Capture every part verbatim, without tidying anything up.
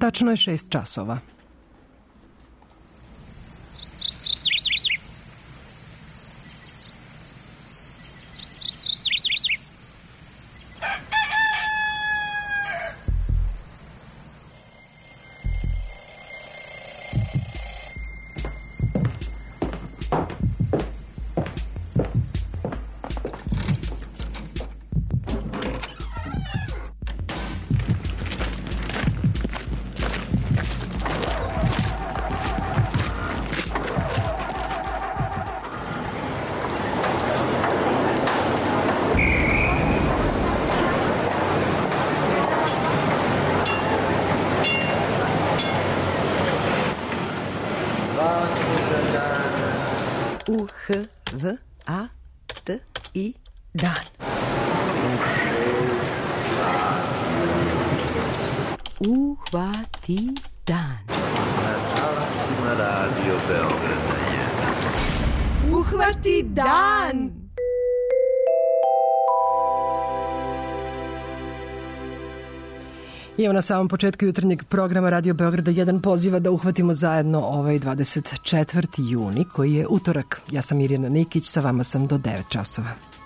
Tačno je šest časova. U H V A T I dan. Uhvati dan. Na talasima Radio Beograda jedan. Uhvati dan. I evo na samom početku jutarnjeg programa Radio Beograda jedan poziva da uhvatimo zajedno ovaj dvadeset četvrti juni koji je utorak. Ja sam Mirjana Nikić, sa vama sam do devet časova.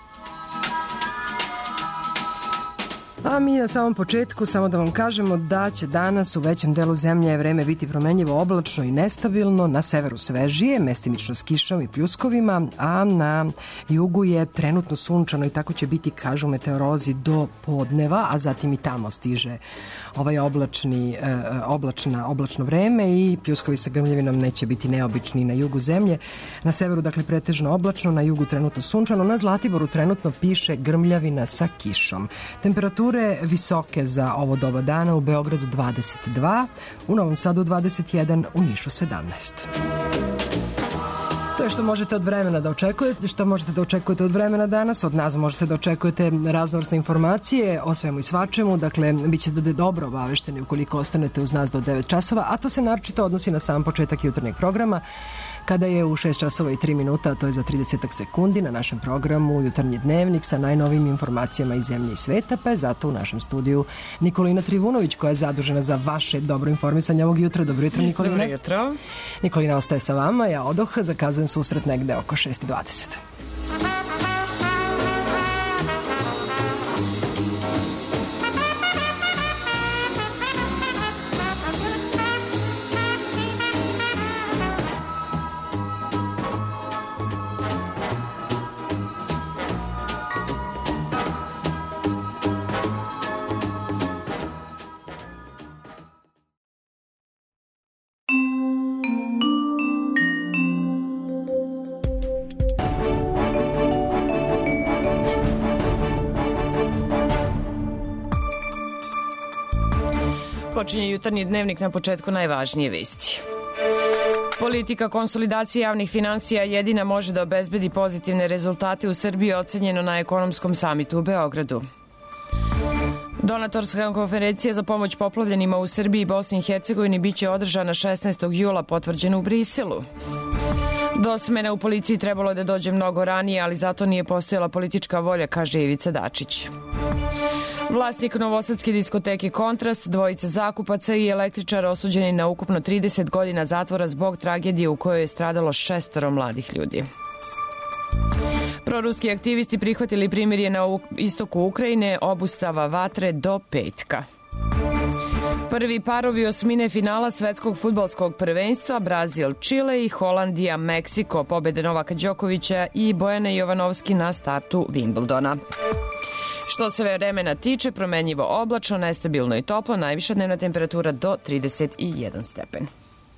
A mi na samom početku samo da vam kažemo da će danas u većem delu zemlje vreme biti promenljivo, oblačno i nestabilno, na severu svežije, mestimično s kišom i pljuskovima, a na jugu je trenutno sunčano i tako će biti, kažu meteorolozi, do podneva, a zatim i tamo stiže ovaj oblačni, oblačna, oblačno vreme i pljuskovi sa grmljavinom neće biti neobični na jugu zemlje. Na severu, dakle, pretežno oblačno, na jugu trenutno sunčano, na Zlatiboru trenutno piše grmljavina sa kišom. Temperature visoke za ovo doba dana: u Beogradu dvadeset dva, u Novom Sadu dvadeset jedan, u Nišu sedamnaest. To je što možete od vremena da očekujete, što možete da očekujete od vremena danas. Od nas možete da očekujete raznovrsne informacije o svemu i svačemu. Dakle, bit ćete dobro obavešteni ukoliko ostanete uz nas do devet časova, a to se naročito odnosi na sam početak jutarnjeg programa, kada je u šest časova i tri minuta, a to je za trideset sekundi, na našem programu Jutarnji dnevnik sa najnovim informacijama iz zemlje i sveta, pa je zato u našem studiju Nikolina Trivunović, koja je zadužena za vaše dobro informisanje ovog jutra. Dobro jutro, Nikolina. Dobro jutro. Nikolina ostaje sa vama, ja odoh, zakazujem susret negde oko šest i dvadeset. Počinje jutarnji dnevnik, na početku najvažnije vesti. Politika konsolidacije javnih finansija jedina može da obezbedi pozitivne rezultate u Srbiji, ocenjeno na ekonomskom samitu u Beogradu. Donatorska konferencija za pomoć poplavljenima u Srbiji i Bosni i Hercegovini biće održana šesnaestog jula, potvrđena u Briselu. Do smene u policiji trebalo je da dođe mnogo ranije, ali zato nije postojala politička volja, kaže Ivica Dačić. Vlasnik novosadske diskoteke Kontrast, dvojica zakupaca i električara osuđeni na ukupno trideset godina zatvora zbog tragedije u kojoj je stradalo šestoro mladih ljudi. Proruski aktivisti prihvatili primirje na istoku Ukrajine, obustava vatre do petka. Prvi parovi osmine finala svetskog fudbalskog prvenstva: Brazil, Čile i Holandija, Meksiko, pobede Novaka Đokovića i Bojane Jovanovski na startu Wimbledona. Što se vremena tiče, promenljivo, oblačno, nestabilno i toplo, najviša dnevna temperatura do trideset jedan stepen.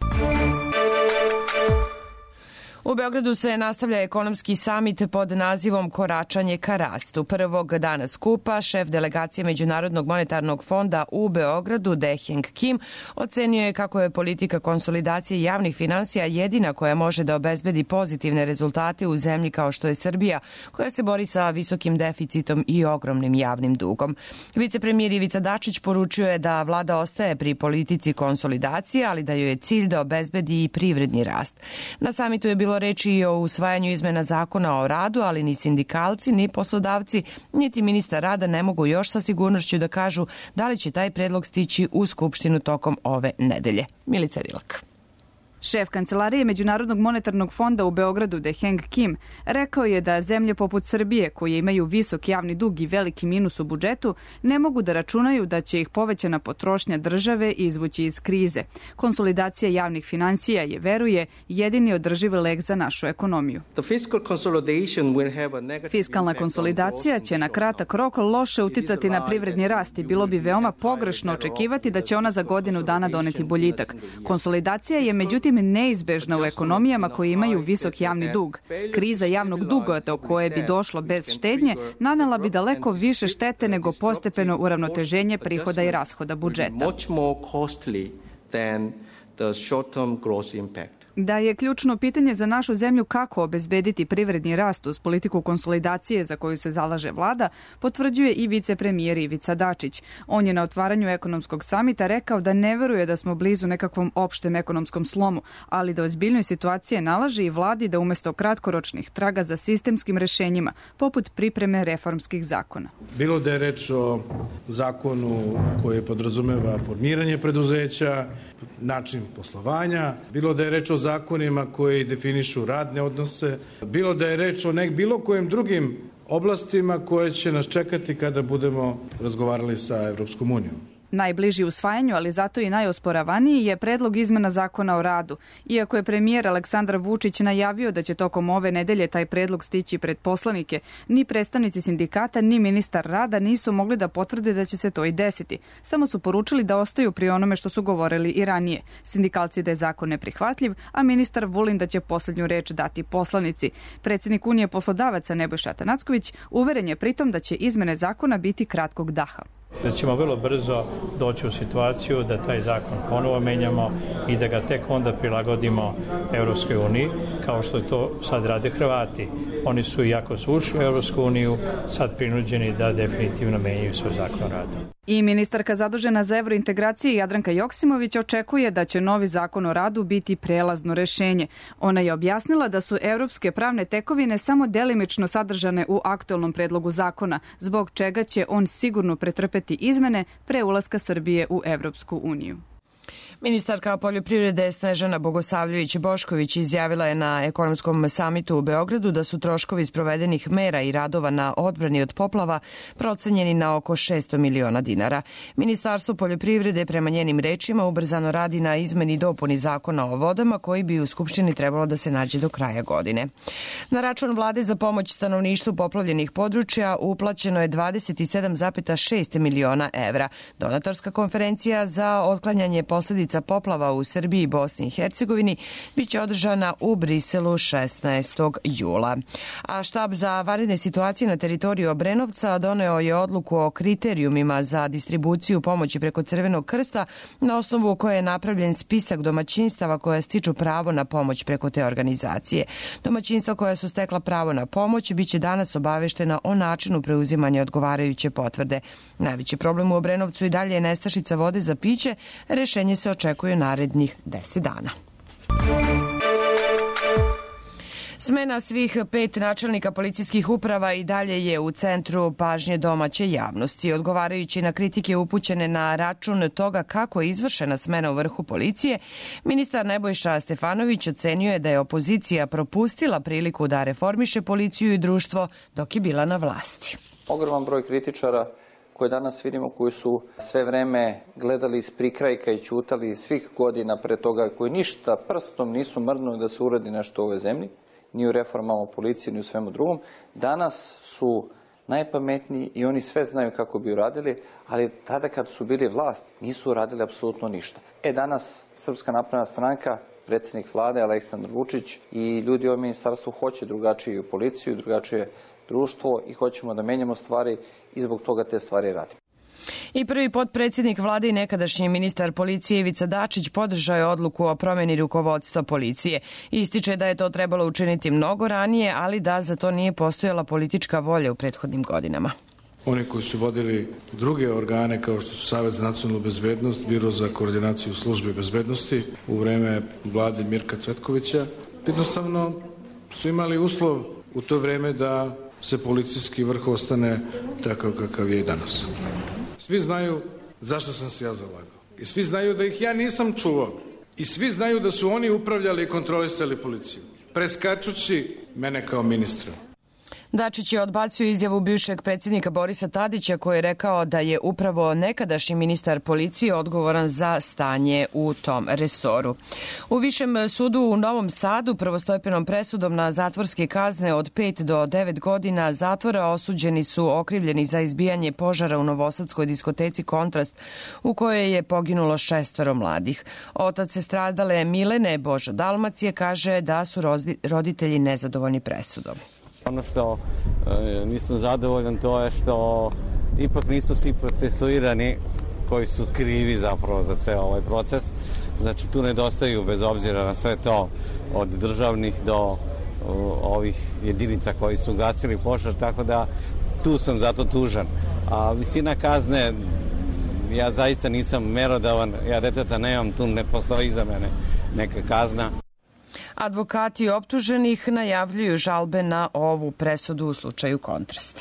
U Beogradu se nastavlja ekonomski samit pod nazivom Koračanje ka rastu. Prvog dana skupa šef delegacije Međunarodnog monetarnog fonda u Beogradu, Deheng Kim, ocenio je kako je politika konsolidacije javnih finansija jedina koja može da obezbedi pozitivne rezultate u zemlji kao što je Srbija, koja se bori sa visokim deficitom i ogromnim javnim dugom. Vicepremijer Ivica Dačić poručio je da vlada ostaje pri politici konsolidacije, ali da joj je cilj da obezbedi i privredni rast. Na samitu je bilo bilo reči i o usvajanju izmena zakona o radu, ali ni sindikalci, ni poslodavci, niti ministar rada ne mogu još sa sigurnošću da kažu da li će taj predlog stići u Skupštinu tokom ove nedelje. Milica Rilak. Šef Kancelarije Međunarodnog monetarnog fonda u Beogradu, Deheng Kim, rekao je da zemlje poput Srbije, koje imaju visok javni dug i veliki minus u budžetu, ne mogu da računaju da će ih povećana potrošnja države izvući iz krize. Konsolidacija javnih finansija je, veruje, jedini održiv lek za našu ekonomiju. Fiskalna konsolidacija će na kratak rok loše uticati na privredni rast i bilo bi veoma pogrešno očekivati da će ona za godinu dana doneti boljitak. Konsolidacija je međutim neizbežna u ekonomijama koje imaju visok javni dug. Kriza javnog duga do koje bi došlo bez štednje nanela bi daleko više štete nego postepeno uravnoteženje prihoda i rashoda budžeta. Da je ključno pitanje za našu zemlju kako obezbediti privredni rast uz politiku konsolidacije za koju se zalaže vlada, potvrđuje i vicepremijer Ivica Dačić. On je na otvaranju ekonomskog samita rekao da ne veruje da smo blizu nekakvom opštem ekonomskom slomu, ali da ozbiljnoj situacije nalaže i vladi da umesto kratkoročnih traga za sistemskim rešenjima, poput pripreme reformskih zakona. Bilo da je reč o zakonu koji podrazumeva formiranje preduzeća, način poslovanja, bilo da je reč o zakonima koji definišu radne odnose, bilo da je reč o nek bilo kojim drugim oblastima koje će nas čekati kada budemo razgovarali sa Evropskom unijom. Najbliži usvajanju, ali zato i najosporavaniji, je predlog izmena zakona o radu. Iako je premijer Aleksandar Vučić najavio da će tokom ove nedelje taj predlog stići pred poslanike, ni predstavnici sindikata, ni ministar rada nisu mogli da potvrde da će se to i desiti. Samo su poručili da ostaju pri onome što su govorili i ranije. Sindikalci da je zakon neprihvatljiv, a ministar Vulin da će poslednju reč dati poslanici. Predsjednik Unije poslodavaca Nebojša Atanacković uveren je pritom da će izmene zakona biti kratkog daha. Da ćemo vrlo brzo doći u situaciju da taj zakon ponovo menjamo i da ga tek onda prilagodimo Evropskoj uniji, kao što to sad rade Hrvati. Oni su, iako su ušli u Evropsku uniju, sad prinuđeni da definitivno menjaju svoj zakon o radu. I ministarka zadužena za evrointegracije Jadranka Joksimović očekuje da će novi zakon o radu biti prelazno rešenje. Ona je objasnila da su evropske pravne tekovine samo delimično sadržane u aktuelnom predlogu zakona, zbog čega će on sigurno pretrpeti izmene pre ulaska Srbije u Evropsku uniju. Ministarka poljoprivrede Snežana Bogosavljević-Bošković izjavila je na ekonomskom samitu u Beogradu da su troškovi sprovedenih mera i radova na odbrani od poplava procenjeni na oko šesto miliona dinara. Ministarstvo poljoprivrede prema njenim rečima ubrzano radi na izmeni i dopuni zakona o vodama koji bi u Skupštini trebalo da se nađe do kraja godine. Na račun vlade za pomoć stanovništvu poplavljenih područja uplaćeno je dvadeset sedam zarez šest miliona evra. Donatorska konferencija za otklanjanje posledica poplava u Srbiji i Bosni i Hercegovini biće održana u Briselu šesnaestog jula. A štab za vanredne situacije na teritoriji Obrenovca doneo je odluku o kriterijumima za distribuciju pomoći preko Crvenog krsta, na osnovu koje je napravljen spisak domaćinstava koja stiču pravo na pomoć preko te organizacije. Domaćinstva koja su stekla pravo na pomoć biće danas obaveštena o načinu preuzimanja odgovarajuće potvrde. Najveći problem u Obrenovcu i dalje je nestašica vode za piće. Rešenje se očekuje narednih deset dana. Smena svih pet načelnika policijskih uprava i dalje je u centru pažnje domaće javnosti. Odgovarajući na kritike upućene na račun toga kako je izvršena smena u vrhu policije, ministar Nebojša Stefanović ocenio je da je opozicija propustila priliku da reformiše policiju i društvo dok je bila na vlasti. Ogroman broj kritičara koje danas vidimo, koji su sve vreme gledali iz prikrajka i ćutali svih godina pre toga, koji ništa prstom nisu mrdnuli da se uradi nešto u ovoj zemlji, ni u reformama policije, ni u svemu drugom, danas su najpametniji i oni sve znaju kako bi uradili, ali tada kad su bili vlast nisu uradili apsolutno ništa. E danas Srpska napredna stranka, predsjednik vlade Aleksandar Vučić i ljudi u ovom ministarstvu hoće drugačiju policiju, drugačije društvo i hoćemo da menjamo stvari i zbog toga te stvari radimo. I prvi potpredsjednik vlade i nekadašnji ministar policije Ivica Dačić podržao je odluku o promjeni rukovodstva policije. Ističe da je to trebalo učiniti mnogo ranije, ali da za to nije postojala politička volja u prethodnim godinama. Oni koji su vodili druge organe kao što su Savet za nacionalnu bezbednost, Biro za koordinaciju službe bezbednosti u vreme vlade Mirka Cvetkovića, jednostavno su imali uslov u to vreme da se policijski vrh ostane takav kakav je i danas. Svi znaju zašto sam se ja zalagao. I svi znaju da ih ja nisam čuvao. I svi znaju da su oni upravljali i kontrolisali policiju, preskačući mene kao ministra. Dačić je odbacio izjavu bivšeg predsjednika Borisa Tadića koji je rekao da je upravo nekadašnji ministar policije odgovoran za stanje u tom resoru. U Višem sudu u Novom Sadu prvostepenom presudom na zatvorske kazne od pet do devet godina zatvora osuđeni su okrivljeni za izbijanje požara u novosadskoj diskoteci Kontrast u kojoj je poginulo šestoro mladih. Otac se stradale Milene Boža Dalmacije kaže da su roditelji nezadovoljni presudom. Ono što e, nisam zadovoljan to je što ipak nisu svi procesuirani koji su krivi zapravo za ceo ovaj proces. Znači tu nedostaju bez obzira na sve to od državnih do o, ovih jedinica koji su gasili požar, tako da tu sam zato tužan. A visina kazne, ja zaista nisam merodavan, ja deteta nemam, tu ne postoji za mene neka kazna. Advokati optuženih najavljuju žalbe na ovu presudu u slučaju Kontrasta.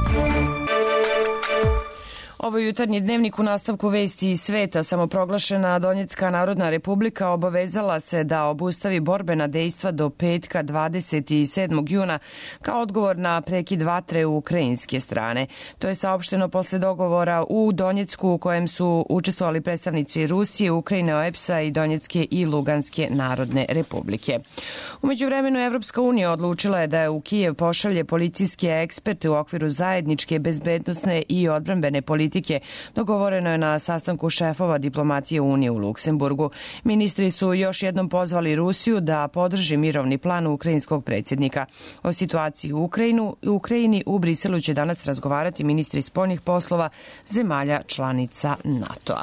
Ovo je jutarnji dnevnik u nastavku vesti iz sveta. Samoproglašena Donjecka narodna republika obavezala se da obustavi borbena dejstva do petka dvadeset sedmog juna kao odgovor na prekid vatre u ukrajinske strane. To je saopšteno posle dogovora u Donjecku u kojem su učestvovali predstavnici Rusije, Ukrajine, O E P S-a i Donjecke i Luganske narodne republike. U međuvremenu Evropska unija odlučila je da je u Kijev pošalje policijske eksperte u okviru zajedničke bezbednosne i odbrambene politike. Dogovoreno je na sastanku šefova diplomatije Unije u Luksemburgu. Ministri su još jednom pozvali Rusiju da podrži mirovni plan ukrajinskog predsjednika. O situaciji u Ukrajinu, u Ukrajini u Briselu će danas razgovarati ministri spoljnih poslova zemalja članica NATO-a.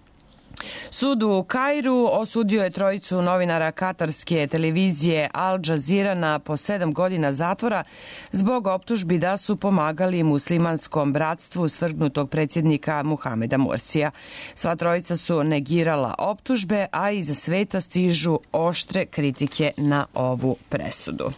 Sud u Kairu osudio je trojicu novinara katarske televizije Al Jazeera na po sedam godina zatvora zbog optužbi da su pomagali muslimanskom bratstvu svrgnutog predsjednika Muhameda Mursija. Sva trojica su negirala optužbe, a iza sveta stižu oštre kritike na ovu presudu.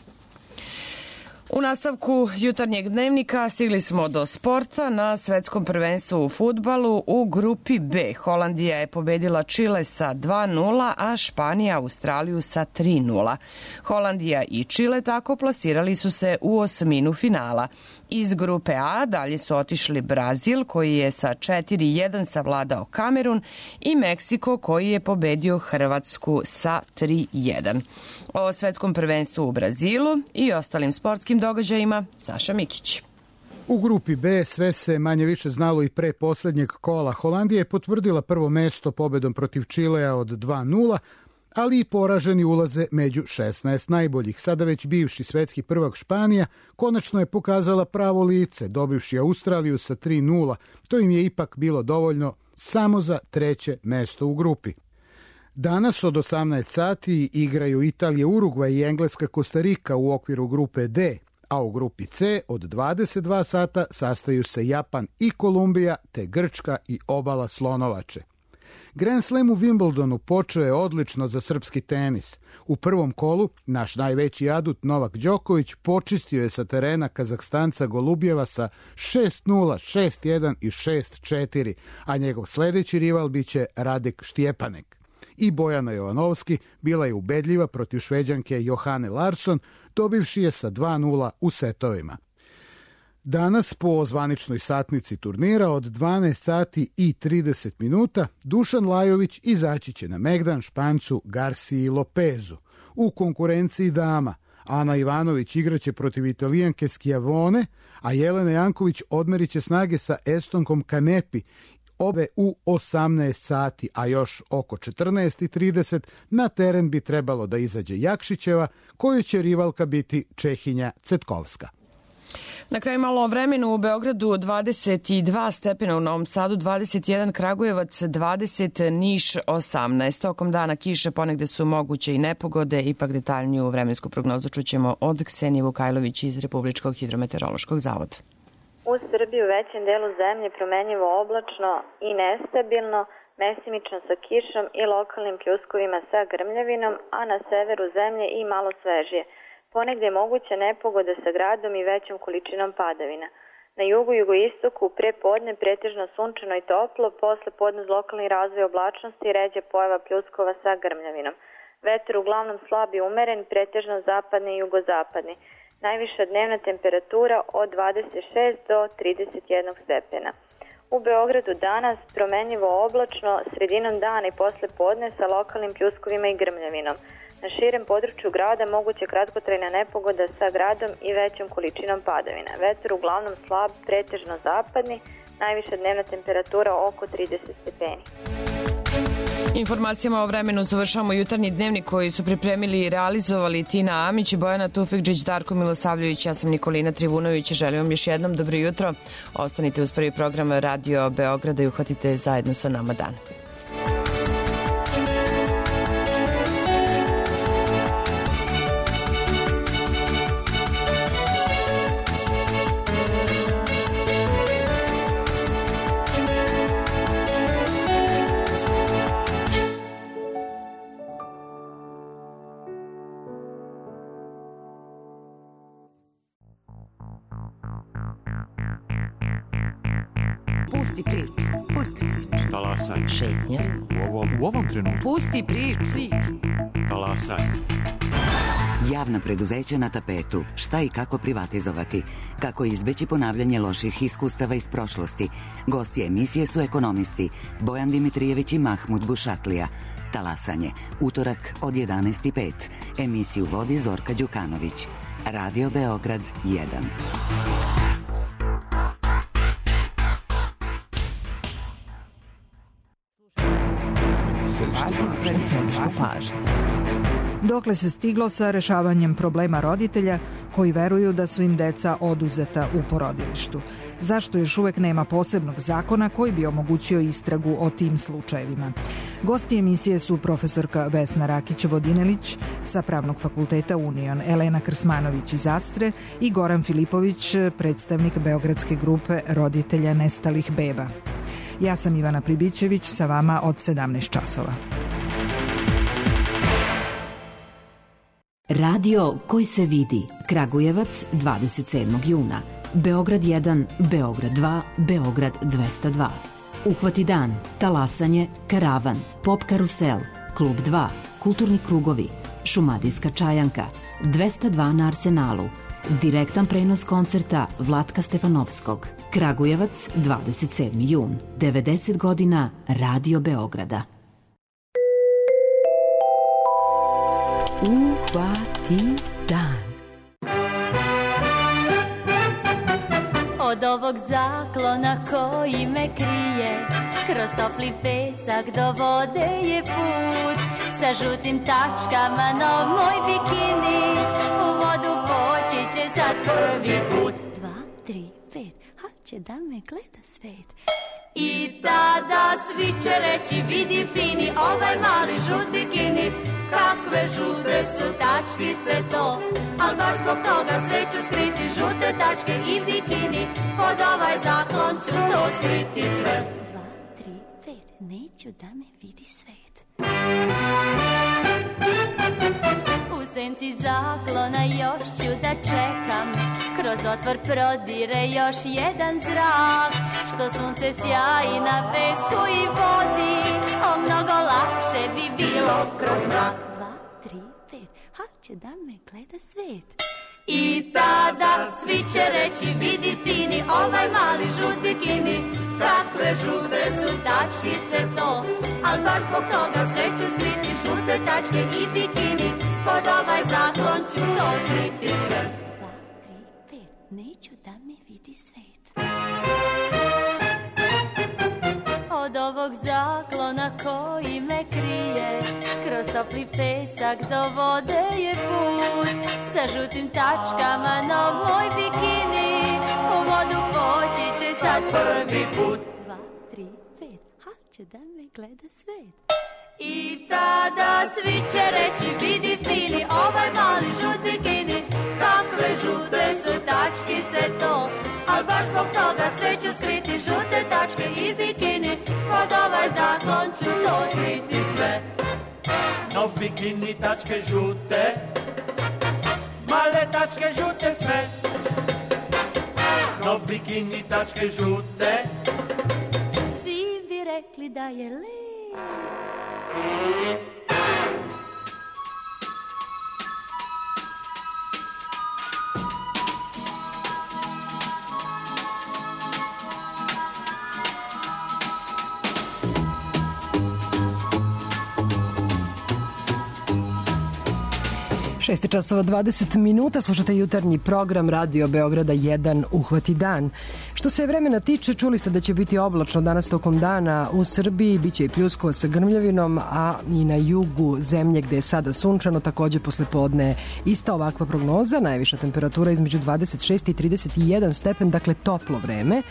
U nastavku jutarnjeg dnevnika stigli smo do sporta. Na svetskom prvenstvu u fudbalu u grupi B Holandija je pobedila Čile sa dva nula, a Španija Australiju sa tri nula. Holandija i Čile tako plasirali su se u osminu finala. Iz grupe A dalje su otišli Brazil koji je sa četiri jedan savladao Kamerun i Meksiko koji je pobedio Hrvatsku sa tri jedan. O svetskom prvenstvu u Brazilu i ostalim sportskim događajima Saša Mikić. U grupi B sve se manje više znalo i pre poslednjeg kola. Holandija je potvrdila prvo mesto pobedom protiv Čilea od dva nula, ali i poraženi ulaze među šesnaest najboljih. Sada već bivši svetski prvak Španija konačno je pokazala pravo lice, dobivši Australiju sa tri nula. To im je ipak bilo dovoljno samo za treće mesto u grupi. Danas od osamnaest sati igraju Italija, Urugvaj i Engleska, Kostarika u okviru grupe D, a u grupi C od dvadeset dva sata sastaju se Japan i Kolumbija, te Grčka i Obala Slonovače. Grand Slam u Wimbledonu počeo je odlično za srpski tenis. U prvom kolu naš najveći adut Novak Đoković počistio je sa terena Kazahstanca Golubjeva sa šest nula, šest jedan i šest četiri, a njegov sledeći rival biće Radek Štjepanek. I Bojana Jovanovski bila je ubedljiva protiv Šveđanke Johane Larsson, dobivši je sa dva nula u setovima. Danas po zvaničnoj satnici turnira od dvanaest sati i trideset minuta Dušan Lajović izaći će na megdan Špancu Garciji Lopezu. U konkurenciji dama Ana Ivanović igraće protiv Italijanke Schiavone, a Jelena Janković odmerit će snage sa Estonkom Kanepi, obe u osamnaest sati, a još oko četrnaest i trideset na teren bi trebalo da izađe Jakšićeva, koju će rivalka biti Čehinja Cetkovska. Na kraju malo o vremenu. U Beogradu dvadeset dva stepena, u Novom Sadu dvadeset jedan, Kragujevac dvadeset, Niš osamnaest. Tokom dana kiše, ponegde su moguće i nepogode. Ipak detaljniju vremensku prognozu čućemo od Ksenije Vukajlović iz Republičkog hidrometeorološkog zavoda. U Srbiji u većem delu zemlje promenljivo oblačno i nestabilno, mesimično sa kišom i lokalnim pljuskovima sa grmljavinom, a na severu zemlje i malo svežije. Ponegde je moguća nepogoda sa gradom i većom količinom padavina. Na jugu i jugoistoku pre podne pretežno sunčano i toplo, posle podne uz lokalni razvoj oblačnosti i ređa pojava pljuskova sa grmljavinom. Vetar uglavnom slab i umeren, pretežno zapadni i jugozapadni. Najviša dnevna temperatura od dvadeset šest do trideset jedan stepena. U Beogradu danas promenljivo oblačno, sredinom dana i posle podne sa lokalnim pljuskovima i grmljavinom. Na širem području grada moguće kratkotrajna nepogoda sa gradom i većom količinom padavina. Vetar uglavnom slab, pretežno zapadni, najviša dnevna temperatura oko trideset stepeni. Informacijama o vremenu završavamo jutarnji dnevnik koji su pripremili i realizovali Tina Amić, Bojana Tufikđić, Darko Milosavljević, ja sam Nikolina Trivunović. Želim vam još jednom dobro jutro. Ostanite uz prvi program Radio Beograda i uhvatite zajedno sa nama dan. Pusti priču. Pusti priču. Talasaj. Šetnja. U ovom, u ovom trenutku. Pusti priču. priču. Talasaj. Javna preduzeća na tapetu. Šta i kako privatizovati? Kako izbeći ponavljanje loših iskustava iz prošlosti? Gosti emisije su ekonomisti Bojan Dimitrijević i Mahmud Bušatlija. Talasanje. Utorak od jedanaest i pet. Emisiju vodi Zorka Đukanović. Radio Beograd jedan. Dokle se stiglo sa rešavanjem problema roditelja koji veruju da su im deca oduzeta u porodilištu? Zašto još uvek nema posebnog zakona koji bi omogućio istragu o tim slučajevima? Gosti emisije su profesorka Vesna Rakić-Vodinelić sa Pravnog fakulteta Union, Elena Krsmanović iz Astre i Goran Filipović, predstavnik Beogradske grupe roditelja nestalih beba. Ja sam Ivana Pribićević, sa vama od sedamnaest časova. Radio koji se vidi. Kragujevac dvadeset sedmog juna. Beograd jedan, Beograd dva, Beograd dvesta dva. Uhvati dan, talasanje, karavan, pop karusel, klub dva, kulturni krugovi, šumadijska čajanka, dvesta dva na Arsenalu, direktan prenos koncerta Vlatka Stefanovskog. Kragujevac dvadeset sedmi jun. devedeset godina Radio Beograda. Uhvati dan. Od ovog zaklona koji me krije, kroz topli pesak do vode je put. Sa žutim tačkama na moj bikini, u vodu poći će sad prvi put. Dva, tri, pet, haće da me gleda svet. I tada svi će reći, vidi fini, ovaj mali žut bikini. Kakve žute su tačkice to, al baš zbog toga sve ću skriti. Žute tačke i bikini, pod ovaj zaklon ću to skriti sve. Dva, tri, pet, neću da me vidi svet. U senci zaklona još ću da čekam, kroz otvor prodire još jedan zrak. Što sunce sjaji na pesku i vodi, o mnogo lakše bi bilo kroz mrak. Dva, tri, pet, haće da me gleda svet. I tada svi će reći, vidi fini, ovaj mali žut bikini. Kakve žute su tačkice to, al baš zbog toga sve ću skriti. Žute tačke i bikini, pod ovaj zaklon ću to skriti sve. Dva, tri, pet, neću da me vidi svet. Od ovog zaklona koji me krije, kroz topli pesak do vode je put. Sa žutim tačkama na moj bikini, u vodu poći će sad prvi put. Dva, tri, pet, haće da me gleda svet. I tada svi će reći, vidi fini, ovaj mali žut bikini. Kakve žute su tačkice to, al baš zbog toga sve ću skriti. Žute tačke i bikini, pod ovaj zaklon ću to skriti sve. No bikini tačke žute, mali tačke žute sve, no bikini tačke žute. Svi bi rekli da je lep. šest časova dvadeset minuta, slušate jutarnji program Radio Beograda jedan Uhvati dan. Što se vremena tiče, čuli ste da će biti oblačno danas tokom dana u Srbiji, biće i pljuskova sa grmljavinom, a i na jugu zemlje gde je sada sunčano, takođe posle podne ista ovakva prognoza, najviša temperatura između dvadeset šest i trideset jedan stepen, dakle toplo vreme.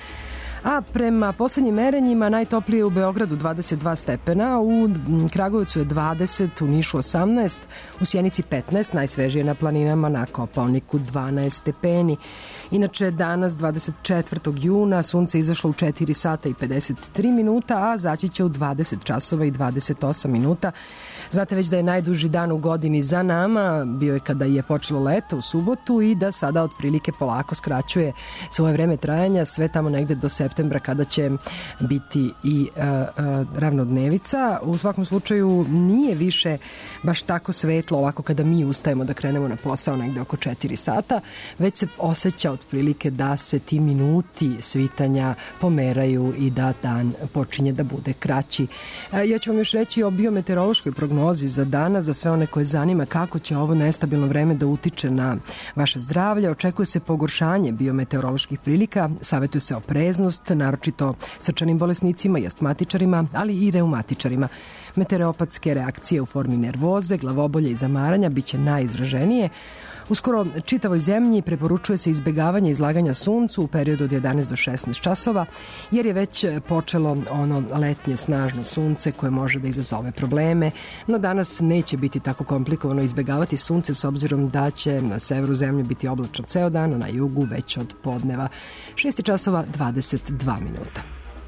A prema poslednjim merenjima najtoplije u Beogradu dvadeset dva stepena, u Kragujevcu je dvadeset, u Nišu osamnaest, u Sjenici petnaest, najsvežije na planinama, na Kopaoniku dvanaest stepeni. Inače, danas dvadeset četvrtog juna sunce izašlo u četiri sata i pedeset tri minuta, a zaći će u dvadeset časova i dvadeset osam minuta. Znate već da je najduži dan u godini za nama, bio je kada je počelo leto u subotu i da sada otprilike polako skraćuje svoje vreme trajanja, sve tamo negde do septembra kada će biti i uh, uh, ravnodnevica. U svakom slučaju nije više baš tako svetlo ovako kada mi ustajemo da krenemo na posao negde oko četiri sata, već se osjeća otprilike da se ti minuti svitanja pomeraju i da dan počinje da bude kraći. Uh, ja ću vam još reći o biometeorološkoj prognozi za dana, za sve one koje zanima kako će ovo nestabilno vreme da utiče na vaše zdravlje. Očekuje se pogoršanje biometeoroloških prilika, savjetuje se opreznost, naročito srčanim bolesnicima i astmatičarima, ali i reumatičarima. Meteoropatske reakcije u formi nervoze, glavobolje i zamaranja biće najizraženije. U skoro čitavoj zemlji preporučuje se izbegavanje izlaganja suncu u periodu od jedanaest do šesnaest časova, jer je već počelo ono letnje snažno sunce koje može da izazove probleme, no danas neće biti tako komplikovano izbegavati sunce s obzirom da će na severu zemlje biti oblačno ceo dan, a na jugu već od podneva. šest časova dvadeset dva minuta.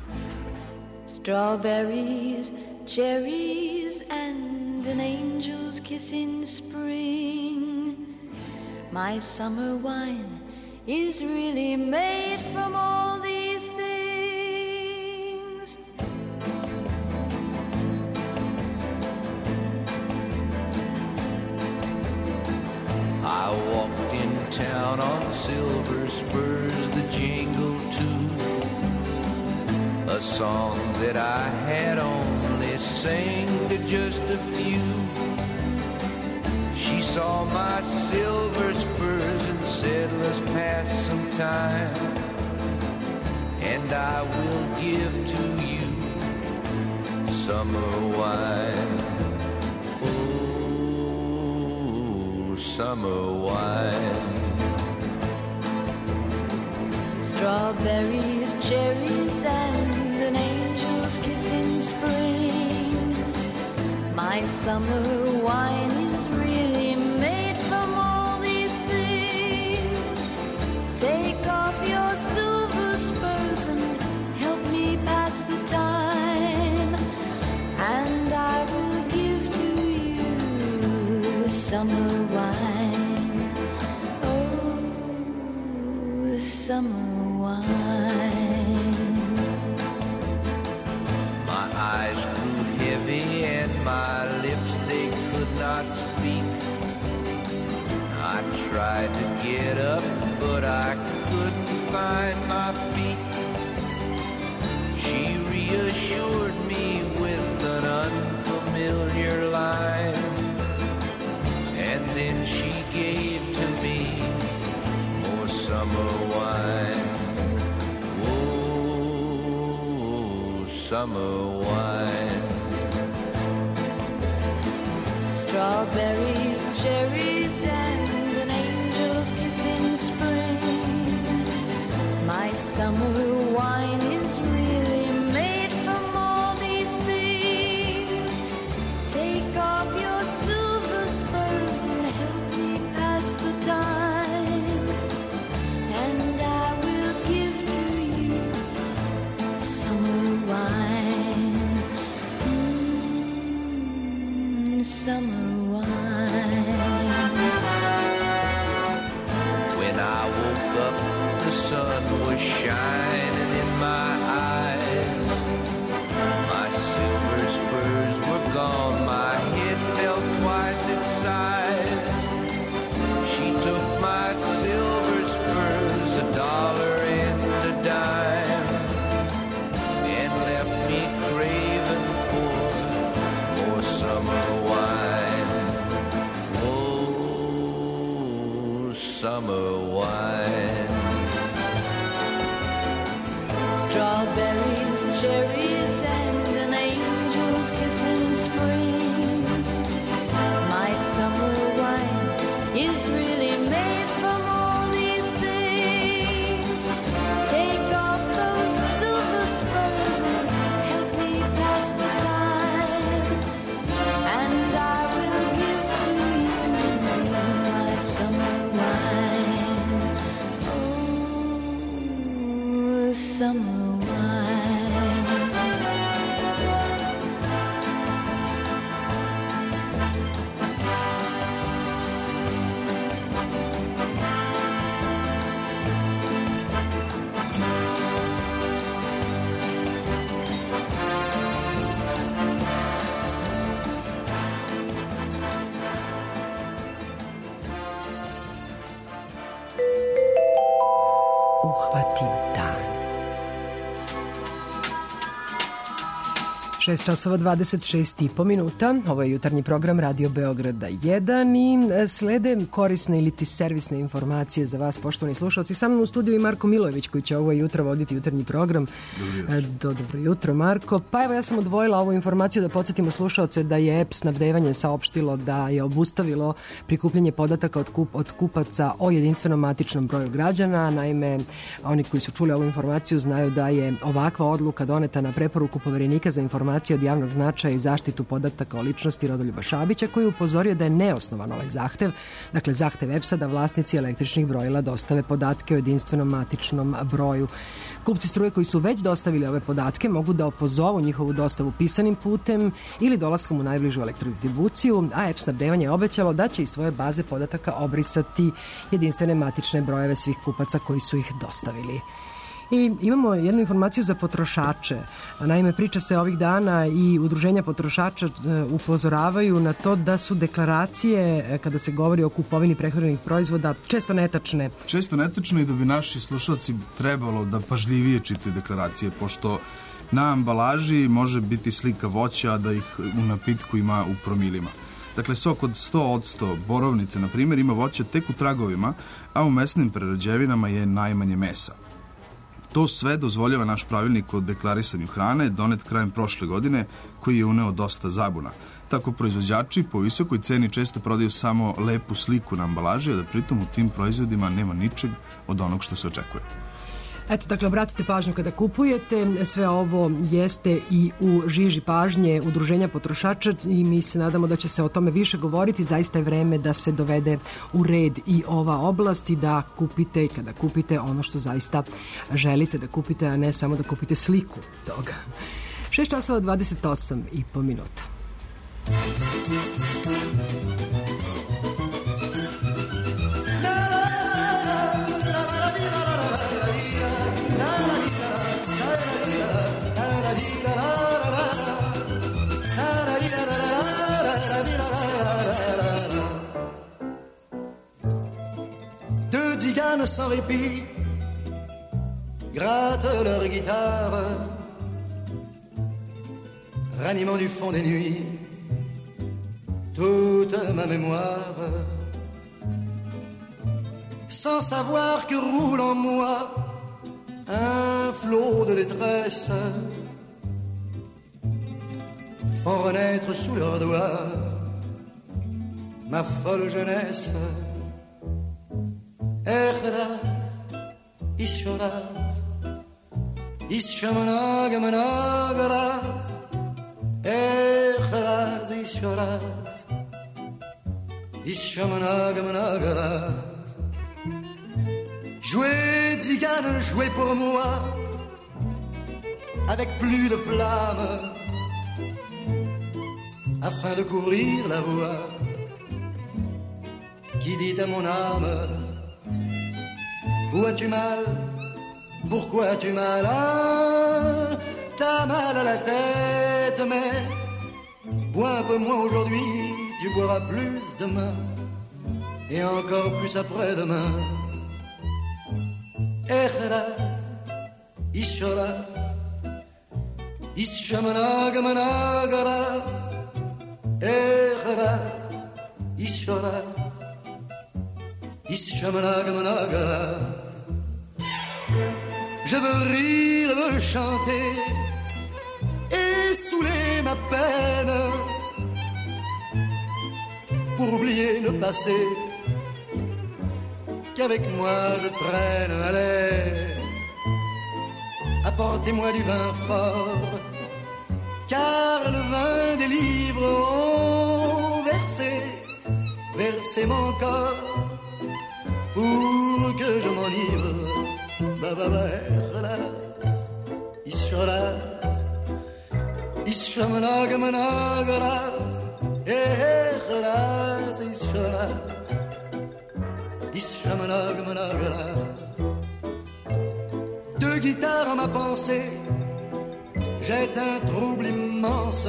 Strawberries, cherries and an angel's kiss in spring. My summer wine is really made from all these things. I walked in town on silver spurs, the jingle too, a song that I had only sang to just a few. She saw my silver spurs and said, let's pass some time, and I will give to you summer wine. Oh, summer wine. Strawberries, cherries, and an angel's kiss in spring. My summer wine is really made from all these things. Take off your silver spurs and help me pass the time, and I will give to you summer wine. Oh, summer wine. My eyes grew heavy and my lips, they could not speak. I tried to get up, but I couldn't find my feet. She reassured me with an unfamiliar line, and then she gave to me more summer wine. Oh, summer wine. Strawberries, cherries, and an angel's kiss in spring. My summer wine is really made from all these things. Take off your silver spurs and help me pass the time, and I will give to you summer wine. Mm, summer wine. summer wine. Strawberries, cherries, and an angel's kiss in spring. My summer wine is really made from all these things. Take off those silver spurs and help me pass the time, and I will give to you my summer wine. Oh, summer Uhvati dan. šest časova dvadeset šest i po minuta. Ovo je jutarnji program Radio Beograda jedan i slede korisne ili ti servisne informacije za vas, poštovani slušalci. Sa mnom u studiju i Marko Milojević koji će ovo jutro voditi jutarnji program. Dobro, Do, dobro jutro, Marko. Pa evo, ja sam odvojila ovu informaciju da podsjetimo slušalce da je E P snabdevanje saopštilo da je obustavilo prikupljanje podataka od, kup, od kupaca o jedinstvenom matičnom broju građana. Naime, oni koji su čuli ovu informaciju znaju da je ovakva odluka doneta na preporuku Poverenika za informacije od javnog značaja i zaštitu podataka o ličnosti Rodoljuba Šabića, koji je upozorio da je neosnovan ovaj zahtev, dakle zahtev E P S-a da vlasnici električnih brojila dostave podatke o jedinstvenom matičnom broju. Kupci struje koji su već dostavili ove podatke mogu da opozovu njihovu dostavu pisanim putem ili dolaskom u najbližu elektrodistribuciju, a E P snabdevanje je obećalo da će iz svoje baze podataka obrisati jedinstvene matične brojeve svih kupaca koji su ih dostavili. I imamo jednu informaciju za potrošače. Naime, priča se ovih dana i udruženja potrošača upozoravaju na to da su deklaracije, kada se govori o kupovini prehrambenih proizvoda, često netačne. Često netačne i da bi naši slušalci trebalo da pažljivije čitaju deklaracije, pošto na ambalaži može biti slika voća, da ih u napitku ima u promilima. Dakle, sok od sto posto borovnice, na primjer, ima voća tek u tragovima, a u mesnim prerađevinama je najmanje mesa. To sve dozvoljava naš pravilnik o deklarisanju hrane, donet krajem prošle godine, koji je uneo dosta zabuna. Tako proizvođači po visokoj ceni često prodaju samo lepu sliku na ambalaži, a da pritom u tim proizvodima nema ničeg od onog što se očekuje. Eto, dakle, obratite pažnju kada kupujete. Sve ovo jeste i u žiži pažnje udruženja potrošača i mi se nadamo da će se o tome više govoriti. Zaista je vreme da se dovede u red i ova oblast i da kupite i kada kupite ono što zaista želite da kupite, a ne samo da kupite sliku toga. šest časova dvadeset osam i po minuta. Sans répit grattent leur guitare, ranimant du fond des nuits toute ma mémoire, sans savoir que roule en moi un flot de détresse, font renaître sous leurs doigts ma folle jeunesse. Echdat, ishorat, ishamanag managarat, echdat, ishorat, ishamanag managarat. Jouez, Digane, jouez pour moi, avec plus de flamme, afin de couvrir la voix qui dit à mon âme: où as-tu mal? Pourquoi as-tu mal? Ah, t'as mal à la tête, mais bois un peu moins aujourd'hui, tu boiras plus demain, et encore plus après-demain. Echerat, ishorat, ishamanag managarat, Echerat, ishorat, Je veux rire, veux chanter et saouler ma peine pour oublier le passé qu'avec moi je traîne. Allez, apportez-moi du vin fort, car le vin des livres ont versé, versé mon corps pour que je m'enivre. Ba ba ba, relax, ischolas, ischamanaga managalas, eh, relax, ischolas, ischamanaga managalas. Deux guitares en ma pensée, jette un trouble immense,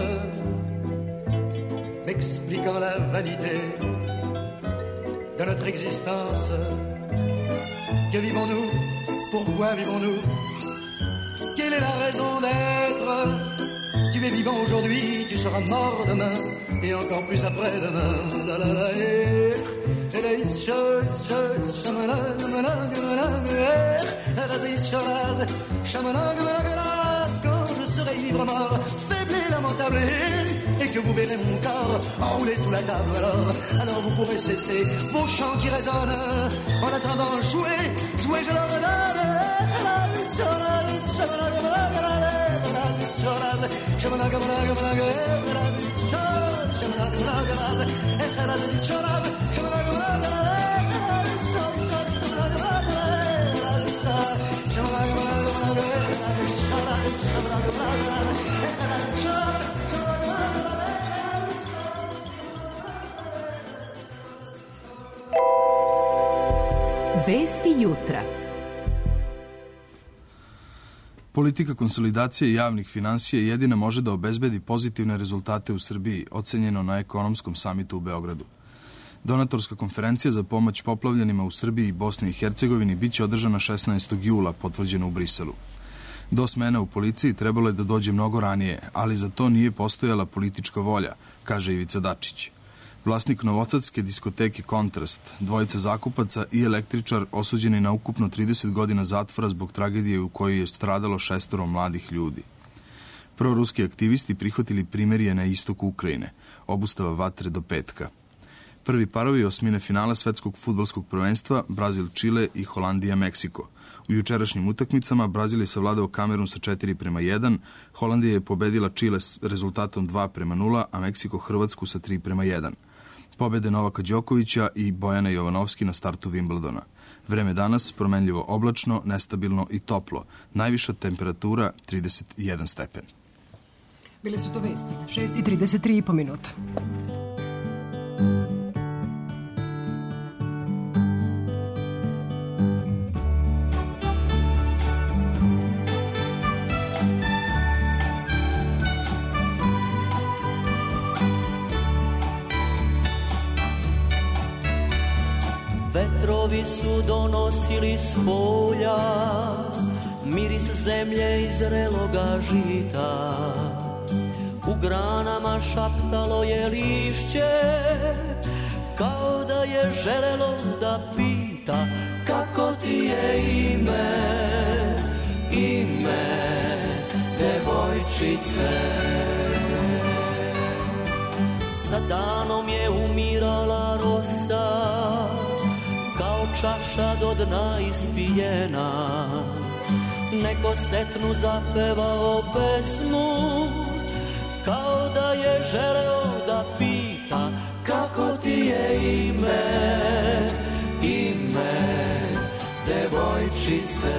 m'expliquant la vanité de notre existence. Que vivons-nous? Pourquoi vivons-nous? Quelle est la raison d'être? Tu es vivant aujourd'hui, tu seras mort demain, et encore plus après-demain. La la la eh, eh, la isho, isho, shamana, mana, mana, eh, la la isho, la shamana, mana, quand je serai ivre mort, faible et lamentable, et que vous verrez mon corps enroulé sous la table. Alors, alors vous pourrez cesser vos chants qui résonnent. En attendant, jouez, jouez, je leur donne. Vesti jutra. Politika konsolidacije javnih finansija jedina može da obezbedi pozitivne rezultate u Srbiji, ocenjeno na ekonomskom samitu u Beogradu. Donatorska konferencija za pomoć poplavljenima u Srbiji i Bosni i Hercegovini biće održana šesnaestog jula, potvrđeno u Briselu. Do smene u policiji trebalo je da dođe mnogo ranije, ali za to nije postojala politička volja, kaže Ivica Dačić. Vlasnik novosadske diskoteke Kontrast, dvojica zakupaca i električar osuđeni na ukupno trideset godina zatvora zbog tragedije u kojoj je stradalo šestoro mladih ljudi. Proruski aktivisti prihvatili primirje na istoku Ukrajine, obustava vatre do petka. Prvi parovi osmine finala svetskog fudbalskog prvenstva Brazil, Čile i Holandija, Meksiko. U jučerašnjim utakmicama Brazil je savladao Kamerun sa četiri prema jedan, Holandija je pobedila Čile s rezultatom dva prema nula, a Meksiko Hrvatsku sa tri prema jedan. Pobede Novaka Đokovića i Bojana Jovanovski na startu Wimbledona. Vreme danas promenljivo oblačno, nestabilno i toplo. Najviša temperatura trideset jedan stepen. Bile su to vesti. šest i trideset tri i po minuta. Vetrovi su donosili s polja miris zemlje i zreloga žita. U granama šaptalo je lišće, kao da je želelo da pita kako ti je ime, ime devojčice. Sa danom je umirala rosa, kao čaša do dna ispijena. Neko setnu zapevao pesmu, kao da je želeo da pita kako ti je ime, ime devojčice.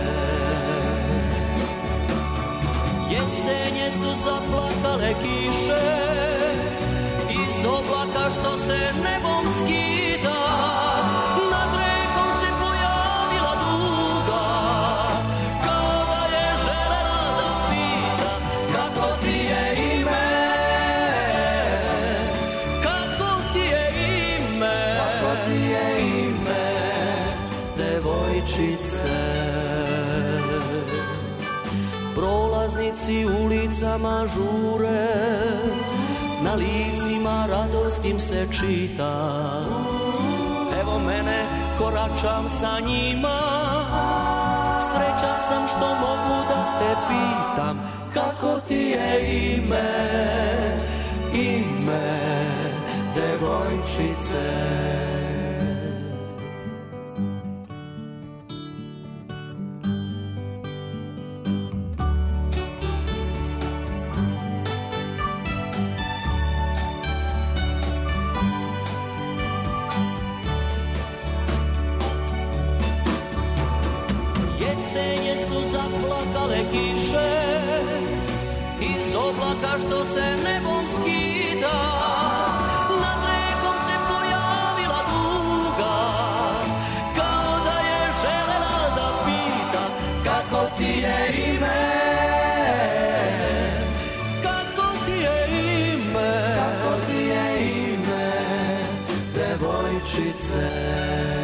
Jesenje su zaplakale kiše, iz oblaka što se nebom skida. Nad rekom se pojavila duga, kao da je želela da pita kako ti je ime, kako ti je ime, kako ti je ime devojčice. Prolaznici ulicama žure, na licima radost im se čita. Evo mene koračam sa njima. Srećan sam što mogu da te pitam kako ti je ime, ime devojčice. Zaplakale kiše iz oblaka što se nebom skida, nad rekom se pojavila duga, kao da je želela da pita kako ti je ime, kako ti je ime, kako ti je ime, devojčice.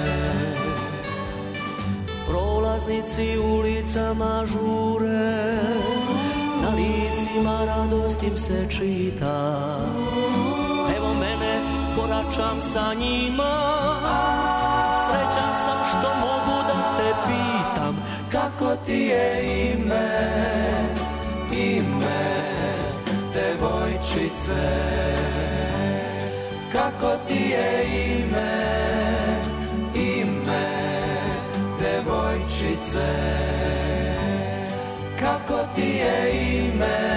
Prolaznici ulicama žure, na licima radost im se čita. Evo mene, koračam sa njima, srećan sam što mogu da te pitam kako ti je ime, ime devojčice. Kako ti je ime, ime devojčice, kako ti je ime,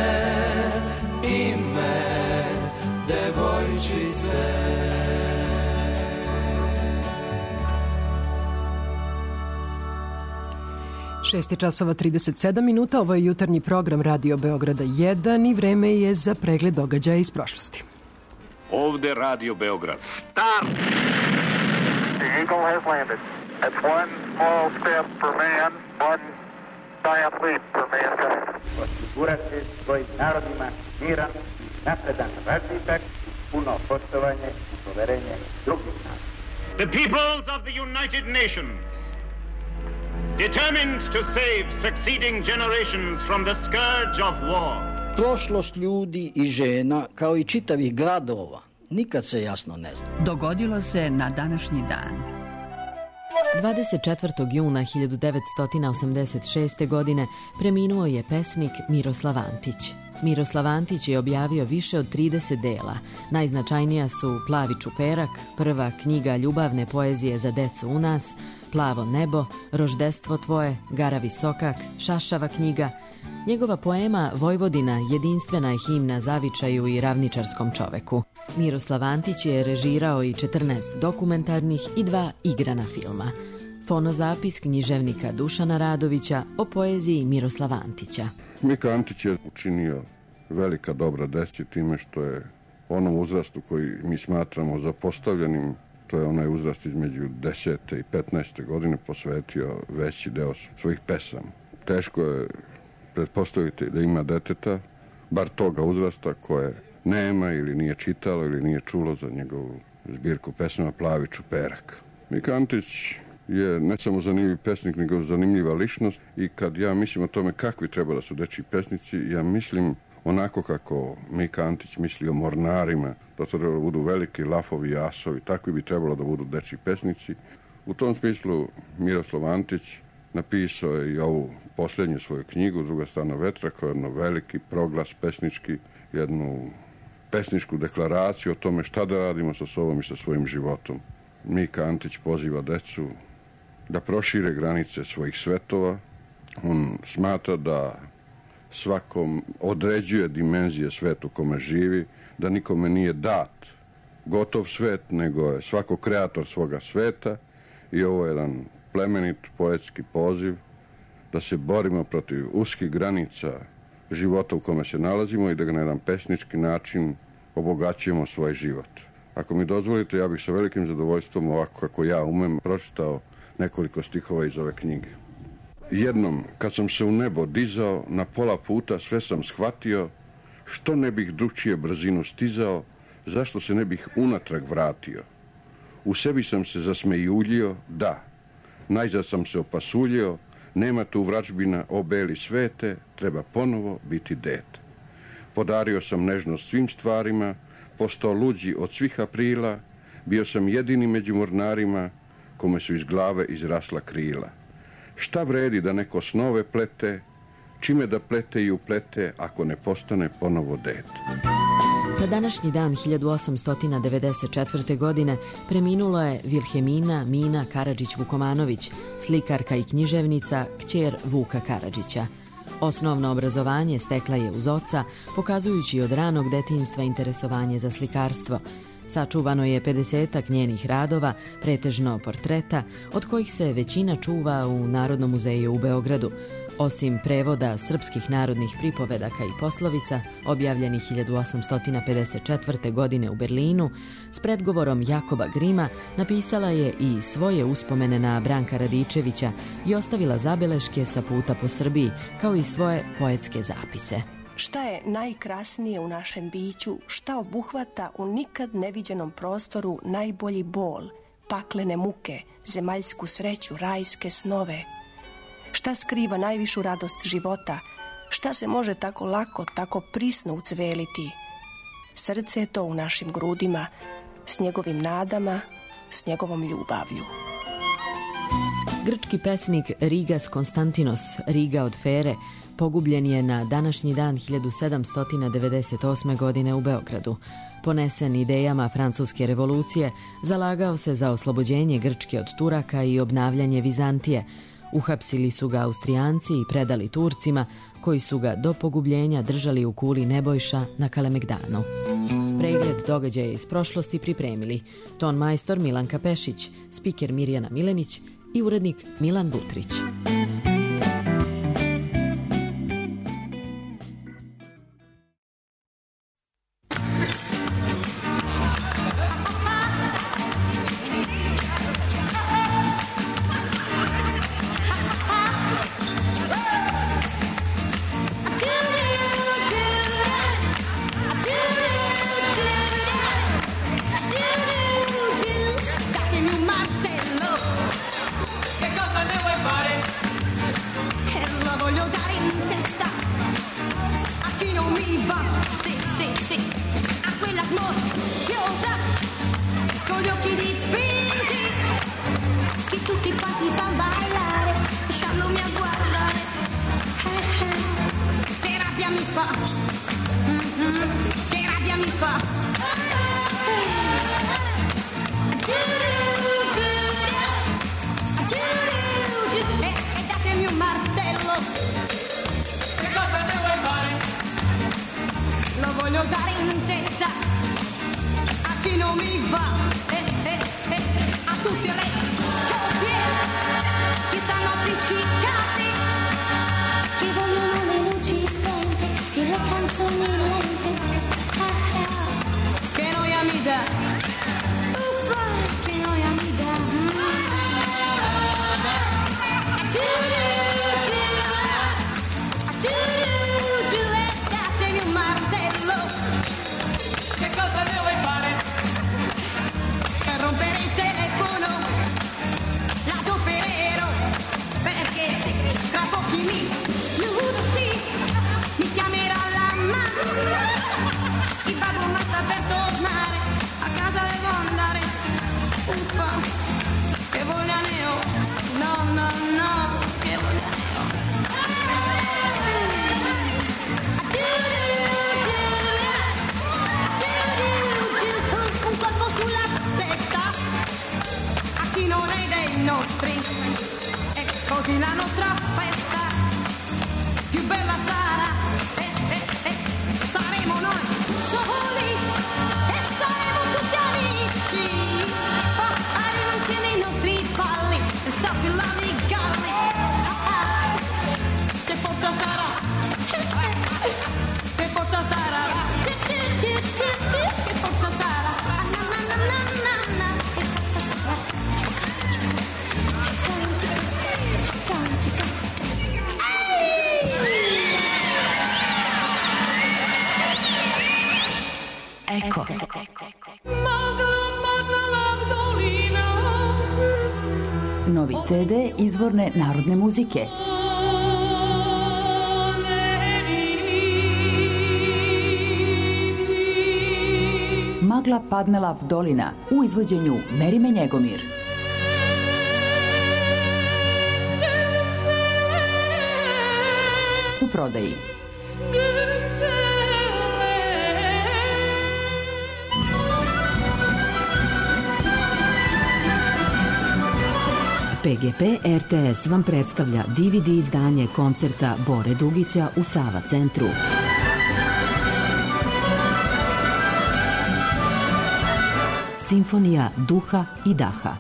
ime devojčice. šest časova trideset sedam minuta, ovo je jutarnji program Radio Beograda jedan i vreme je za pregled događaja iz prošlosti. Ovde Radio Beograd. Start! The Eagle has landed. That's one small step for man, one giant leap for mankind. Osigurati svojim narodima miran i napredan razvitak, puno poštovanje i poverenje drugih naroda. The peoples of the United Nations, determined to save succeeding generations from the scourge of war. Prošlost ljudi i žena, kao i čitavih gradova, nikad se jasno ne zna. Dogodilo se na današnji dan. dvadeset četvrtog juna hiljadu devetsto osamdeset šeste. godine preminuo je pesnik Miroslav Antić. Miroslav Antić je objavio više od trideset dela. Najznačajnija su Plavi čuperak, prva knjiga ljubavne poezije za decu u nas, Plavo nebo, Roždestvo tvoje, Gara visokak, Šašava knjiga. Njegova poema Vojvodina jedinstvena je himna zavičaju i ravničarskom čoveku. Miroslav Antić je režirao i četrnaest dokumentarnih i dva igrana filma. Fonozapis književnika Dušana Radovića o poeziji Miroslava Antića. Mika Antić je učinio velika dobra deci time što je onom uzrastu koji mi smatramo zapostavljenim, to je onaj uzrast između desete i petnaeste godine, posvetio veći deo svojih pesama. Teško je pretpostaviti da ima deteta, bar toga uzrasta, koje nema ili nije čitalo ili nije čulo za njegovu zbirku pesama Plavi čuperak. Mika Antić je ne samo zanimljiv pesnik, nego zanimljiva ličnost i kad ja mislim o tome kakvi treba da su dečji pesnici, ja mislim onako kako Mika Antić misli o mornarima, da to treba da budu veliki lafovi, jasovi, takvi bi trebalo da budu dečji pesnici. U tom smislu Miroslav Antić napisao je i ovu posljednju svoju knjigu, Druga strana vetra, koja je jedno veliki proglas pesnički, jednu pesničku deklaraciju o tome šta da radimo sa sobom i sa svojim životom. Mika Antić poziva decu da prošire granice svojih svetova. On smatra da svakom određuje dimenzije svetu kome živi, da nikome nije dat gotov svet, nego je svako kreator svoga sveta i ovo je jedan plemenit poetski poziv da se borimo protiv uskih granica života u kome se nalazimo i da ga na jedan pesnički način obogaćujemo svoj život. Ako mi dozvolite, ja bih sa velikim zadovoljstvom, ovako kako ja umem, pročitao nekoliko stihova iz ove knjige. Jednom, kad sam se u nebo dizao, na pola puta sve sam shvatio, što ne bih drugčije brzinu stizao, zašto se ne bih unatrag vratio. U sebi sam se zasmejuljio, da, najzad sam se opasuljio, nema tu vračbina o beli svete, treba ponovo biti dete. Podario sam nežnost svim stvarima, postao luđi od svih aprila, bio sam jedini među mornarima kome su iz glave izrasla krila. Šta vredi da neko snove plete, čime da plete i uplete ako ne postane ponovo dete? Na današnji dan hiljadu osamsto devedeset četvrte. godine preminula je Vilhemina Mina Karadžić-Vukomanović, slikarka i književnica, kćer Vuka Karadžića. Osnovno obrazovanje stekla je uz oca, pokazujući od ranog detinjstva interesovanje za slikarstvo. Sačuvano je pedesetak njenih radova, pretežno portreta, od kojih se većina čuva u Narodnom muzeju u Beogradu. Osim prevoda srpskih narodnih pripovedaka i poslovica, objavljenih hiljadu osamsto pedeset četvrte. godine u Berlinu, s predgovorom Jakoba Grima napisala je i svoje uspomene na Branka Radičevića i ostavila zabeleške sa puta po Srbiji, kao i svoje poetske zapise. Šta je najkrasnije u našem biću, šta obuhvata u nikad neviđenom prostoru najbolji bol, paklene muke, zemaljsku sreću, rajske snove? Šta skriva najvišu radost života? Šta se može tako lako, tako prisno ucveliti? Srce je to u našim grudima, s njegovim nadama, s njegovom ljubavlju. Grčki pesnik Rigas Konstantinos, Riga od Fere, pogubljen je na današnji dan hiljadu sedamsto devedeset osme. godine u Beogradu. Ponesen idejama francuske revolucije, zalagao se za oslobođenje Grčke od Turaka i obnavljanje Vizantije. Uhapsili su ga Austrijanci i predali Turcima, koji su ga do pogubljenja držali u kuli Nebojša na Kalemegdanu. Pregled događaja iz prošlosti pripremili ton majstor Milanka Pešić, spiker Mirjana Milenić i urednik Milan Butrić. Eko. Novi ce de izvorne narodne muzike. Magla Padnela Vdolina u izvođenju Merime Njegomir. prodaji. P G P R T S vam predstavlja D V D izdanje koncerta Bore Dugića u Sava centru. Simfonija duha i daha.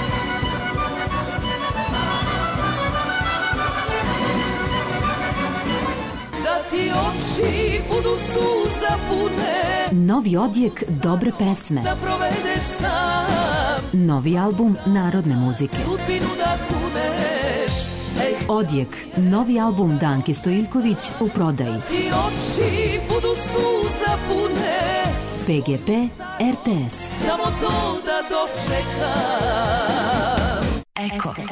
Da ti oči budu suza pune, Novi odjek dobre pesme. da provedeš sam Novi album narodne muzike. sudbinu da kuneš. Ej, Odjek, novi album Danke Stojiljković u prodaji. ti oči budu suza pune, P G P R T S. samo to da dočekam. Eko.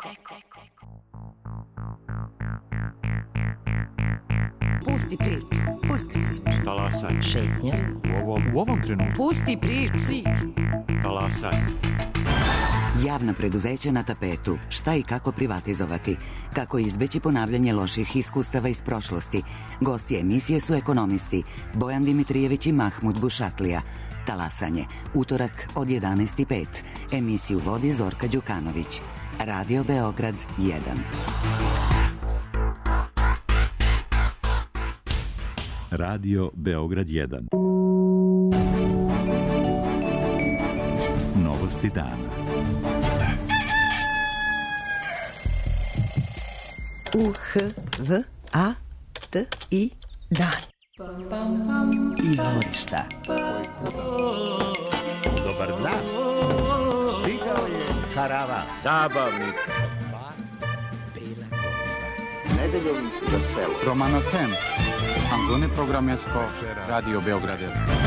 Pusti priču, pusti priču. Talasanje. Šetnja. U ovom, u ovom trenutku. Pusti priču. Talasanje. Javna preduzeća na tapetu. Šta i kako privatizovati? Kako izbeći ponavljanje loših iskustava iz prošlosti? Gosti emisije su ekonomisti Bojan Dimitrijević i Mahmud Bušatlija. Talasanje. Utorak od jedanaest i pet. Emisiju vodi Zorka Đukanović. Radio Beograd jedan. Radio Beograd jedan. Novosti dana. U H V A T I dan. Izvorišta. Dobar dan. Stigao je karavan. Zabavnik. Nedeljom za selo. Romano Tem. Angone programesko Radio Beograd.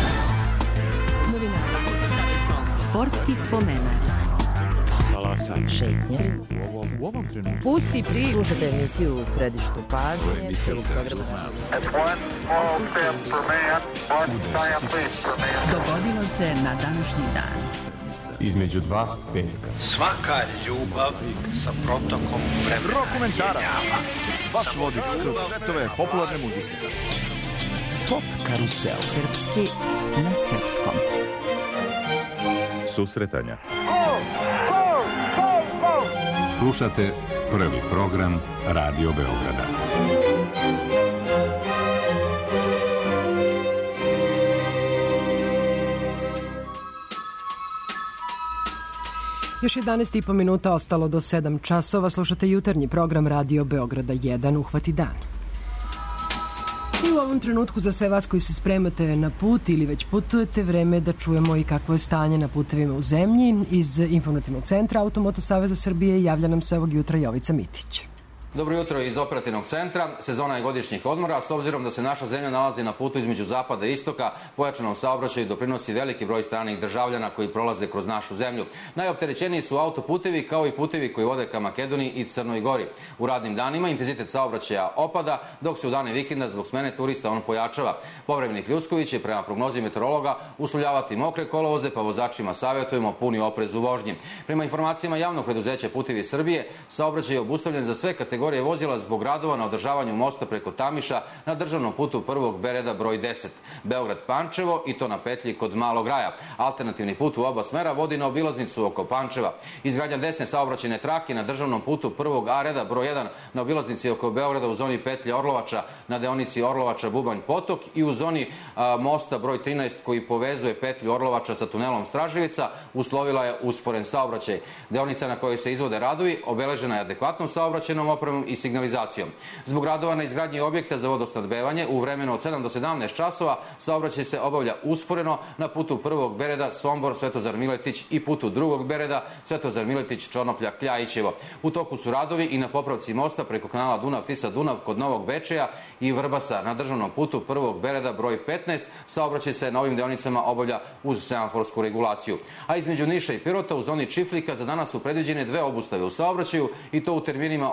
Sportski spomenak. Talasanje. Šetnja. U ovom, u ovom trenutku. Pusti priču. Slušajte emisiju u središtu pažnje. Dogodilo se na današnji dan. Između dva petka. Svaka ljubav sa protokom vremena. Rokomentarac. Vaš vodič kroz svetove popularne muzike. Pop karusel. Srpski na srpskom. Susretanja. Slušate prvi program Radio Beograda. Još jedanaest i po minuta ostalo do sedam časova. Slušate jutarnji program Radio Beograda jedan, Uhvati dan. I u ovom trenutku za sve vas koji se spremate na put ili već putujete, vreme je da čujemo i kakvo je stanje na putevima u zemlji. Iz Informativnog centra Automoto Saveza Srbije javlja nam se ovog jutra Jovica Mitić. Dobro jutro iz operativnog centra. Sezona je godišnjih odmora, s obzirom da se naša zemlja nalazi na putu između zapada i istoka, pojačanom saobraćaju doprinosi veliki broj stranih državljana koji prolaze kroz našu zemlju. Najopterećeniji su autoputevi kao i putevi koji vode ka Makedoniji i Crnoj Gori. U radnim danima intenzitet saobraćaja opada, dok se u dane vikenda zbog smene turista on pojačava. Povremeni pljuskovi će prema prognozi meteorologa uslovljavati mokre kolovoze, pa vozačima savjetujemo puni oprez u vožnji. Prema informacijama javnog preduzeća Putevi Srbije, saobraćaj je obustavljen za sve kategorije vozila zbog radova na održavanju mosta preko Tamiša na državnom putu prvog bereda broj deset. Beograd-Pančevo i to na petlji kod Malog Raja. Alternativni put u oba smera vodi na obilaznicu oko Pančeva. Izgradnja desne saobraćajne trake na državnom putu prvog A reda broj jedan na obilaznici oko Beograda u zoni petlje Orlovača na deonici Orlovača-Bubanj Potok i u zoni a, mosta broj trinaest koji povezuje petlju Orlovača sa tunelom Straževica uslovila je usporen saobraćaj. Deonica na kojoj se izvode radovi obeležena je adekvatnom saobraćajnom opremom i signalizacijom. Zbog radova na izgradnji objekta za vodosnabdevanje u vremenu od sedam do sedamnaest časova saobraćaj se obavlja usporeno na putu prvog bereda Sombor, Svetozar Miletić i putu drugog bereda Svetozar Miletić, Čornoplja, Kljajićevo. U toku su radovi i na popravci mosta preko kanala Dunav-Tisa-Dunav kod Novog Bečeja i Vrbasa na državnom putu prvog bereda broj petnaest. Saobraćaj se na ovim deonicama obavlja uz semaforsku regulaciju. A između Niša i Pirota u zoni Čiflika za danas su predviđene dve obustave u saobraćaju i to u terminima od devet do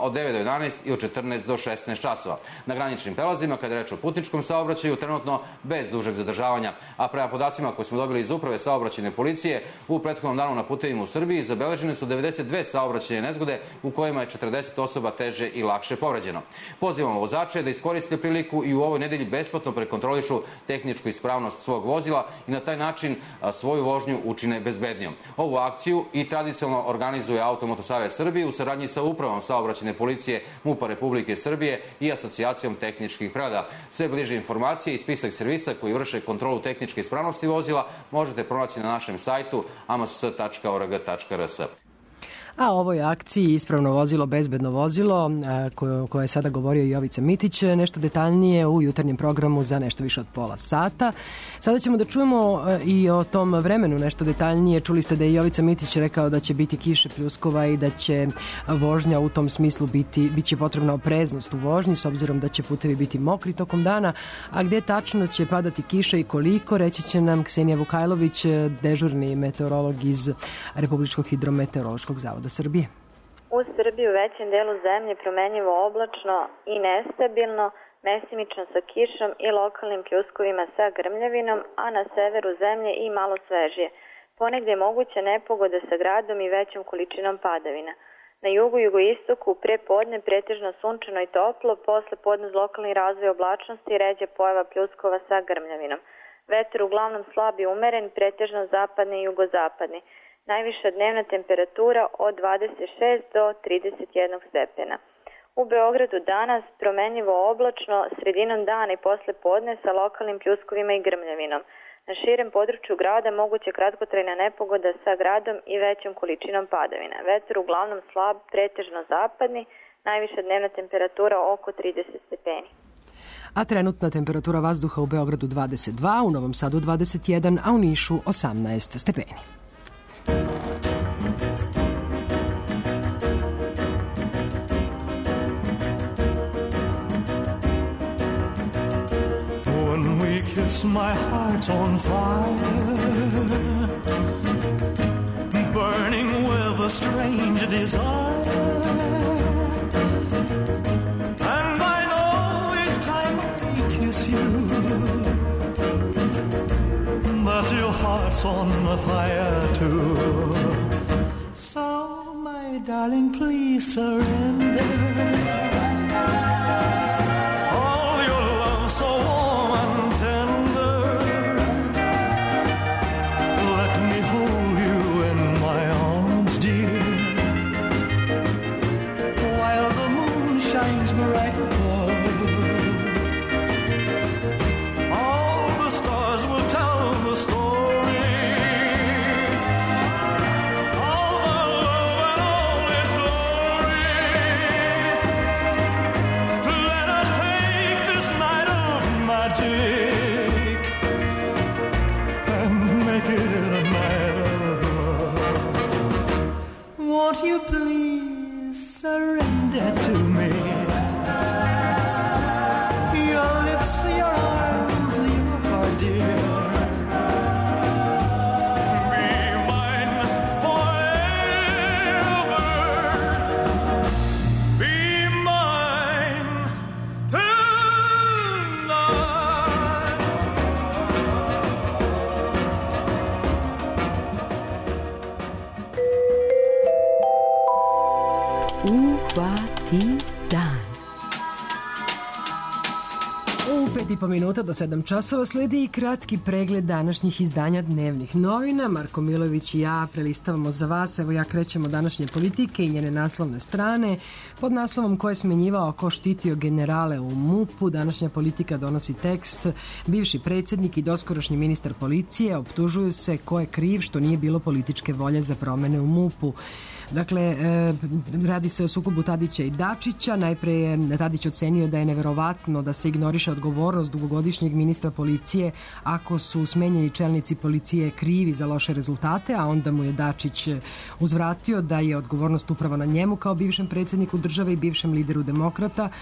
jedanaest i od četrnaest do šesnaest časova. Na graničnim prelazima, kada je reč o putničkom saobraćaju, trenutno bez dužeg zadržavanja. A prema podacima koje smo dobili iz Uprave saobraćajne policije, u prethodnom danu na putevima u Srbiji zabeležene su devedeset dve saobraćajne nezgode u kojima je četrdeset osoba teže i lakše povređeno. Pozivamo vozače da iskoriste priliku i u ovoj nedelji besplatno prekontrolišu tehničku ispravnost svog vozila i na taj način svoju vožnju učine bezbednijom. Ovu akciju i tradicionalno organizuje Automoto savez Srbije u saradnji sa Upravom saobraćajne policije MUP-a Republike Srbije i Asocijacijom tehničkih pregleda. Sve bliže informacije i spisak servisa koji vrše kontrolu tehničke ispravnosti vozila možete pronaći na našem sajtu a m s tačka org tačka r s. A o ovoj akciji Ispravno vozilo, bezbedno vozilo, koje, koje je sada govorio Jovica Mitić, nešto detaljnije u jutarnjem programu za nešto više od pola sata. Sada ćemo da čujemo i o tom vremenu nešto detaljnije. Čuli ste da je Jovica Mitić rekao da će biti kiše, pljuskova i da će vožnja u tom smislu biti, bit će potrebna opreznost u vožnji s obzirom da će putevi biti mokri tokom dana, a gde tačno će padati kiša i koliko, reći će nam Ksenija Vukajlović, dežurni meteorolog iz Republičkog hidrometeorološkog zavoda Srbije. U Srbiji u većem delu zemlje promenjivo oblačno i nestabilno, mestimično sa kišom i lokalnim pljuskovima sa grmljavinom, a na severu zemlje i malo svežije. Ponegde je moguća nepogoda sa gradom i većom količinom padavina. Na jugu i jugoistoku pre podne pretežno sunčano i toplo, posle podne uz lokalni razvoj oblačnosti i ređa pojava pljuskova sa grmljavinom. Vetar uglavnom slab i umeren, pretežno zapadni i jugozapadni. Najviša dnevna temperatura od dvadeset šest do trideset jedan stepena. U Beogradu danas promenjivo oblačno, sredinom dana i posle podne sa lokalnim pljuskovima i grmljavinom. Na širem području grada moguće kratkotrajna nepogoda sa gradom i većom količinom padavina. Vetar uglavnom slab, pretežno zapadni, najviša dnevna temperatura oko trideset stepeni. A trenutna temperatura vazduha u Beogradu dvadeset dva, u Novom Sadu dvadeset jedan, a u Nišu osamnaest stepeni. When we kiss, my heart's on fire, burning with a strange desire, and I know each time I kiss you that your heart's on fire too. So, my darling, please surrender. All your love so warm and tender. Let me hold you in my arms, dear, while the moon shines bright above. All the stars will tell the story. All the love and all its glory. Let us take this night of magic and make it a night of love. Won't you please surrender to me? Your lips, your arms, your heart, dear. Be mine forever. Be mine tonight. Uhvati dan. U pet i po minuta do sedam časova sledi i kratki pregled današnjih izdanja dnevnih novina. Marko Milović i ja prelistavamo za vas. Evo ja krećemo današnje politike i njene naslovne strane. Pod naslovom ko je smenjivao, ko štitio generale u MUP-u, današnja politika donosi tekst. Bivši predsjednik i doskorašnji ministar policije optužuju se ko je kriv što nije bilo političke volje za promene u MUP-u. Dakle, e, radi se o sukobu Tadića i Dačića. Najpre je Tadić ocenio da je neverovatno da se ignoriše odgovornost dugogodišnjeg ministra policije ako su smenjeni čelnici policije krivi za loše rezultate, a onda mu je Dačić uzvratio da je odgovornost upravo na njemu kao bivšem predsjedniku države i bivšem lideru demokrata.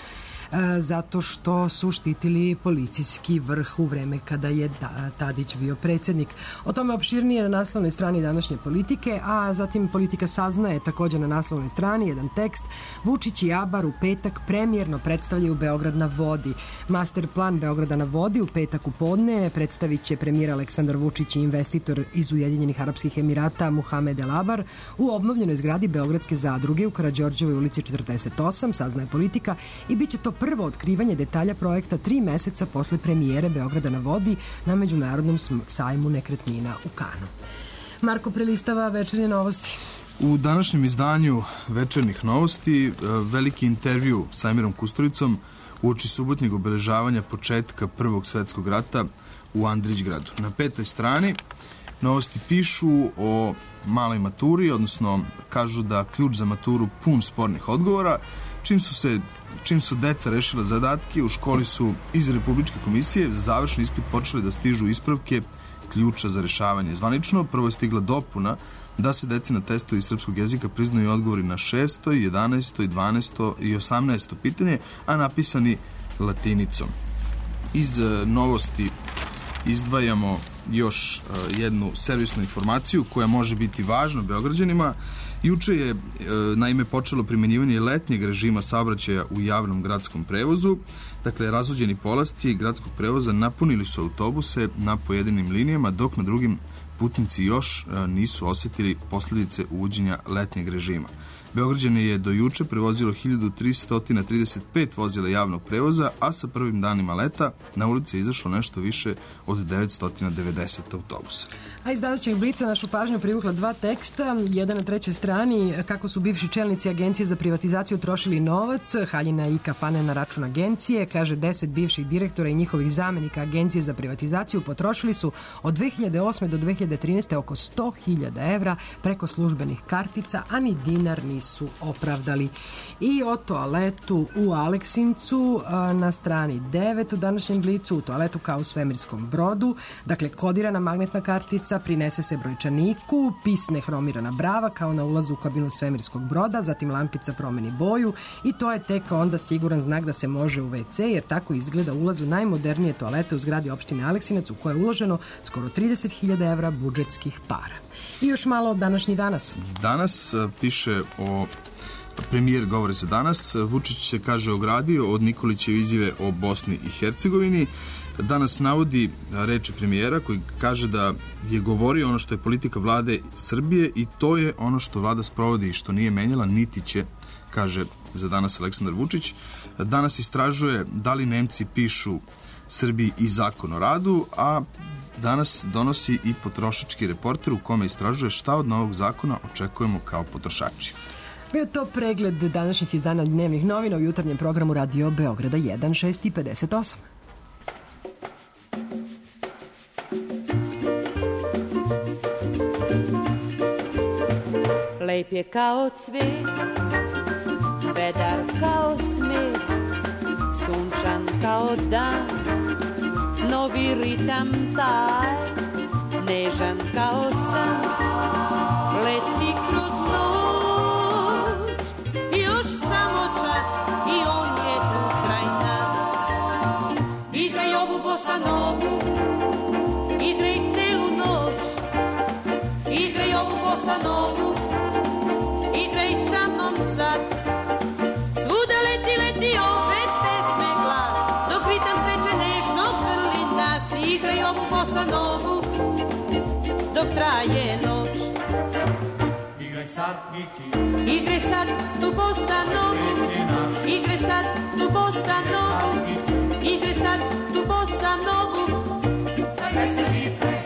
zato što su štitili policijski vrh u vreme kada je Tadić bio predsjednik. O tome opširnije na naslovnoj strani današnje Politike, a zatim Politika saznaje također na naslovnoj strani jedan tekst: Vučić i Abar u petak premijerno predstavljaju Beograd na vodi. Master plan Beograda na vodi u petak u podne predstavit će premijer Aleksandar Vučić i investitor iz Ujedinjenih Arapskih Emirata Muhamed El Abar u obnovljenoj zgradi Beogradske zadruge u Karađorđevoj ulici četrdeset osam, saznaje Politika, i bit će to prvo otkrivanje detalja projekta tri meseca posle premijere Beograda na vodi na Međunarodnom sajmu nekretnina u Kanu. Marko prelistava večernje novosti. U današnjem izdanju večernjih novosti veliki intervju sa Emirom Kusturicom uoči subotnjeg obeležavanja početka Prvog svetskog rata u Andrićgradu. Na petoj strani novosti pišu o maloj maturi, odnosno kažu da ključ za maturu pun spornih odgovora. Čim su se Čim su deca rešila zadatke, u školi su iz Republičke komisije za završni ispit počeli da stižu ispravke ključa za rešavanje. Zvanično, prvo je stigla dopuna da se deci na testu iz srpskog jezika priznaju odgovori na šesto, jedanaesto, dvanaesto i osamnaesto pitanje, a napisani latinicom. Iz novosti izdvajamo još jednu servisnu informaciju koja može biti važna Beograđanima. Juče je naime počelo primenjivanje letnjeg režima saobraćaja u javnom gradskom prevozu. Dakle, razuđeni polasci gradskog prevoza napunili su autobuse na pojedinim linijama, dok na drugim putnici još nisu osetili posljedice uvođenja letnjeg režima. Beograđane je do juče prevozilo hiljadu trista trideset pet vozila javnog prevoza, a sa prvim danima leta na ulici je izašlo nešto više od devetsto devedeset autobusa. A iz današnjeg Blica našu pažnju privukla dva teksta. Jedan na trećoj strani, kako su bivši čelnici Agencije za privatizaciju trošili novac, haljina i kafane na račun agencije. Kaže, deset bivših direktora i njihovih zamenika Agencije za privatizaciju potrošili su od dve hiljade osme do dve hiljade trinaeste oko sto hiljada evra preko službenih kartica, a ni dinar nisu opravdali. I o toaletu u Aleksincu na strani devet u današnjem Blicu, u toaletu kao u svemirskom brodu, dakle kodirana magnetna kartica, prinese se brojčaniku, pisne hromirana brava kao na ulazu u kabinu svemirskog broda, zatim lampica promeni boju i to je tek onda siguran znak da se može u ve ce, jer tako izgleda ulaz u najmodernije toalete u zgradi opštine Aleksinac, u koje je uloženo skoro trideset hiljada evra budžetskih para. I još malo od današnji danas. Danas piše o premijer govori za danas. Vučić se, kaže, ogradio od Nikolićeve izjave o Bosni i Hercegovini. Danas navodi reči premijera koji kaže da je govorio ono što je politika vlade Srbije i to je ono što vlada sprovodi i što nije menjala, niti će, kaže za danas Aleksandar Vučić. Danas istražuje da li Nemci pišu Srbiji i zakon o radu, a danas donosi i potrošački reporter u kome istražuje šta od novog zakona očekujemo kao potrošači. Bio to pregled današnjih izdana dnevnih novina u jutarnjem programu Radio Beograda jedan, šest i pedeset osam. Lep je kao cvet, vedar kao smet, sunčan kao dan, novi ritam taj, nežan kao san, leti kroz noć, još samo čas i on je tu kraj nas. Igraj ovu bosanovu, igraj celu noć, igraj ovu bosanovu, igraj sa mnom sad. Svuda leti, leti ove pesme glas, dok ritam sreće nežno grli nas. Igraj ovu bosanovu, dok traje noć. Igraj sad i ti, igraj sad tu bosanovu, igraj sad tu bosanovu, igraj sad tu bosanovu. Daj se mi ples.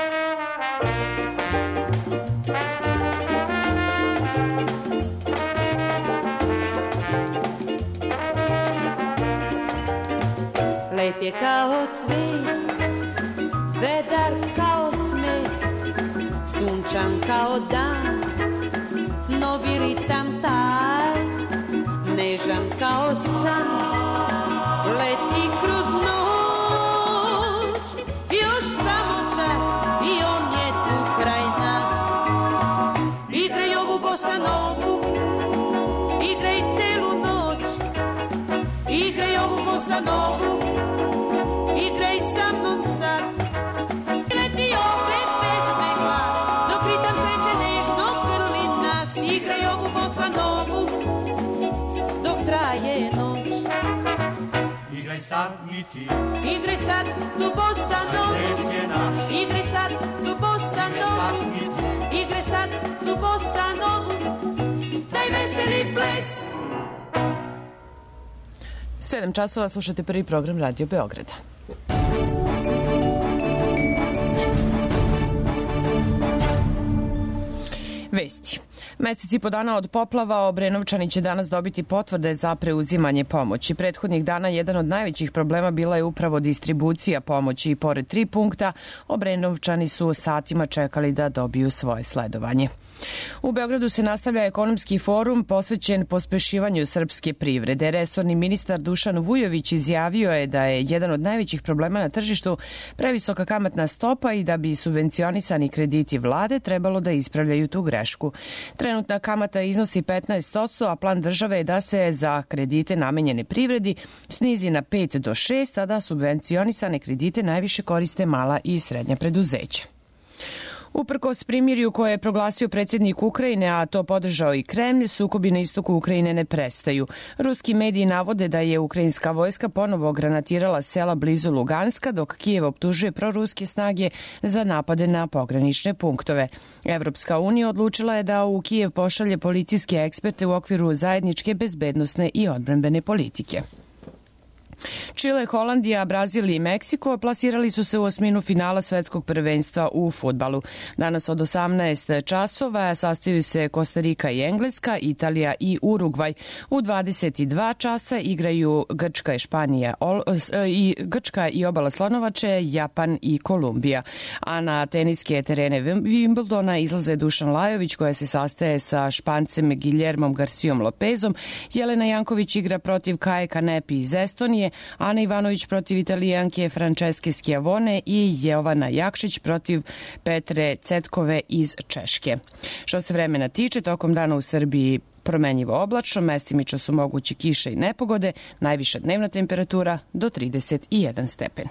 Lep je kao cvet, vedar kao smet, sunčan kao dan, novi ritam taj, nežan kao san, leti kroz noć, još samo čas i on je tu kraj nas. Igraj ovu bosanovu, igraj celu noć, igraj bossa novu, igraj sa mnom sad. Leti ove pesme glas, dok ritam sreće nežno grli nas. Igraj ovu bossa novu, dok traje noć. Igraj sad mi ti, igraj sad tu bossa novu, ples je naš. Igraj sad tu bossa novu, igraj sad tu bossa novu, daj veseli ples. Sedam časova, slušate prvi program Radio Beograda. Vesti. Mesec i po dana od poplava Obrenovčani će danas dobiti potvrde za preuzimanje pomoći. Prethodnih dana jedan od najvećih problema bila je upravo distribucija pomoći i pored tri punkta Obrenovčani su satima čekali da dobiju svoje sledovanje. U Beogradu se nastavlja ekonomski forum posvećen pospešivanju srpske privrede. Resorni ministar Dušan Vujović izjavio je da je jedan od najvećih problema na tržištu previsoka kamatna stopa i da bi subvencionisani krediti vlade trebalo da ispravljaju tu grešku. Trenutna kamata iznosi petnaest posto, a plan države je da se za kredite namenjene privredi snizi na pet do šest, a da subvencionisane kredite najviše koriste mala i srednja preduzeća. Uprkos primirju koje je proglasio predsjednik Ukrajine, a to podržao i Kremlj, sukobi na istoku Ukrajine ne prestaju. Ruski mediji navode da je ukrajinska vojska ponovo granatirala sela blizu Luganska, dok Kijev optužuje proruske snage za napade na pogranične punktove. Evropska unija odlučila je da u Kijev pošalje policijske eksperte u okviru zajedničke bezbednosne i odbrambene politike. Čile, Holandija, Brazil i Meksiko plasirali su se u osminu finala svetskog prvenstva u fudbalu. Danas od osamnaest časova sastaju se Kostarika i Engleska, Italija i Urugvaj. U dvadeset dva časa igraju Grčka i Španija i Grčka i Obala Slonovače, Japan i Kolumbija. A na teniske terene Wimbledona izlaze Dušan Lajović koja se sastaje sa Špancem Guillermom Garcijom Lopezom. Jelena Janković igra protiv Kaje Kanepi iz Estonije, Ana Ivanović protiv Italijanke Franceske Schiavone i Jovana Jakšić protiv Petre Cetkove iz Češke. Što se vremena tiče, tokom dana u Srbiji promenjivo oblačno, mestimično su mogući kiše i nepogode, najviša dnevna temperatura do trideset jedan stepen.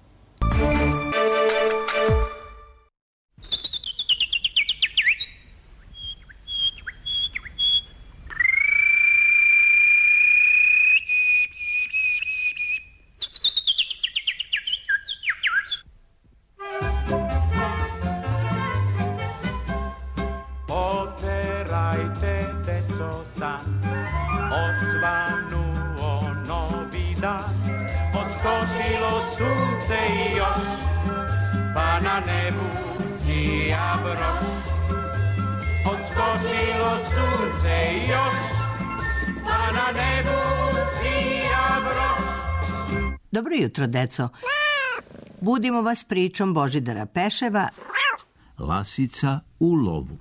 Dobro jutro, deco. Budimo vas pričom Božidara Peševa. Lasica u lovu.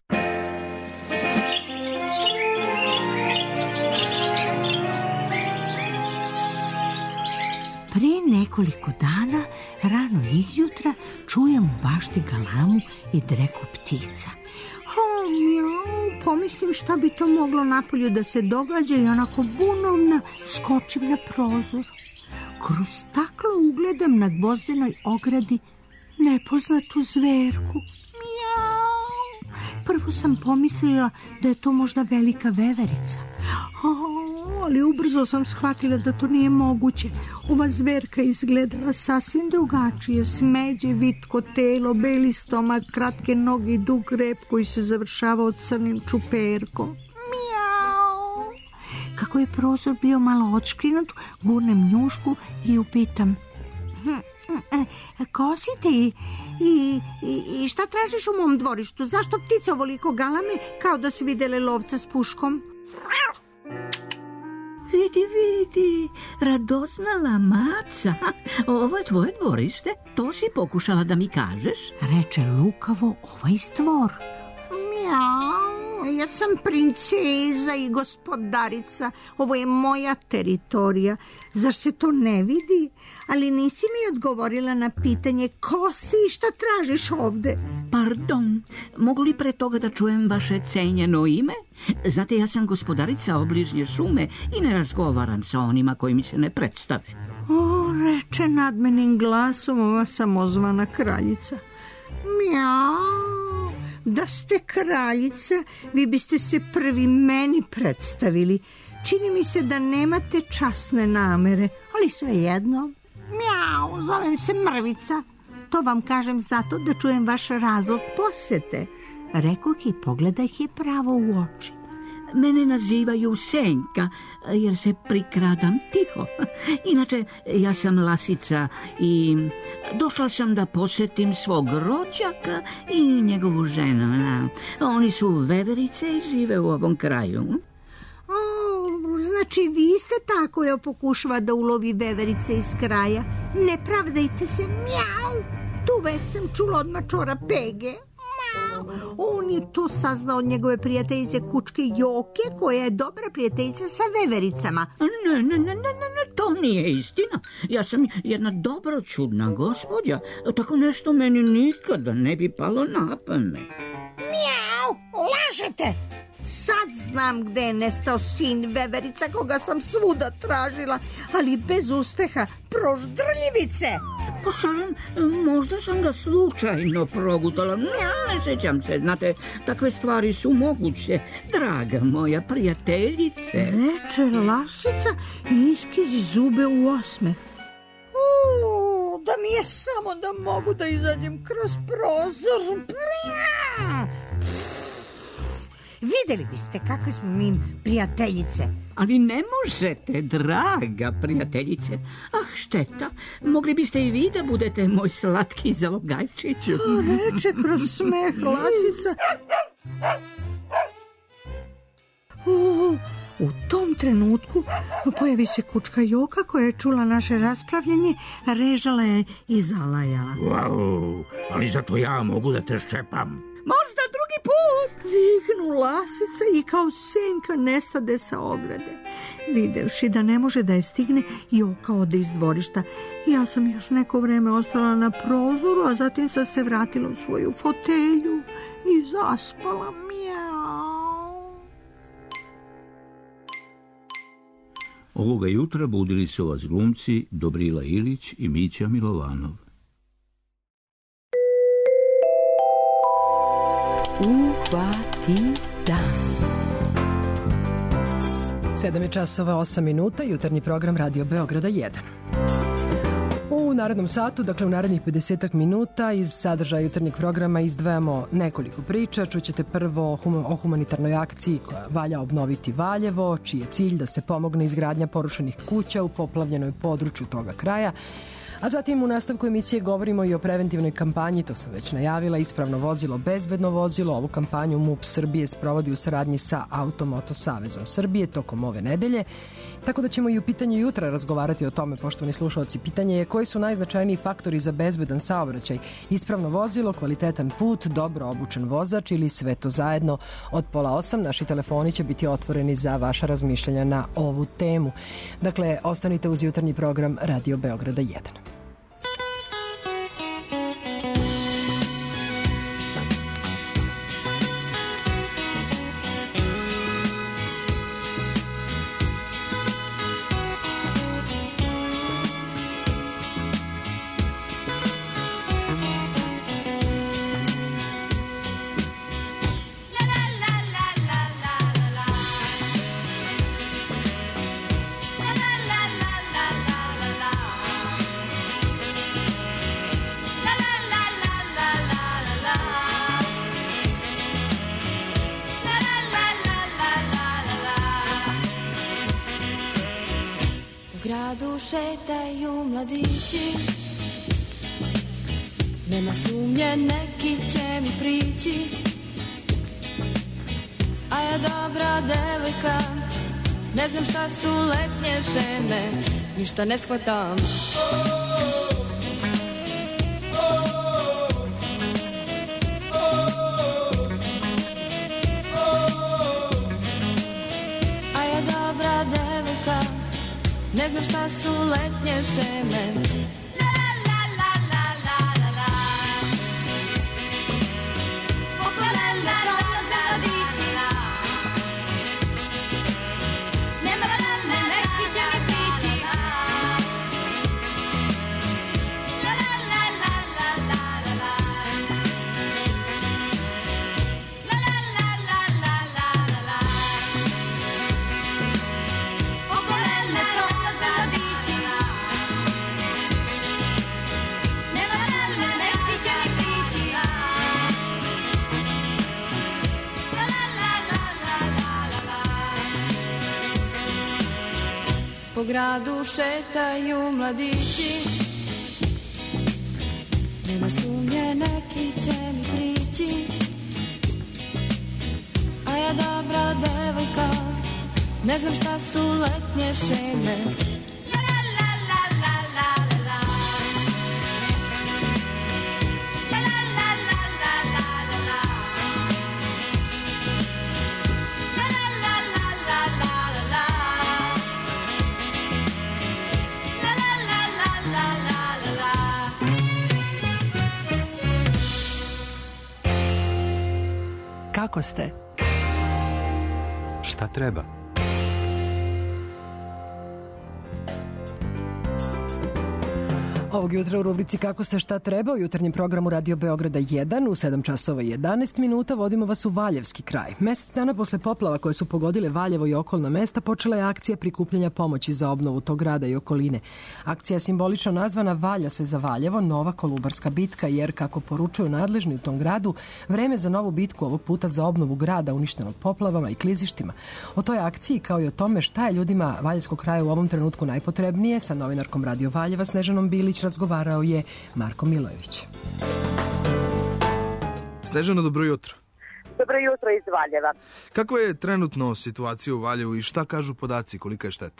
Pre nekoliko dana, rano izjutra, čujem u bašti galamu i dreku ptica. Oh, mjau, pomislim šta bi to moglo napolju da se događa i onako bunovna skočim na prozor. Kroz staklo ugledam na gvozdenoj ogradi nepoznatu zverku. Mjau. Prvo sam pomislila da je to možda velika veverica. Oh, ali ubrzo sam shvatila da to nije moguće. Ova zverka izgledala sasvim drugačije. Smeđe, vitko telo, beli stomak, kratke noge i dug rep koji se završavao crnim čuperkom. Kako je prozor bio malo odškrinut, gurnem njušku i upitam: ko si ti i, i, i šta tražiš u mom dvorištu? Zašto ptice ovoliko galame kao da su videle lovca s puškom? Vidi, vidi, radoznala maca. Ovo je tvoje dvorište, to si pokušala da mi kažeš? Reče lukavo ovaj stvor. Mjau, ja sam princeza i gospodarica. Ovo je moja teritorija. Zar se to ne vidi? Ali nisi mi odgovorila na pitanje ko si i šta tražiš ovde? Pardon, mogu li pre toga da čujem vaše cenjeno ime? Znate, ja sam gospodarica obližnje šume i ne razgovaram sa onima koji mi se ne predstave. O, reče nadmenim glasom ova samozvana kraljica. Mjau, da ste kraljica, vi biste se prvi meni predstavili. Čini mi se da nemate časne namere, ali svejedno. Mjau, zovem se Mrvica. To vam kažem zato da čujem vaš razlog posete. Rekoh i pogledaj je pravo u oči. Mene nazivaju Senjka, jer se prikradam tiho. Inače, ja sam Lasica i došla sam da posetim svog rođaka i njegovu ženu. Oni su veverice i žive u ovom kraju. O, znači vi ste ta koja pokušava da ulovi veverice iz kraja. Ne pravdajte se, mjau. Tu već sam čula od mačora Pege. On je to saznao od njegove prijateljice kučke Joke, koja je dobra prijateljica sa vevericama. Ne, ne, ne, ne, ne, to nije istina. Ja sam jedna dobroćudna gospođa. Tako nešto meni nikada ne bi palo na pamet. Mjau, lažete! Sad znam gde je nestao sin veverica koga sam svuda tražila, ali bez uspeha. Proždrljivice! Pa sam, možda sam ga slučajno progutala. Ja ne sećam se, znate, takve stvari su moguće. Draga moja prijateljice. Reče Lasica i iskizi zube u osmeh. Uuu, da mi je samo da mogu da izađem kroz prozor. Videli biste kakve smo mi prijateljice. Ali ne možete, draga prijateljice. Ah, šteta. Mogli biste i vi da budete moj slatki zalogajčić. Reče kroz smeh Lasica. U, u tom trenutku pojavi se kučka Joka koja je čula naše raspravljanje, režala je i zalajala. Wow, ali zato ja mogu da te ščepam. Možda drugi put! Viknu Lasica i kao senka nestade sa ograde. Videvši da ne može da je stigne, Joka ode iz dvorišta. Ja sam još neko vreme ostala na prozoru, a zatim sam se vratila u svoju fotelju i zaspala. Mjau. Ovoga jutra budili su vas glumci Dobrila Ilić i Mića Milovanov. Uhvati dan. sedam je časova osam minuta, jutarnji program Radio Beograda jedan. U narednom satu, dakle u narednih pedesetak minuta, iz sadržaja jutarnjeg programa izdvajamo nekoliko priča. Čućete prvo o humanitarnoj akciji koja valja obnoviti Valjevo, čiji je cilj da se pomogne izgradnja porušenih kuća u poplavljenoj području toga kraja. A zatim u nastavku emisije govorimo i o preventivnoj kampanji, to sam već najavila, ispravno vozilo, bezbedno vozilo. Ovu kampanju MUP Srbije sprovodi u saradnji sa Automoto Savezom Srbije tokom ove nedelje. Tako da ćemo i u pitanju jutra razgovarati o tome, poštovani slušalci. Pitanje je koji su najznačajniji faktori za bezbedan saobraćaj? Ispravno vozilo, kvalitetan put, dobro obučen vozač ili sve to zajedno? Od pola osam naši telefoni će biti otvoreni za vaša razmišljanja na ovu temu. Dakle, ostanite uz jutarnji program Radio Beograda jedan. gradu šetaju mladići, nema sumnje neki će mi prići, a ja dobra devojka, ne znam šta su letnje žene, ništa ne shvatam. A ja dobra devojka, ne znam šta su letnje žene. La la la la la la la. po gradu šetaju mladići, nema sumnje neki će mi prići, a ja dobra devojka, ne znam šta su letnje šeme. Kako ste? Šta treba? Ovog jutra u rubrici Kako ste, šta treba u jutarnjem programu Radio Beograda jedan u sedam časova i jedanaest minuta vodimo vas u Valjevski kraj. Mesec dana posle poplava koje su pogodile Valjevo i okolna mesta počela je akcija prikupljanja pomoći za obnovu tog grada i okoline. Akcija je simbolično nazvana Valja se za Valjevo, nova kolubarska bitka, jer kako poručuju nadležni u tom gradu, vreme za novu bitku ovog puta za obnovu grada uništenog poplavama i klizištima. O toj akciji kao i o tome šta je ljudima Valjevskog kraja u ovom trenutku najpotrebnije sa novinarkom Radio Valjeva Snežanom Bilić razgovarao je Marko Milojević. Snežana, dobro jutro. Dobro jutro iz Valjeva. Kakva je trenutno situacija u Valjevu i šta kažu podaci, kolika je šteta?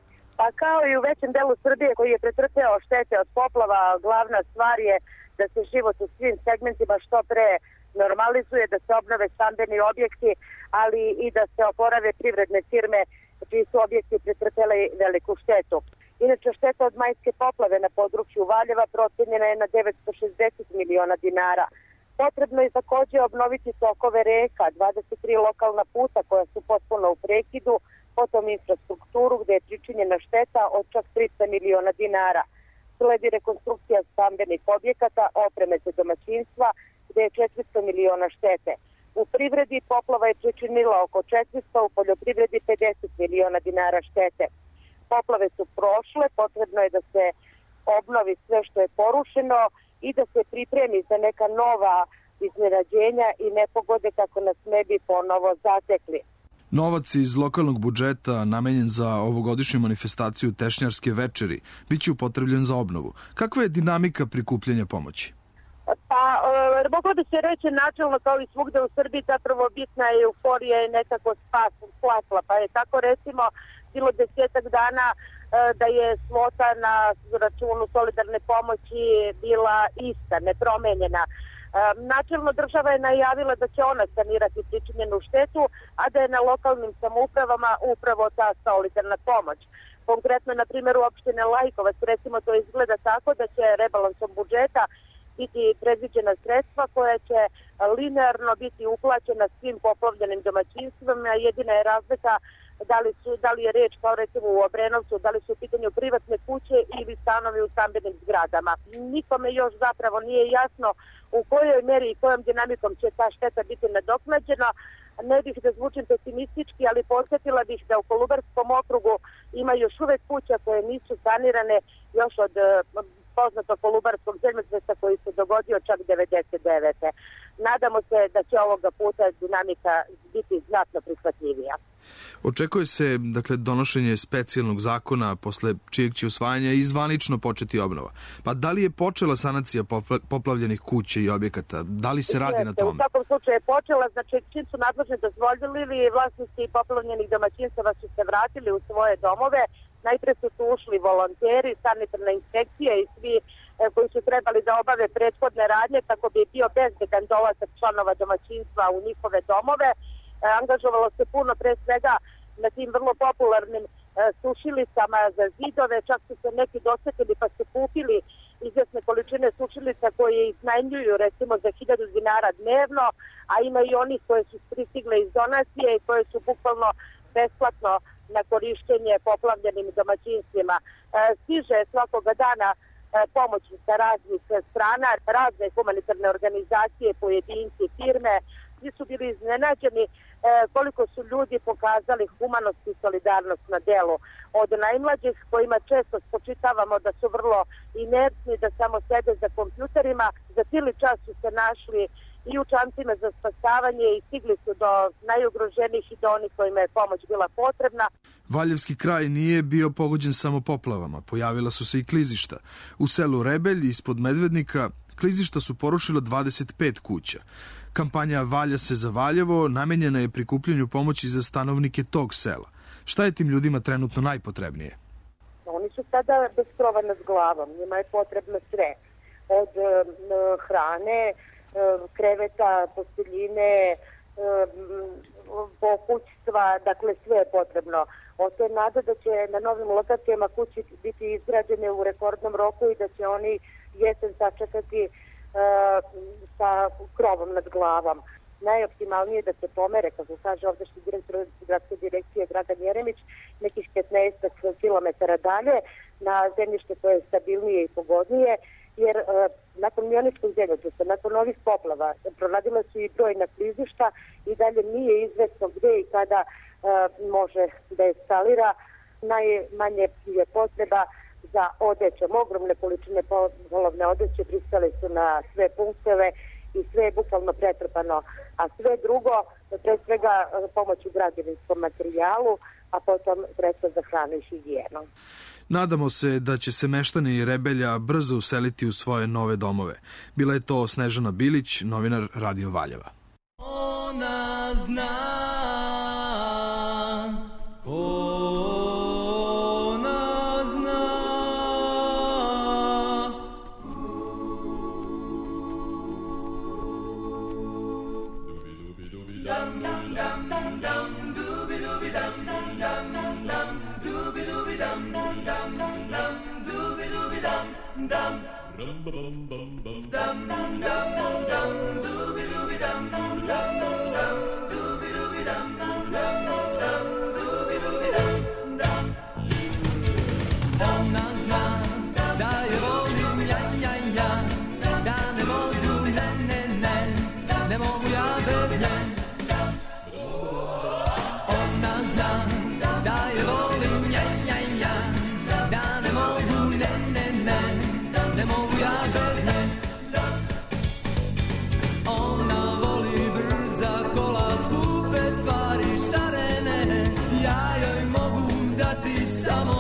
Pa kao i u većem delu Srbije koji je pretrpeo štete od poplava, glavna stvar je da se život u svim segmentima što pre normalizuje, da se obnove stambeni objekti, ali i da se oporave privredne firme čiji su objekti pretrpeli veliku štetu. Inače, šteta od majske poplave na području Valjeva procenjena je na devetsto šezdeset miliona dinara. Potrebno je takođe obnoviti tokove reka, dvadeset tri lokalna puta koja su potpuno u prekidu, potom infrastrukturu gde je pričinjena šteta od čak tristo miliona dinara. Sledi rekonstrukcija stambenih objekata, opreme za domaćinstva gde je četiristo miliona štete. U privredi poplava je pričinila oko četiristo, u poljoprivredi pedeset miliona dinara štete. Poplave su prošle, potrebno je da se obnovi sve što je porušeno i da se pripremi za neka nova iznenađenja i nepogode kako nas ne bi ponovo zatekli. Novac iz lokalnog budžeta namenjen za ovogodišnju manifestaciju Tešnjarske večeri biće upotrebljen za obnovu. Kakva je dinamika prikupljanja pomoći? Pa, e, moglo bi se reći načelno kao i svugde u Srbiji, zapravo bitna je euforija i nekako spas, splasla. Pa je tako recimo bilo desetak dana e, da je svota na računu solidarne pomoći bila ista, nepromenjena. E, načelno država je najavila da će ona sanirati pričinjenu štetu, a da je na lokalnim samoupravama upravo ta solidarna pomoć. Konkretno, na primjer, u opštine Lajkovac, recimo, to izgleda tako da će rebalansom budžeta biti predviđena sredstva koja će linearno biti uplaćena svim poplavljenim domaćinstvima. Jedina je razlika da li, su, da li je reč kao recimo u Obrenovcu, da li su u pitanju privatne kuće ili stanovi u stambenim zgradama. Nikome još zapravo nije jasno u kojoj meri i kojom dinamikom će ta šteta biti nadoknađena. Ne bih da zvučim pesimistički, ali podsjetila bih da u Kolubarskom okrugu ima još uvek kuća koje nisu sanirane još od poznato kolubarskog zemljotresa koji se dogodio čak devedeset devete. Nadamo se da će ovoga puta dinamika biti znatno prihvatljivija. Očekuje se, dakle, donošenje specijalnog zakona posle čijeg će usvajanja i zvanično početi obnova. Pa da li je počela sanacija poplavljenih kuća i objekata? Da li se radi na tome? U svakom slučaju je počela, znači čim su nadležni dozvoljili, vlasnici poplavljenih domaćinstava su se vratili u svoje domove. Najpre su tu ušli volonteri, sanitarna inspekcija i svi e, koji su trebali da obave prethodne radnje kako bi bio bezbedan dolazak članova domaćinstva u njihove domove. E, angažovalo se puno pre svega na tim vrlo popularnim e, sušilicama za zidove, čak su se neki dosetili pa su kupili izvjesne količine sušilica koje iznajmljuju recimo za hiljadu dinara dnevno, a ima i onih koje su pristigle iz donacije i koje su bukvalno besplatno na korišćenje poplavljenim domaćinstvima. E, stiže svakoga dana e, pomoć sa raznih strana, razne humanitarne organizacije, pojedinci, firme. Svi su bili iznenađeni e, koliko su ljudi pokazali humanost i solidarnost na delu. Od najmlađih kojima često spočitavamo da su vrlo inertni, da samo sede za kompjuterima, za cijeli čas su se našli i u čamcima za spasavanje i stigli su do najugroženijih i do onih kojima je pomoć bila potrebna. Valjevski kraj nije bio pogođen samo poplavama, pojavila su se i klizišta. U selu Rebelj ispod Medvednika klizišta su porušila dvadeset pet kuća. Kampanja Valja se za Valjevo namenjena je prikupljanju pomoći za stanovnike tog sela. Šta je tim ljudima trenutno najpotrebnije? Oni su sada bez krova nad glavom, njima je potrebno sve. Od e, hrane, e, kreveta, posteljine, e, pokućstva, dakle sve je potrebno. Oto je nada da će na novim lokacijama kući biti izgrađene u rekordnom roku i da će oni jesen sačekati e, sa krovom nad glavom. Najoptimalnije je da se pomere, kako kaže ovdašnji direktor gradske direkcije Dragan Jeremić, nekih petnaest kilometara dalje na zemljište koje je stabilnije i pogodnije, jer e, nakon mioničkog zemljotresa, nakon ovih poplava, proradila su i brojna klizišta i dalje nije izvesno gde i kada e, može da eskalira. Najmanje je potreba za odećom. Ogromne količine polovne odeće pristale su na sve punktove i sve je bukvalno pretrpano, a sve drugo, pre svega pomoć u građevinskom materijalu, a potom sredstva za hranu i higijenu. Nadamo se da će se meštani Rebelja brzo useliti u svoje nove domove. Bila je to Snežana Bilić, novinar Radio Valjeva. Ona zna, ona zna. Dum dum dum dum dum, dooby dooby dum dum dum dum dum, dooby dooby dum dum dum dum dum, dooby dooby dum dum, rum bum bum bum, dum dum dum dum dum, dooby dooby dum dum dum dum, dooby dooby dum dum dum dum, dooby dooby dum dum. Ona zna da je volim ja ja ja, da ne mogu ne ne ne, ne mogu ja bez nje. Ona zna da je volim ja ja ja, da ne mogu ne ne ne, ne mogu ja bez nje. Ona voli brza kola, skupe stvari šarene, ja joj mogu dati samo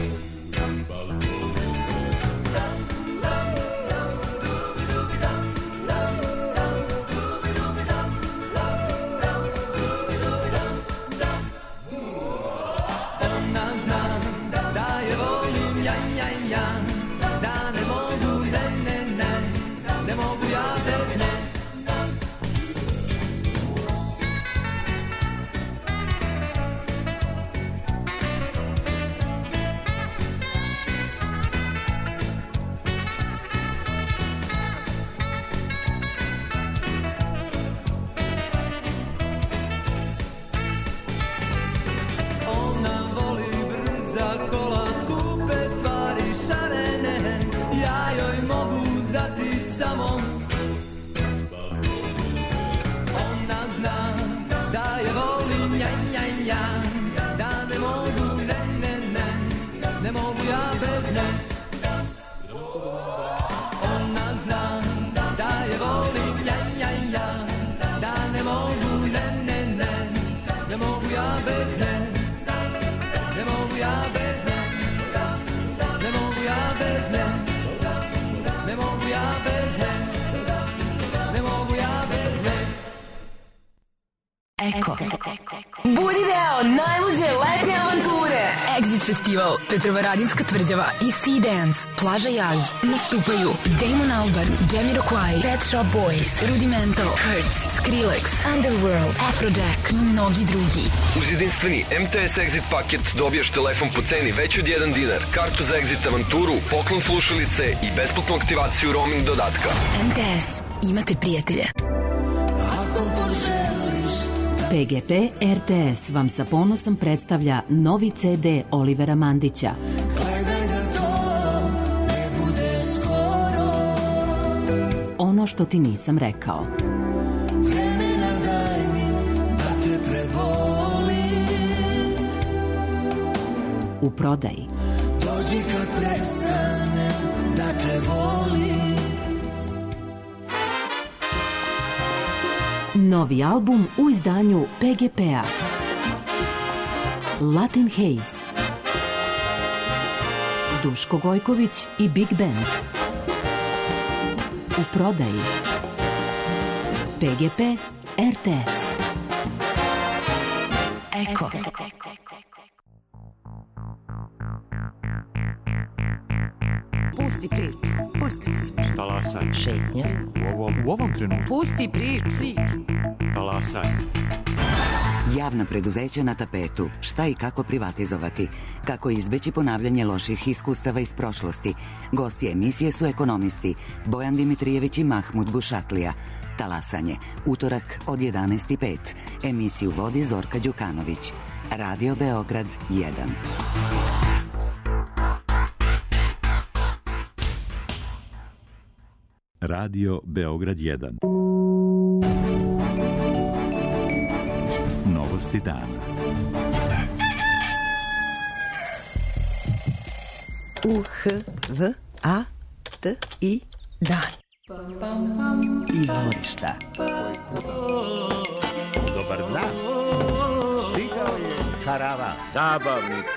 Eko. Budi deo najluđe letnje avanture. Exit Festival, Petrovaradinska tvrđava i Sea Dance, Plaža Jaz. Nastupaju Damon Albarn, Jamiroquai, Pet Shop Boys, Rudimental, Hertz, Skrillex, Underworld, Afrojack i mnogi drugi. Uz jedinstveni M T S Exit paket dobijaš telefon po ceni veći od jedan dinar, kartu za Exit avanturu, poklon slušalice i besplatnu aktivaciju roaming dodatka. M T S, imate prijatelje. P G P R T S vam sa ponosom predstavlja novi C D Olivera Mandića. Ono što ti nisam rekao. Vremena daj mi da te prebolim. U prodaji. Dođi kad prestane da te volim. Novi album u izdanju P G P-a. Latin Haze. Duško Gojković i Big Band. U prodaji. P G P R T S. Eko. Pusti priču. Pusti priču. Talasaj. Šetnja. U ovom, u ovom trenutku. Pusti priču. Talasaj. Javna preduzeća na tapetu. Šta i kako privatizovati? Kako izbeći ponavljanje loših iskustava iz prošlosti? Gosti emisije su ekonomisti Bojan Dimitrijević i Mahmud Bušatlija. Talasanje. Utorak od jedanaest i pet. Emisiju vodi Zorka Đukanović. Radio Beograd jedan. Radio Beograd jedan. Novosti dana. U H V A T I dan. Izvorišta. Dobar dan. Stigao je karavan zabavnik.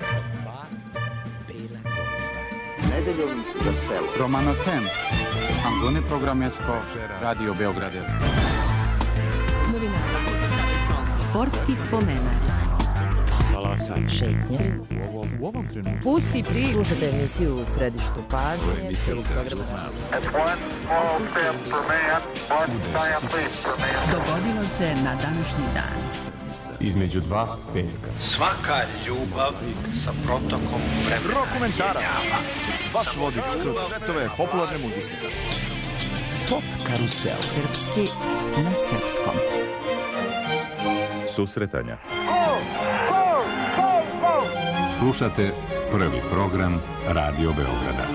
Nedeljom za selo. Romano Tem. Angone programesko. Radio Beograd jedan. Novinara. Sportski spomenak. Talasaj. Šetnja. U ovom, u ovom trenutku. Pusti priču. Slušajte emisiju u središtu pažnje. Dogodilo se na današnji dan. Između dva petka. Svaka ljubav sa protokom vremena. Rokomentarac. Vaš vodič kroz svetove popularne muzike. Pop karusel. Srpski na srpskom. Susretanja. Slušate prvi program Radio Beograda.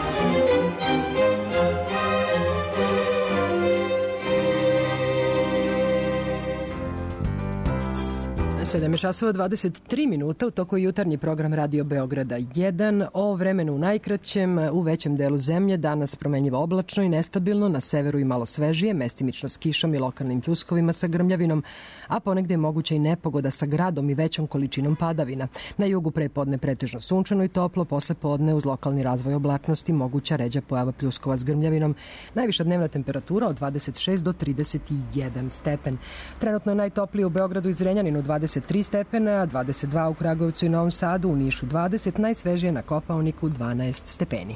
sedam časova dvadeset tri minuta, u toku jutarnji program Radio Beograda jedan, o vremenu u najkraćem, u većem delu zemlje danas promenljivo oblačno i nestabilno, na severu i malo svežije, mestimično s kišom i lokalnim pljuskovima sa grmljavinom, a ponegde je moguća i nepogoda sa gradom i većom količinom padavina. Na jugu pre podne pretežno sunčano i toplo, posle podne uz lokalni razvoj oblačnosti moguća ređa pojava pljuskova s grmljavinom. Najviša dnevna temperatura od dvadeset šest do trideset jedan stepen. Trenutno je najtoplije u Beogradu i Zrenjaninu dvadeset tri stepena, dvadeset dva u Kragujevcu i Novom Sadu, u Nišu dvadeset, najsvežije na Kopaoniku dvanaest stepeni.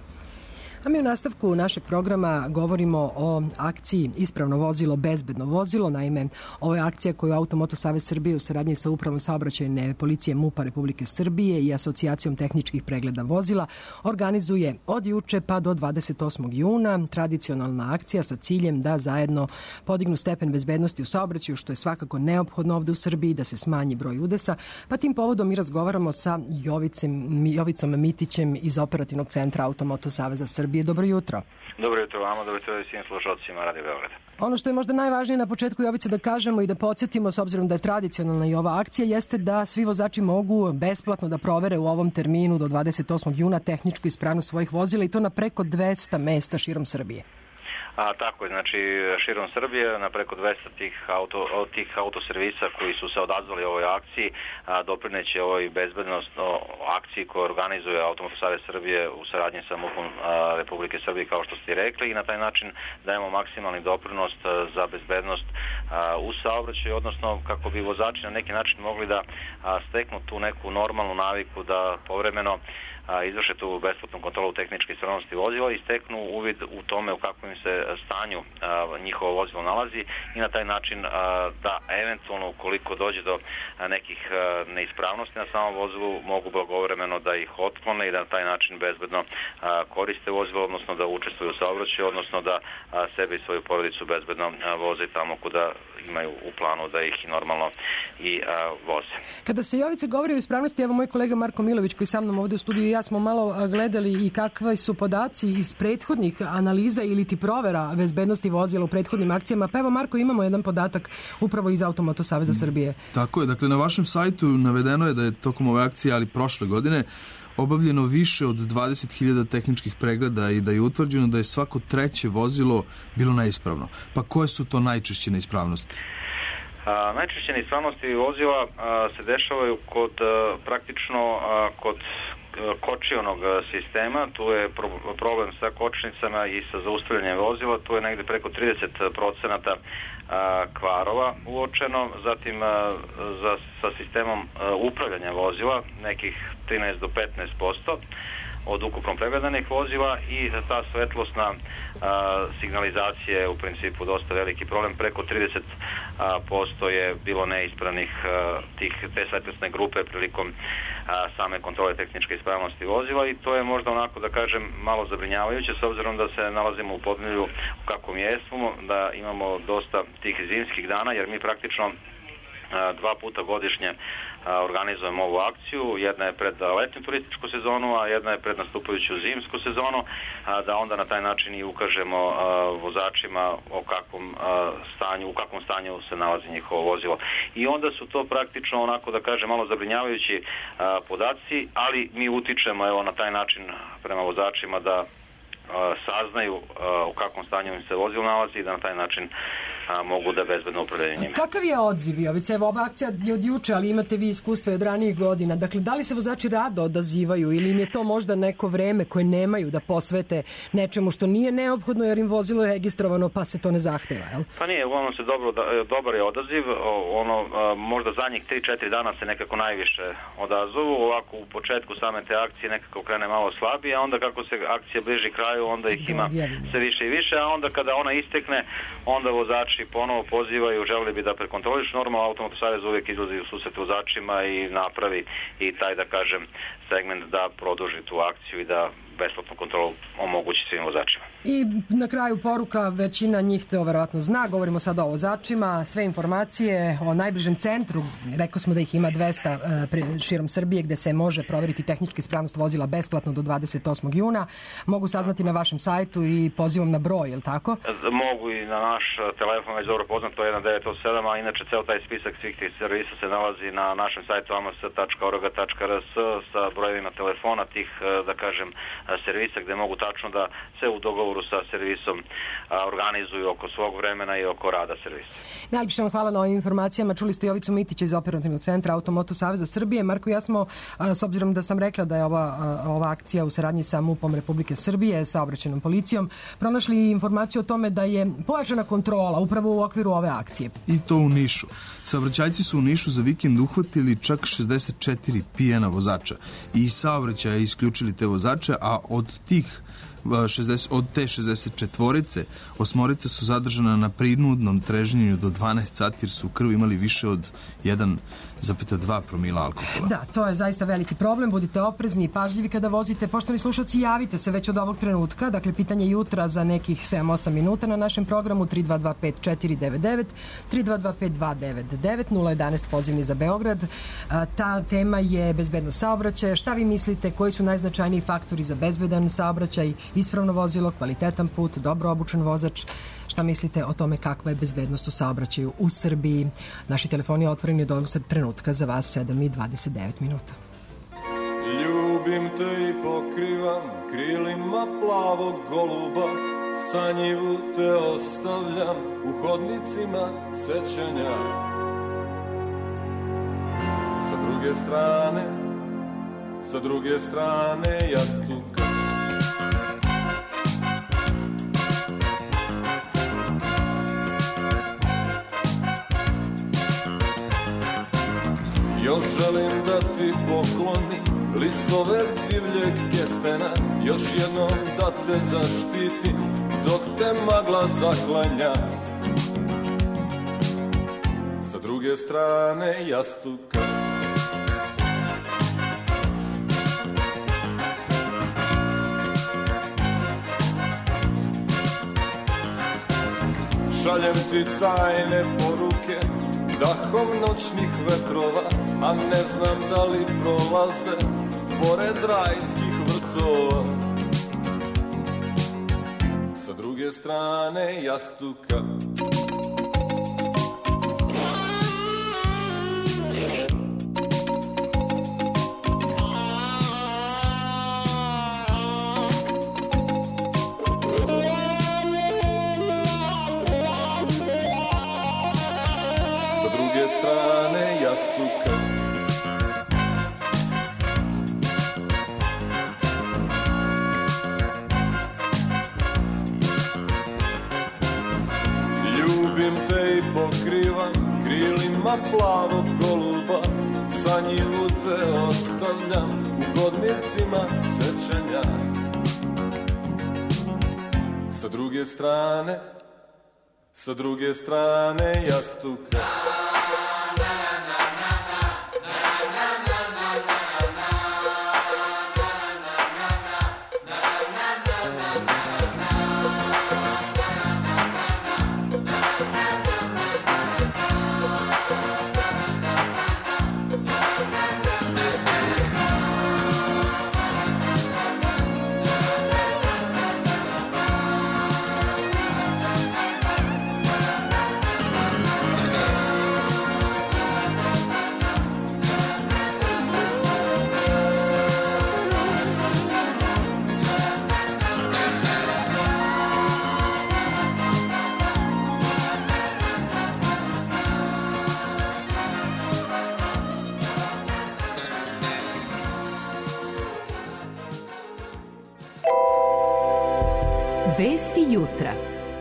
A mi u nastavku našeg programa govorimo o akciji Ispravno vozilo, bezbedno vozilo. Naime, ovo je akcija koju Automoto Savez Srbije u saradnji sa Upravom saobraćajne policije MUP-a Republike Srbije i Asocijacijom tehničkih pregleda vozila organizuje od juče pa do dvadeset osmog juna. Tradicionalna akcija sa ciljem da zajedno podignu stepen bezbednosti u saobraćaju, što je svakako neophodno ovde u Srbiji, da se smanji broj udesa. Pa tim povodom mi razgovaramo sa Jovicem, Jovicom Mitićem iz Operativnog centra Automoto Saveza Srbije. Dobro jutro. Dobro jutro vama, dobro jutro i svim slušalcima Radio Beograda. Ono što je možda najvažnije na početku, Jovice, da kažemo i da podsjetimo, s obzirom da je tradicionalna i ova akcija, jeste da svi vozači mogu besplatno da provere u ovom terminu do dvadeset osmog juna tehničku ispravnost svojih vozila i to na preko dvesta mesta širom Srbije. A, tako je, znači širom Srbije na preko dvesta tih, auto, tih autoservisa koji su se odazvali ovoj akciji a, doprineće ovoj bezbednostno akciji koju organizuje Automoto Savez Srbije u saradnji sa MUP-om Republike Srbije, kao što ste rekli, i na taj način dajemo maksimalni doprinos za bezbednost a, u saobraćaju, odnosno kako bi vozači na neki način mogli da a, steknu tu neku normalnu naviku da povremeno a, izvrše tu besplatnu kontrolu tehničke ispravnosti vozila i steknu uvid u tome u kakvom im se stanju a, njihovo vozilo nalazi i na taj način a, da eventualno ukoliko dođe do a, nekih a, neispravnosti na samom vozilu mogu blagovremeno da ih otklone i da na taj način bezbedno a, koriste vozilo, odnosno da učestvuju u saobraćaju, odnosno da a, sebe i svoju porodicu bezbedno a, voze tamo kuda imaju u planu da ih normalno i a, voze. Kada se, Jovice, govori o ispravnosti, evo moj kolega Marko Milović koji sa mnom ovde u studiju i ja smo malo gledali i kakvi su podaci iz prethodnih analiza ili ti provera bezbednosti vozila u prethodnim akcijama. Pa evo, Marko, imamo jedan podatak upravo iz Automoto Saveza Srbije. Tako je, dakle na vašem sajtu navedeno je da je tokom ove akcije, ali prošle godine, obavljeno više od dvadeset hiljada tehničkih pregleda i da je utvrđeno da je svako treće vozilo bilo neispravno. Pa koje su to najčešće neispravnosti? A, najčešće neispravnosti vozila a, se dešavaju kod a, praktično a, kod kočionog sistema, tu je pro- problem sa kočnicama i sa zaustavljanjem vozila, tu je negde preko trideset procenata kvarova uočeno, zatim a, za, sa sistemom a, upravljanja vozila nekih trinaest do petnaest posto od ukupno pregledanih vozila i ta svetlosna a, signalizacija je u principu dosta veliki problem, preko trideset posto je bilo neispravnih a, tih, te svetlosne grupe prilikom a, same kontrole tehničke ispravnosti vozila i to je možda onako da kažem malo zabrinjavajuće s obzirom da se nalazimo u podneblju u kakvom jesmo, da imamo dosta tih zimskih dana jer mi praktično dva puta godišnje organizujemo ovu akciju. Jedna je pred letnju turističku sezonu, a jedna je pred nastupajuću zimsku sezonu, da onda na taj način i ukažemo vozačima o kakvom stanju, u kakvom stanju se nalazi njihovo vozilo. I onda su to praktično onako da kažem malo zabrinjavajući podaci, ali mi utičemo evo na taj način prema vozačima da saznaju u kakvom stanju im se vozilo nalazi i da na taj način a, mogu da bezbedno upravljaju njima. Kakav je odziv, Jovice? Evo, ova akcija je od juče, ali imate vi iskustva od ranijih godina. Dakle, da li se vozači rado odazivaju ili im je to možda neko vreme koje nemaju da posvete nečemu što nije neophodno jer im vozilo je registrovano pa se to ne zahteva, jel? Pa nije, uglavnom se dobro, dobar je odaziv. Ono, možda zadnjih tri četiri dana se nekako najviše odazovu. Ovako u početku same te akcije nekako krene malo slabije, a onda kako se akcija bliži kraju, onda ih ima sve više i više, a onda kada ona istekne, onda vozači ponovo pozivaju, želeli bi da prekontroliš. Normalno, Automoto savez uvijek izlazi u susret vozačima i napravi i taj, da kažem, segment da produži tu akciju i da besplatnu kontrolu omogući svim vozačima. I na kraju poruka, većina njih to verovatno zna, govorimo sad o vozačima, sve informacije o najbližem centru, rekao smo da ih ima dvesta e, širom Srbije gde se može proveriti tehnička ispravnost vozila besplatno do dvadeset osmog juna. Mogu saznati na vašem sajtu i pozivom na broj, je li tako? Mogu i na naš telefon, već dobro poznato, jedan devet osam sedam, a inače ceo taj spisak svih tih servisa se nalazi na našem sajtu a m s tačka org tačka r s sa brojevima telefona tih, da kažem, servisa gde mogu tačno da se u dogovoru sa servisom a, organizuju oko svog vremena i oko rada servisa. Najljepše vam hvala na ovim informacijama. Čuli ste Jovicu Mitića iz Operativnog centra Automoto saveza Srbije. Marko, ja smo, a, s obzirom da sam rekla da je ova, a, ova akcija u saradnji sa MUP-om Republike Srbije, sa obraćenom policijom, pronašli informaciju o tome da je pojačana kontrola upravo u okviru ove akcije. I to u Nišu. Saobraćajci su u Nišu za vikend uhvatili čak šezdeset četiri pijana vozača i saobraćaja isključili te vozače, a od tih šezdeset, od te šezdeset četvorice osmorica su zadržana na prinudnom trežnjenju do dvanaest sati jer su u krvi imali više od jedan zarez dva promila alkohola. Da, to je zaista veliki problem. Budite oprezni i pažljivi kada vozite. Poštovani slušalci, javite se već od ovog trenutka. Dakle, pitanje jutra za nekih sedam osam minuta na našem programu tri dva dva pet četiri devet devet, tri dva dva pet dva devet devet, nula jedanaest pozivni za Beograd. Ta tema je bezbednost saobraćaja. Šta vi mislite? Koji su najznačajniji faktori za bezbedan saobraćaj? Ispravno vozilo, kvalitetan put, dobro obučen vozač. Šta mislite o tome kakva je bezbednost u saobraćaju u Srbiji? Naši telefoni otvoreni od ovog trenutka za vas sedam i dvadeset devet minuta. Ljubim te i pokrivam krilima plavog goluba, sanjivu te ostavljam u hodnicima sećanja. Sa druge strane, sa druge strane jastuka, još želim da ti poklonim listove divljeg kestena, još jednom da te zaštitim dok te magla zaklanja. Sa druge strane jastuka, šaljem ti tajne poruke dahom noćnih vetrova, a ne znam da li prolaze pored rajskih vrtova. Sa druge strane jastuka, jastuka. Ljubim te i pokrivam krilima plavog goluba, za njivu te ostavljam u hodnicima sećanja. Sa druge strane, sa druge strane jastuka. Vesti jutra.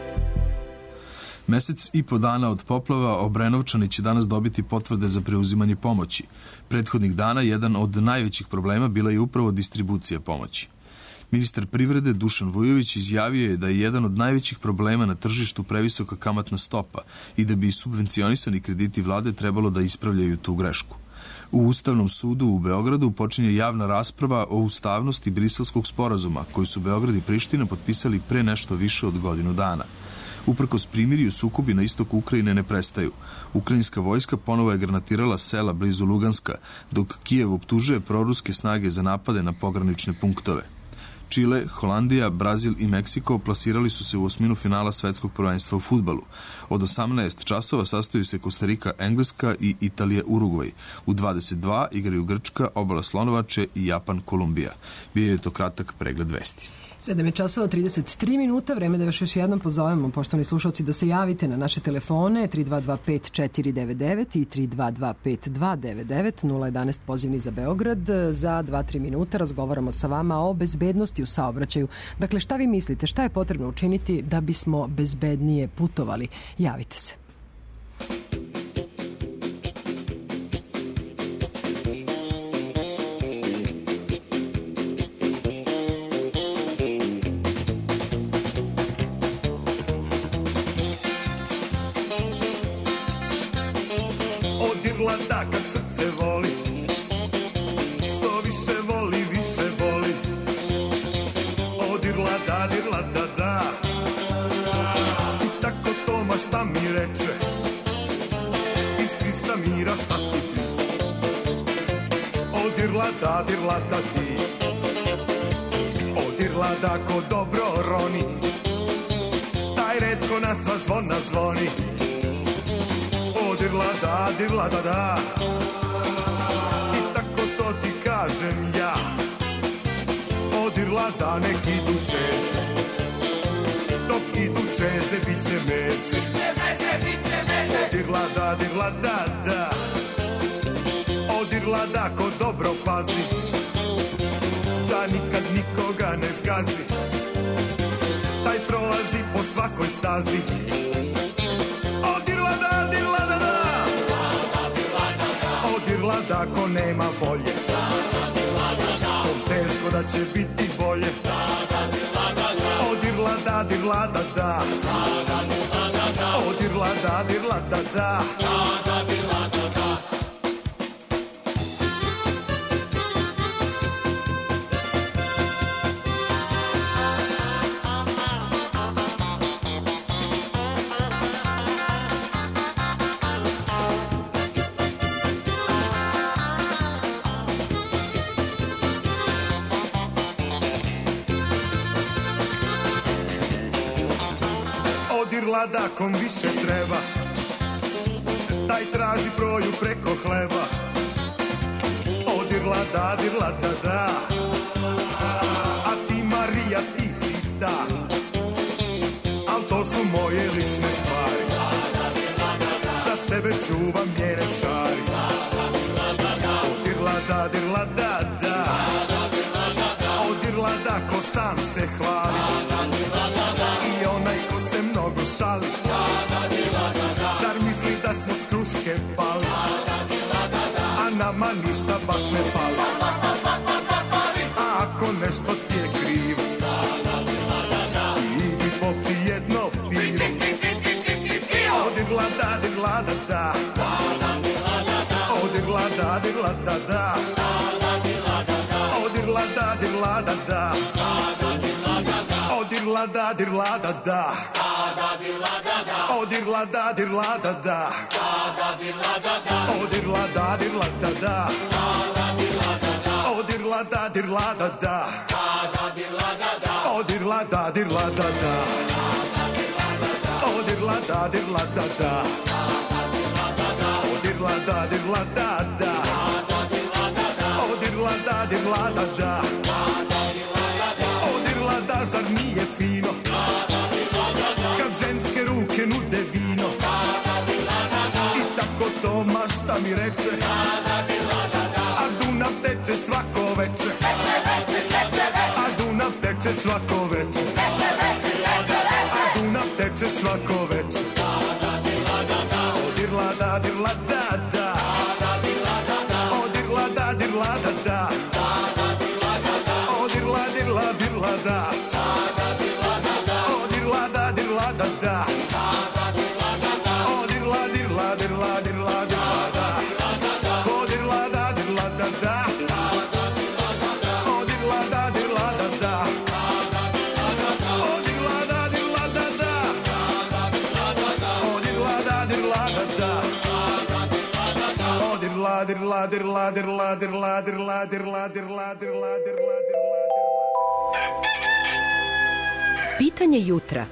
Mesec i po dana od poplava Obrenovčani će danas dobiti potvrde za preuzimanje pomoći. Prethodnih dana jedan od najvećih problema bila je upravo distribucija pomoći. Ministar privrede Dušan Vujović izjavio je da je jedan od najvećih problema na tržištu previsoka kamatna stopa i da bi subvencionisani krediti vlade trebalo da ispravljaju tu grešku. U Ustavnom sudu u Beogradu počinje javna rasprava o ustavnosti Briselskog sporazuma koji su Beograd i Priština potpisali pre nešto više od godinu dana. Uprkos primirju, sukobi na istoku Ukrajine ne prestaju. Ukrajinska vojska ponovo je granatirala sela blizu Luganska, dok Kijev optužuje proruske snage za napade na pogranične punktove. Čile, Holandija, Brazil i Meksiko plasirali su se u osminu finala svetskog prvenstva u fudbalu. Od osamnaest časova sastaju se Kostarika, Engleska i Italija, Urugvaj. U dvadeset dva igraju Grčka, Obala Slonovače i Japan, Kolumbija. Bio je to kratak pregled vesti. sedam je časova trideset tri minuta, vreme da vas još jednom pozovemo, poštovani slušalci, da se javite na naše telefone tri dva dva pet četiri devet devet i tri dva dva pet dva devet devet, nula jedanaest pozivni za Beograd. Za dva do tri minuta razgovaramo sa vama o bezbednosti u saobraćaju. Dakle, šta vi mislite, šta je potrebno učiniti da bismo bezbednije putovali? Javite se. Šta mi reče iz čista mira, šta ti ti odirla da, dirla da ti odirla da ko dobro roni, taj redko na sva zvona zvoni, odirla da, dirla da da, i tako to ti kažem ja, odirla da nek idu čeze, dok idu čeze bit će meze. Odirla da, dirla da, da, odirla da ko dobro pazi, da nikad nikoga ne zgazi, taj prolazi po svakoj stazi. Odirla da, dirla da, da, odirla da ko nema volje, teško da će biti bolje. Odirla da, dirla da, da, odirla da, dirla da, da. Odirla da kom više treba, taj traži proju preko hleba. Odirla da, dirla da, da, a ti Marija ti si da, al to su moje lične stvari, za sebe čuvam njene čari. samo šali. Zar misli da smo s kruške pali, a nama ništa baš ne fali. A ako nešto ti je krivo, idi popi jedno pivo. Odi vlada, di vlada, da. Odi vlada, di vlada, da. Odi vlada, di vlada, da. Odi vlada, di vlada, da. Odi vlada, di vlada, da. Odi vlada, di vlada, da. Odi vlada, di vlada, da. Odi vlada, di vlada, da. Odi vlada, di vlada, da. Odi vlada, di vlada, da. Odi vlada, di vlada, da. Odi vlada, zar nije fino kad ženske ruke nude vino? I tako to mašta mi reče, a Dunav teče svako veče. A Dunav teče svako veče. A Dunav teče svako veče. Odi vlada, di vlada, da. Odi vlada, di vlada, da. Odi vlada, di vlada, di vlada. Odi vlada, di vlada, da. Odi vlada, di vlada, di vlada, di vlada. Odi vlada, di vlada, da. Odi vlada, di vlada, da. Odi vlada, di vlada, da. Odi vlada, di vlada, da. Odi vlada, di vlada, di vlada, di vlada, di vlada, di vlada, di vlada, di vlada, di vlada, di vlada. Pitanje jutra.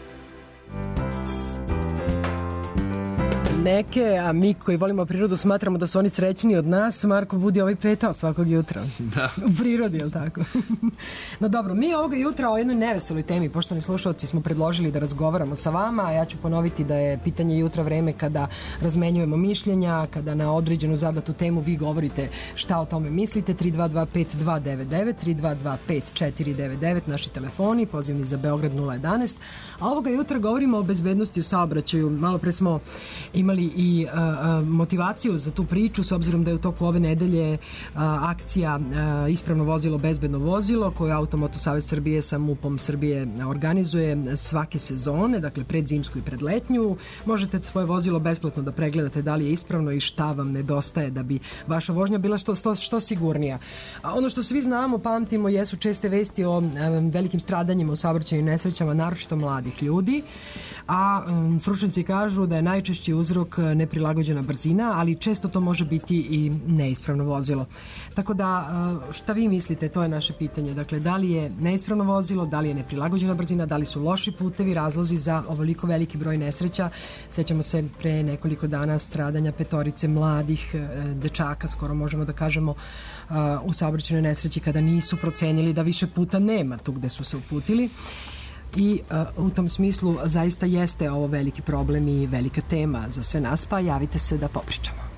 Neke, a mi koji volimo prirodu smatramo da su oni srećniji od nas. Marko budi ovaj petao svakog jutra. Da. U prirodi, je li tako? No dobro, mi ovoga jutra o jednoj neveseloj temi, poštovani slušalci, smo predložili da razgovaramo sa vama, a ja ću ponoviti da je pitanje jutra vreme kada razmenjujemo mišljenja, kada na određenu zadatu temu vi govorite šta o tome mislite. Tri dva dva pet dva devet devet, tri dva dva pet četiri devet devet, naši telefoni, pozivni za Beograd nula jedanaest. A ovoga jutra govorimo o bezbednosti u saobraćaju. Malo pre smo imali i a, a, motivaciju za tu priču, s obzirom da je u toku ove nedelje a, akcija a, Ispravno vozilo, bezbedno vozilo, koju Automoto Savez Srbije sa MUP-om Srbije organizuje svake sezone, dakle pred zimsku i pred letnju. Možete svoje vozilo besplatno da pregledate da li je ispravno i šta vam nedostaje da bi vaša vožnja bila što, što, što sigurnija. A ono što svi znamo, pamtimo, jesu česte vesti o a, velikim stradanjima u saobraćajnim nesrećama, naročito mladih ljudi, a um, stručnjaci kažu da je najčešći uzrok neprilagođena brzina, ali često to može biti i neispravno vozilo. Tako da, šta vi mislite, to je naše pitanje. Dakle, da li je neispravno vozilo, da li je neprilagođena brzina, da li su loši putevi razlozi za ovoliko veliki broj nesreća? Sećamo se pre nekoliko dana stradanja petorice mladih dečaka, skoro možemo da kažemo, u saobraćajnoj nesreći kada nisu procenili da više puta nema tu gde su se uputili. I uh, u tom smislu zaista jeste ovo veliki problem i velika tema za sve nas, pa javite se da popričamo.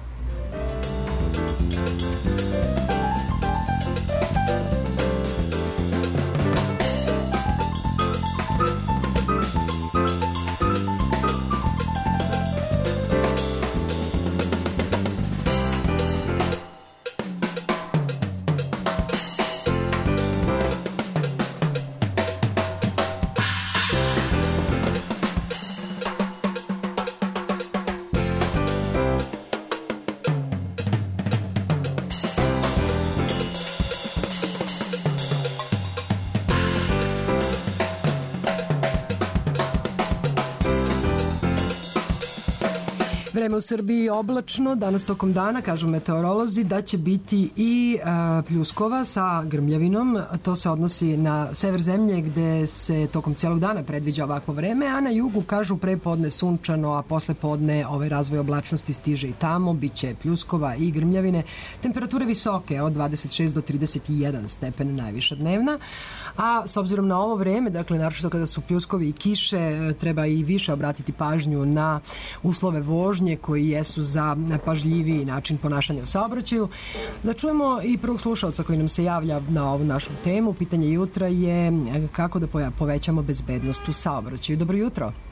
Vreme u Srbiji je oblačno, danas tokom dana, kažu meteorolozi, da će biti i a, pljuskova sa grmljavinom. To se odnosi na sever zemlje gde se tokom cijelog dana predviđa ovakvo vreme, a na jugu kažu pre podne sunčano, a posle podne ovaj razvoj oblačnosti stiže i tamo, bit će pljuskova i grmljavine. Temperature visoke od dvadeset šest do trideset jedan stepen najviša dnevna, a s obzirom na ovo vreme, dakle naročito kada su pljuskovi i kiše, treba i više obratiti pažnju na uslove vožnje koji jesu za pažljiviji način ponašanja u saobraćaju. Da čujemo i prvog slušalca koji nam se javlja na ovu našu temu. Pitanje jutra je kako da povećamo bezbednost u saobraćaju. Dobro jutro.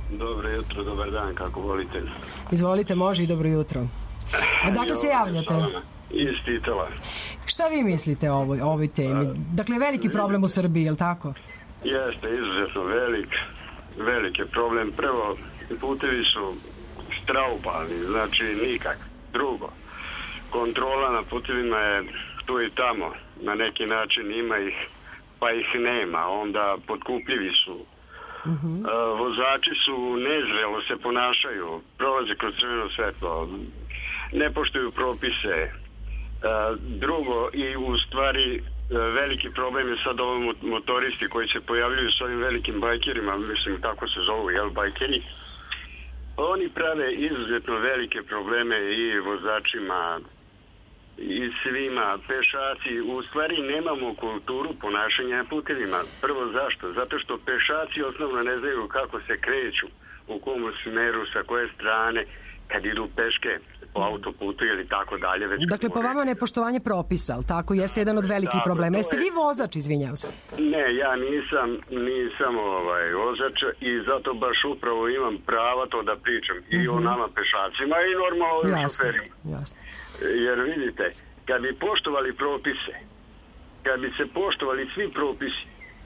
Dobro jutro, dobar dan, kako volite. Izvolite, može i dobro jutro. Odakle se javljate? Iz Titela. Šta vi mislite o ovoj, ovoj temi? Dakle, veliki problem u Srbiji, je li tako? Jeste, izuzetno velik. Velik je problem. Prvo, putevi su straupalni, znači nikak. Drugo, kontrola na putevima je tu i tamo. Na neki način ima ih, pa ih nema. Onda potkupljivi su. Uh-huh. Uh, vozači su nezrelo se ponašaju, prolaze kroz crveno svetlo, ne poštuju propise. Uh, drugo, i u stvari uh, veliki problem je sad ovi motoristi koji se pojavljuju s ovim velikim bajkerima, mislim kako se zovu, jel, bajkeri. Oni prave izuzetno velike probleme i vozačima i svima, pešaci. U stvari nemamo kulturu ponašanja na putevima. Prvo zašto? Zato što pešaci osnovno ne znaju kako se kreću, u kom smeru, sa koje strane, kad idu peške po autoputu ili tako dalje. Već dakle, po vama nepoštovanje propisa, ali tako, jeste jedan od velikih da, problema. Jeste vi vozač, izvinjam se? Ne, ja nisam, nisam ovaj, vozač i zato baš upravo imam prava to da pričam i mm-hmm. o nama pešacima i normalno o šoferima. Jasno. Jer vidite, kad bi poštovali propise, kad bi se poštovali svi propisi,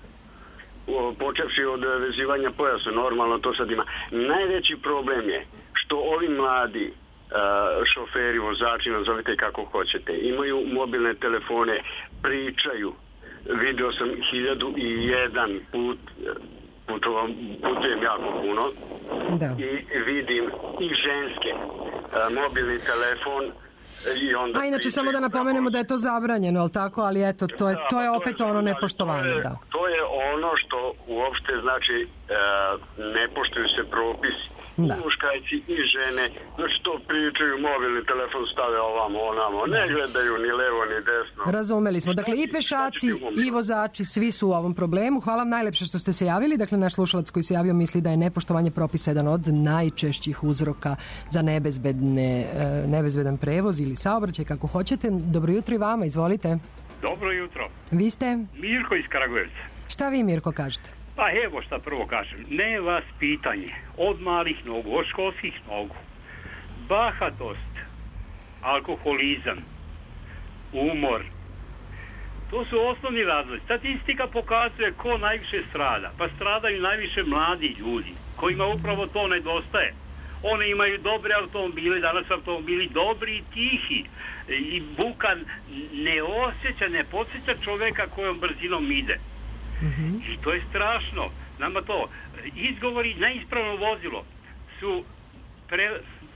počevši od vezivanja pojasa, normalno to sad ima. Najveći problem je što ovi mladi uh, šoferi, vozači, nazovite kako hoćete, imaju mobilne telefone, pričaju. Video sam hiljadu i jedan put, putovam, putujem jako puno da. I vidim i ženske uh, mobilni telefon. I onda a inače samo da napomenemo da je to zabranjeno, ali tako, ali eto, to je, to je opet to je, ono nepoštovanje. To je, da. to je ono što uopšte znači e, ne poštuju se propisi. Da. I muškajci i žene, znači to pričaju, mobilni telefon stave ovamo, onamo, ne gledaju ni levo ni desno. Razumeli smo, dakle i pešaci i vozači, svi su u ovom problemu. Hvala vam najlepše što ste se javili, dakle naš slušalac koji se javio misli da je nepoštovanje propisa jedan od najčešćih uzroka za nebezbedne, nebezbedan prevoz ili saobraćaj, kako hoćete. Dobro jutro i vama, izvolite. Dobro jutro. Vi ste? Mirko iz Kragujevca. Šta vi, Mirko, kažete? Pa evo šta prvo kažem, ne vas pitanje, od malih nogu, od školskih nogu, bahatost, alkoholizam, umor, to su osnovni razlozi. Statistika pokazuje ko najviše strada, pa stradaju najviše mladi ljudi, kojima upravo to nedostaje. One imaju dobre automobile, danas automobili dobri i tihi, i buka ne osjeća, ne podsjeća čoveka kojom brzinom ide. Mm-hmm. I to je strašno. Nama to izgovori neispravno vozilo su pre,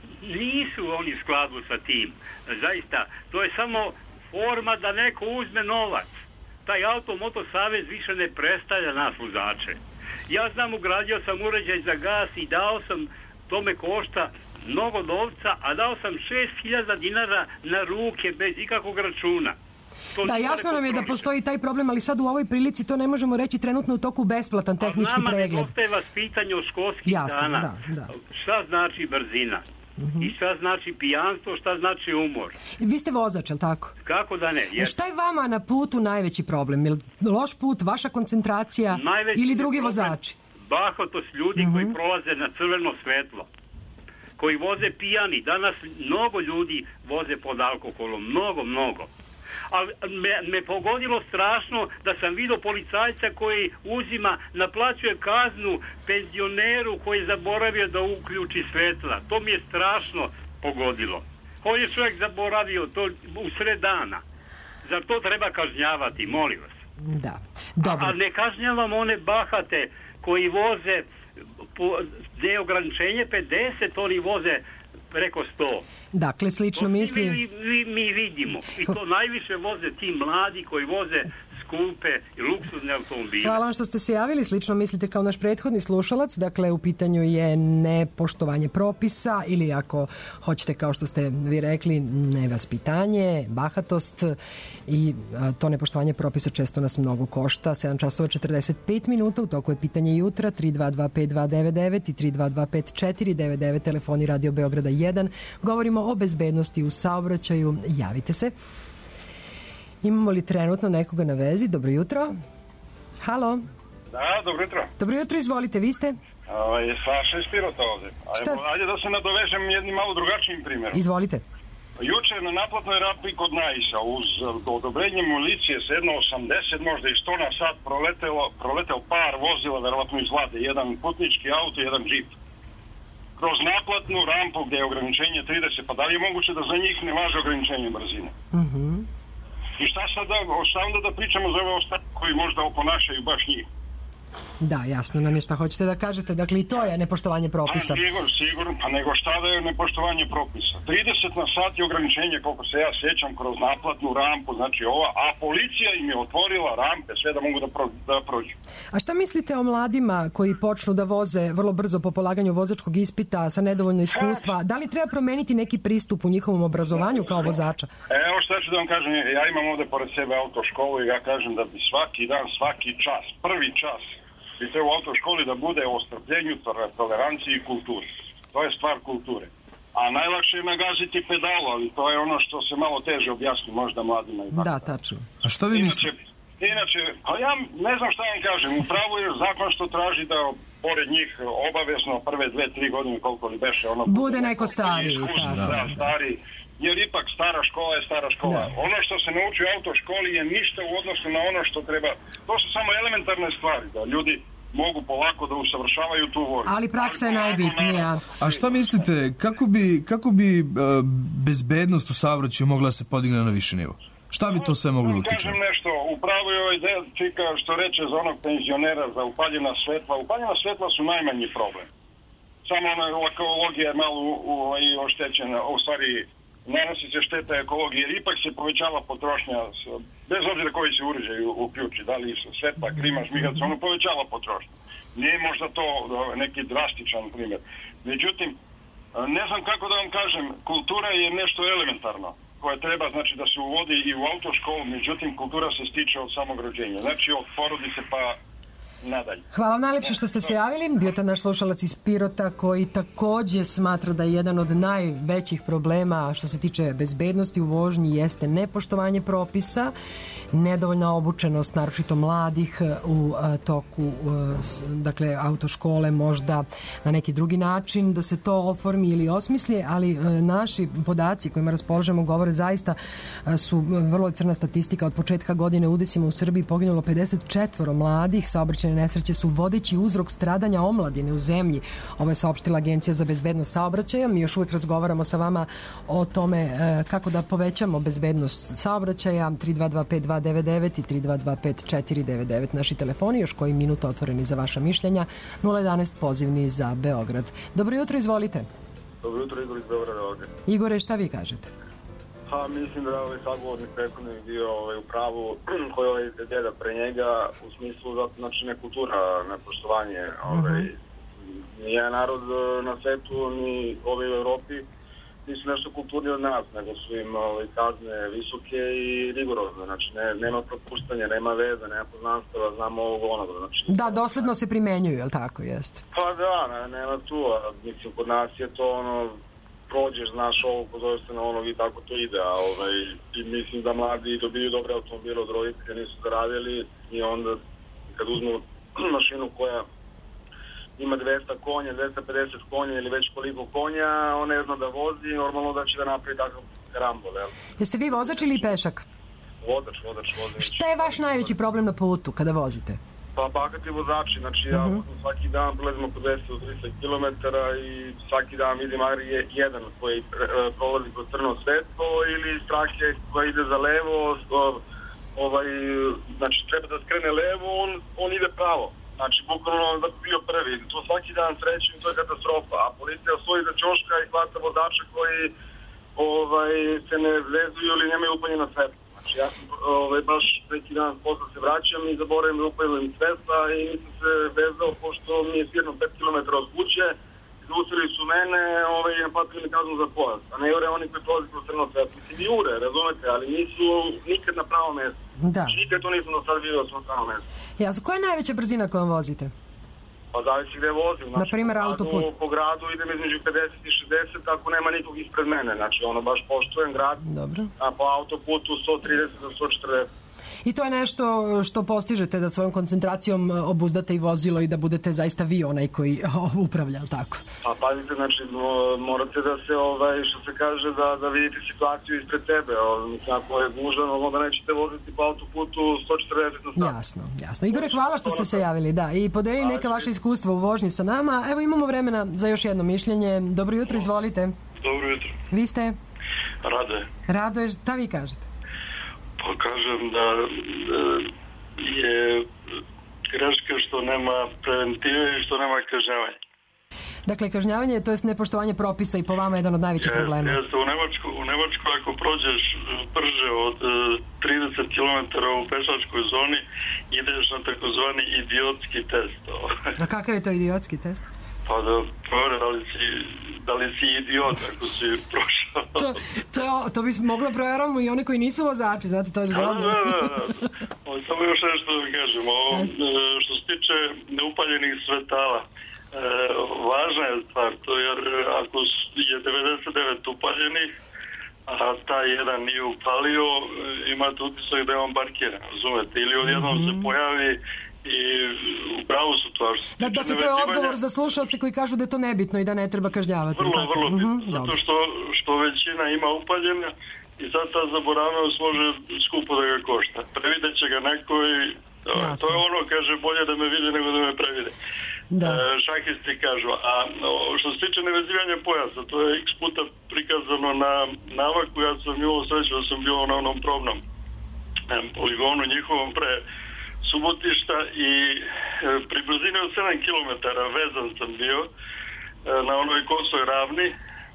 nisu oni u skladu sa tim. Zaista, to je samo forma da neko uzme novac. Taj Automoto Savez više ne predstavlja nas vozače. Ja znam, ugradio sam uređaj za gas i dao sam, to me košta mnogo novca, a dao sam šest hiljada dinara na ruke bez ikakvog računa. Da, jasno nam je da postoji taj problem, ali sad u ovoj prilici to ne možemo reći, trenutno u toku besplatan tehnički pregled. A nama nedostaje vas pitanje o školskih jasno, dana. Da, da. Šta znači brzina? Mm-hmm. I šta znači pijanstvo, šta znači umor? Vi ste vozač, jel tako? Kako da ne? Jer... Šta je vama na putu najveći problem? Je loš put, vaša koncentracija najveći ili drugi vozači? Bahatost ljudi mm-hmm. koji prolaze na crveno svetlo, koji voze pijani. Danas mnogo ljudi voze pod alkoholom, mnogo, mnogo. Ali me, me pogodilo strašno da sam vidio policajca koji uzima, naplaćuje kaznu penzioneru koji je zaboravio da uključi svetla. To mi je strašno pogodilo. On je čovjek zaboravio to u sred dana. Zar to treba kažnjavati, molim vas? Da, dobro. A, a ne kažnjavam one bahate koji voze, po, gdje je ograničenje pedeset, oni voze preko sto. Dakle, slično mislim... Mi, mi, mi vidimo. I to najviše voze ti mladi koji voze skupe i luksuzne automobile. Hvala vam što ste se javili. Slično mislite kao naš prethodni slušalac. Dakle, u pitanju je nepoštovanje propisa ili ako hoćete, kao što ste vi rekli, nevaspitanje, bahatost i a, to nepoštovanje propisa često nas mnogo košta. sedam časova četrdeset pet minuta. U toku je pitanje jutra. tri dva dva pet dva devet devet i tri dva dva pet četiri devet devet. Telefoni Radio Beograda jedan. Govorimo o bezbednosti u saobraćaju. Javite se. Imamo li trenutno nekoga na vezi? Dobro jutro. Halo. Da, dobro jutro. Dobro jutro, izvolite, vi ste? Ovaj, Saša iz Pirota ovde. Šta? Ajde, ajde da se nadovežem jednim malo drugačijim primjerom. Izvolite. Juče na naplatnoj rampi kod Naisa uz odobrenje milicije s jedno osamdeset, možda i sto na sat proletelo, proleteo par vozila, verovatno iz Vlade, jedan putnički auto i jedan džip. Kroz naplatnu rampu gde je ograničenje trideset, pa da li je moguće da za njih ne važe ograničenje brzine? Mhm. I šta sad da, šta onda da pričamo za ove ostale koji možda oponašaju baš njih? Da, jasno nam je šta hoćete da kažete. Dakle, i to je nepoštovanje propisa. Pa, sigurno, sigurno, pa nego šta da je nepoštovanje propisa? trideset na sat je ograničenje, koliko se ja sjećam, kroz naplatnu rampu, znači ova, a policija im je otvorila rampe, sve da mogu da, pro, da prođu. A šta mislite o mladima koji počnu da voze vrlo brzo po polaganju vozačkog ispita sa nedovoljno iskustva? Da li treba promeniti neki pristup u njihovom obrazovanju kao vozača? Evo šta ću da vam kažem, ja imam ovde pored sebe autoškolu i ja kažem da bi svaki dan, svaki čas, prvi čas, bi treba u autoškoli da bude o strpljenju, toleranciji i kulturi. To je stvar kulture. A najlakše je nagaziti pedalu, ali to je ono što se malo teže objasni možda mladima. I da, tačno. A šta vi mislite? Inače, inače, pa ja ne znam šta vam kažem. Upravo je zakon što traži da pored njih obavezno prve dve, tri godine, koliko li beše, ono... Bude neko stariji. Da, da, da, stariji. Jer ipak stara škola je stara škola. Da. Ono što se nauči u autoškoli je ništa u odnosu na ono što treba. To su samo elementarne stvari, da ljudi mogu polako da usavršavaju tu vožnju. Ali praksa je najbitnija. A šta mislite, kako bi, kako bi uh, bezbednost u saobraćaju mogla se podigne na više nivo? Šta bi to sve moglo da utiče? Kažem nešto, upravo je ovaj del čika što reče za onog penzionera za upaljena svetla. Upaljena svetla su najmanji problem. Samo ona ekologija je malo u, u, oštećena, u stvari nanosi se šteta ekologije, jer ipak se povećava potrošnja, bez obzira koji se uređaj uključi, da li su svetla, klima, žmigac, ono povećava potrošnju. Nije možda to neki drastičan primjer. Međutim, ne znam kako da vam kažem, kultura je nešto elementarno koje treba, znači, da se uvodi i u autoškolu, međutim, kultura se stiče od samog rođenja. Znači, od porodice pa nadalje. Hvala vam najlepše što ste se javili. Bio to naš slušalac iz Pirota koji takođe smatra da je jedan od najvećih problema što se tiče bezbednosti u vožnji jeste nepoštovanje propisa, nedovoljna obučenost, naročito mladih u toku dakle autoškole, možda na neki drugi način da se to oformi ili osmisli, ali naši podaci kojima raspolažemo govore zaista su vrlo crna statistika. Od početka godine u udesima u Srbiji poginulo pedeset četvoro mladih. Saobraćajne nesreće su vodeći uzrok stradanja omladine u zemlji. Ovo je saopštila Agencija za bezbednost saobraćaja. Mi još uvijek razgovaramo sa vama o tome kako da povećamo bezbednost saobraćaja. tri dva dva pet dva devet devet i tri dva dva pet četiri devet devet naši telefoni, još koji minuta otvoreni za vaša mišljenja. nula jedanaest pozivni za Beograd. Dobro jutro, izvolite. Dobro jutro, Igor iz Beograda ovdje. Igore, šta vi kažete? Pa mislim da je ovaj sagovornik prethodnik bio ovaj, u pravu koji ovaj djeda pre njega u smislu da, znači nekultura, nepoštovanje. Ovaj, uh-huh. Nije narod na svetu ni ovaj u Evropi nisu nešto kulturni od nas, nego su im ovaj, kazne visoke i rigorozne. Znači ne, nema propuštanja, nema veza, nema poznanstava, znamo ovog onoga. Znači, da, dosledno se primenjuju, je li tako, jest? Pa da, ne, nema tu, a mislim kod nas je to ono prođeš, znaš ovo, pozoveš se na onog i tako to ide, a ovaj, i mislim da mladi dobiju dobre automobile od roditelja, nisu zaradili i onda kad uzmu mašinu koja ima dvesta konja, dvesta pedeset konja ili već koliko konja, on ne zna da vozi, normalno da će da napravi takav karambol, jel? Jeste vi vozač ili pešak? Vozač, vozač, vozač. Šta je vaš najveći problem na putu kada vozite? Pa bahati vozači, znači ja uh-huh. svaki dan prelazimo po dvesta do trideset kilometara i svaki dan vidim je jedan koji prolazi kroz crno svetlo ili strake koja ide za levo, ovaj, znači treba da skrene levo, on, on ide pravo. Znači, bukvalno da bi bio prvi. To svaki dan srećem, to je katastrofa. A policija stoji za ćoška i hvata vozača koji ovaj, se ne vezuju ili nemaju upaljena svetla. Znači, ja sam ovaj, baš neki dan posle se vraćam i zaboravim da upaljena svetla i nisam se vezao pošto mi je svirno pet kilometara od kuće. Zaustavili su mene ovaj, i naplatili mi kaznu za pojas. A ne jure oni koji prolazi kroz crno svetlo. Mislim, jure, razumete, ali nisu nikad na pravo mesto. Da. Znači, nikad to nisam do sad vidio da sam na pravo mesto. Jasno, koja je najveća brzina kojom vozite? Pa zavisi gde vozim. Znači, na primjer, autoput? Po gradu idem između pedeset i šezdeset ako nema nikog ispred mene. Znači, ono baš poštujem grad. Dobro. A po autoputu sto trideset do sto četrdeset. I to je nešto što postižete, da svojom koncentracijom obuzdate i vozilo i da budete zaista vi onaj koji upravlja, ali tako? Pa pazite, znači morate da se, ovaj, što se kaže, da, da vidite situaciju ispred tebe. Ako je gužan, onda nećete voziti po autoputu sto četrdeset na sat. Jasno, jasno. Igore, hvala što ste se javili, da, i podelili neka vaša iskustva u vožnji sa nama. Evo, imamo vremena za još jedno mišljenje. Dobro jutro, izvolite. Dobro jutro. Vi ste? Rade. Rado, šta vi kažete? Pa kažem da je greška što nema preventive i što nema kažnjavanja. Dakle, kažnjavanje, to je nepoštovanje propisa i po vama jedan od najvećih problema. Jeste, u Nemačku, u Nemačku ako prođeš brže od trideset kilometara u pešačkoj zoni, ideš na takozvani idiotski test. A kakav je to idiotski test? Pa da provere da li si, da li si idiot ako si prošao. to, to, je, to bi moglo provjeramo i one koji nisu vozači, znate, to je zgodno. Da, da, da. da. Samo još nešto da kažem. Ovo, što se tiče neupaljenih svetala, e, važna je stvar to, jer ako je devedeset devet upaljenih, a taj jedan nije upalio, imate utisak da je on parkiran, razumete? Ili odjednom mm-hmm. se pojavi i upravo su to. Da, dakle, to je odgovor za slušalce koji kažu da je to nebitno i da ne treba kažnjavati. Vrlo, tako? vrlo bitno. Mm-hmm, zato što, što većina ima upaljena i sad ta zaboravnost može skupo da ga košta. Previdjet će ga neko i Jasne. To je ono, kaže, bolje da me vide nego da me previde. Da. E, šahisti kažu. A no, što se tiče nevezivanja pojasa, to je x puta prikazano na navaku. Ja sam imao sreću da sam bio na onom probnom poligonu njihovom pre Subotišta i e, pri brzini od sedam kilometara vezan sam bio e, na onoj kosoj ravni,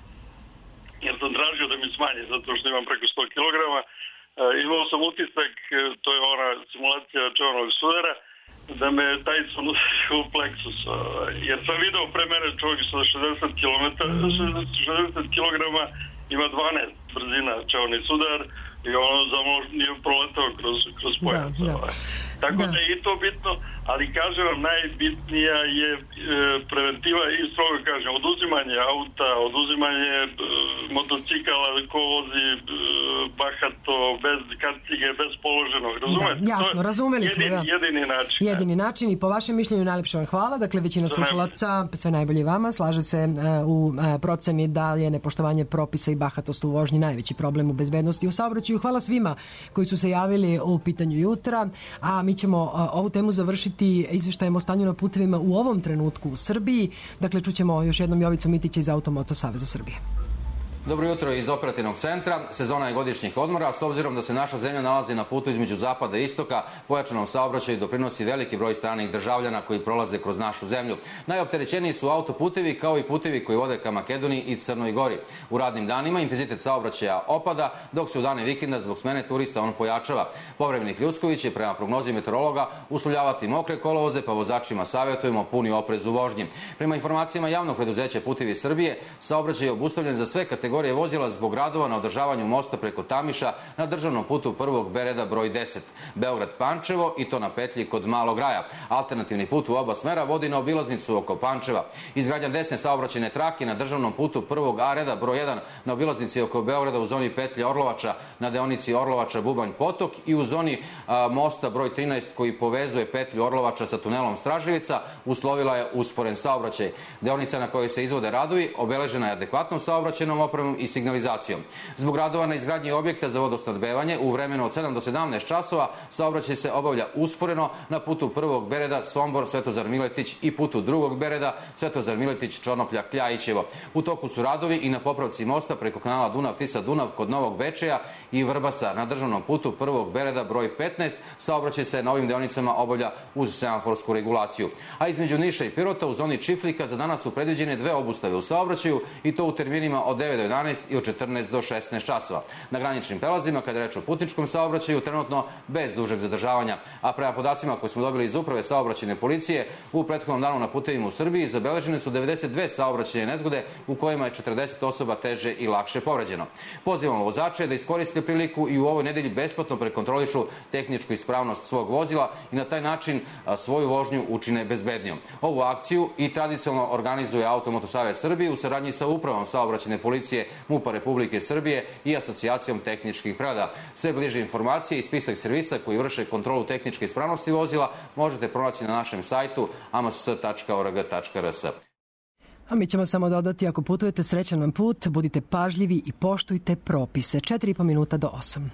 jer sam tražio da mi smanji zato što imam preko sto kilograma. E, imao sam utisak, e, to je ona simulacija čevanog sudara, da me tajcu nosi u pleksus, e, jer sam video pre mene čovjek sa šezdeset kilometara, šezdeset kilograma ima dvanaest brzina čevani sudar i ono samo nije proletao kroz, kroz pojac. Da, da. Tako da. da je i to bitno, ali kažem vam, najbitnija je e, preventiva i strogo kažem, oduzimanje auta, oduzimanje e, motocikala, ko vozi e, bahato, bez kacige, bez položenog, razumete? Da, jasno, razumeli smo, jedini, da. Jedini način. Jedini da. način i po vašem mišljenju najlepše vam hvala. Dakle, većina slušalaca, sve najbolje vama, slaže se e, u e, proceni da je nepoštovanje propisa i bahatost u vožnji najveći problem u bezbednosti u saobraćaju. Hvala svima koji su se javili u pitanju jutra, a mi ćemo ovu temu završiti izveštajem o stanju na putevima u ovom trenutku u Srbiji. Dakle, čućemo još jednom Jovicu Mitića iz Automoto Saveza Srbije. Dobro jutro iz operativnog centra. Sezona je godišnjih odmora. S obzirom da se naša zemlja nalazi na putu između zapada i istoka, pojačanom saobraćaju doprinosi veliki broj stranih državljana koji prolaze kroz našu zemlju. Najopterećeniji su autoputevi kao i putevi koji vode ka Makedoniji i Crnoj Gori. U radnim danima intenzitet saobraćaja opada, dok se u dane vikenda zbog smene turista on pojačava. Povremeni pljuskovi će prema prognozi meteorologa uslovljavati mokre kolovoze, pa vozačima savjetujemo puni oprez u vožnji. Prema informacijama javnog preduzeća Putevi Srbije, saobraćaj je obustavljen za sve kategorije kategorije vozila zbog radova na održavanju mosta preko Tamiša na državnom putu prvog bereda broj deset. Beograd-Pančevo i to na petlji kod Malog Raja. Alternativni put u oba smera vodi na obilaznicu oko Pančeva. Izgradnja desne saobraćajne trake na državnom putu prvog A reda broj jedan na obilaznici oko Beograda u zoni petlje Orlovača na deonici Orlovača-Bubanj Potok i u zoni a, mosta broj trinaest koji povezuje petlju Orlovača sa tunelom Straževica uslovila je usporen saobraćaj. Deonica na kojoj se izvode radovi obeležena je adekvatnom saobraćajnom opremom i signalizacijom. Zbog radova na izgradnji objekta za vodosnabdevanje u vremenu od sedam do sedamnaest časova saobraćaj se obavlja usporeno na putu prvog bereda Sombor, Svetozar Miletić i putu drugog bereda Svetozar Miletić, Čornoplja, Kljajićevo. U toku su radovi i na popravci mosta preko kanala Dunav-Tisa-Dunav kod Novog Bečeja i Vrbasa na državnom putu prvog bereda broj petnaest. Saobraćaj se na ovim deonicama obavlja uz semaforsku regulaciju. A između Niša i Pirota u zoni Čiflika za danas su predviđene dve obustave u saobraćaju i to u terminima od devet do jedanaest i od četrnaest do šesnaest časova. Na graničnim prelazima, kada je reč o putničkom saobraćaju, trenutno bez dužeg zadržavanja. A prema podacima koje smo dobili iz Uprave saobraćajne policije, u prethodnom danu na putevima u Srbiji zabeležene su devedeset dve saobraćajne nezgode u kojima je četrdeset osoba teže i lakše povređeno. Pozivamo vozače da iskoriste priliku i u ovoj nedelji besplatno prekontrolišu tehničku ispravnost svog vozila i na taj način svoju vožnju učine bezbednijom. Ovu akciju i tradicionalno organizuje Automoto Savez Srbije u saradnji sa Upravom saobraćajne policije policije, MUP-a Republike Srbije i Asocijacijom tehničkih pregleda. Sve bliže informacije i spisak servisa koji vrše kontrolu tehničke ispravnosti vozila možete pronaći na našem sajtu a m s tačka o r g tačka r s. A mi ćemo samo dodati, ako putujete, srećan vam put, budite pažljivi i poštujte propise. Četiri i po minuta do osam.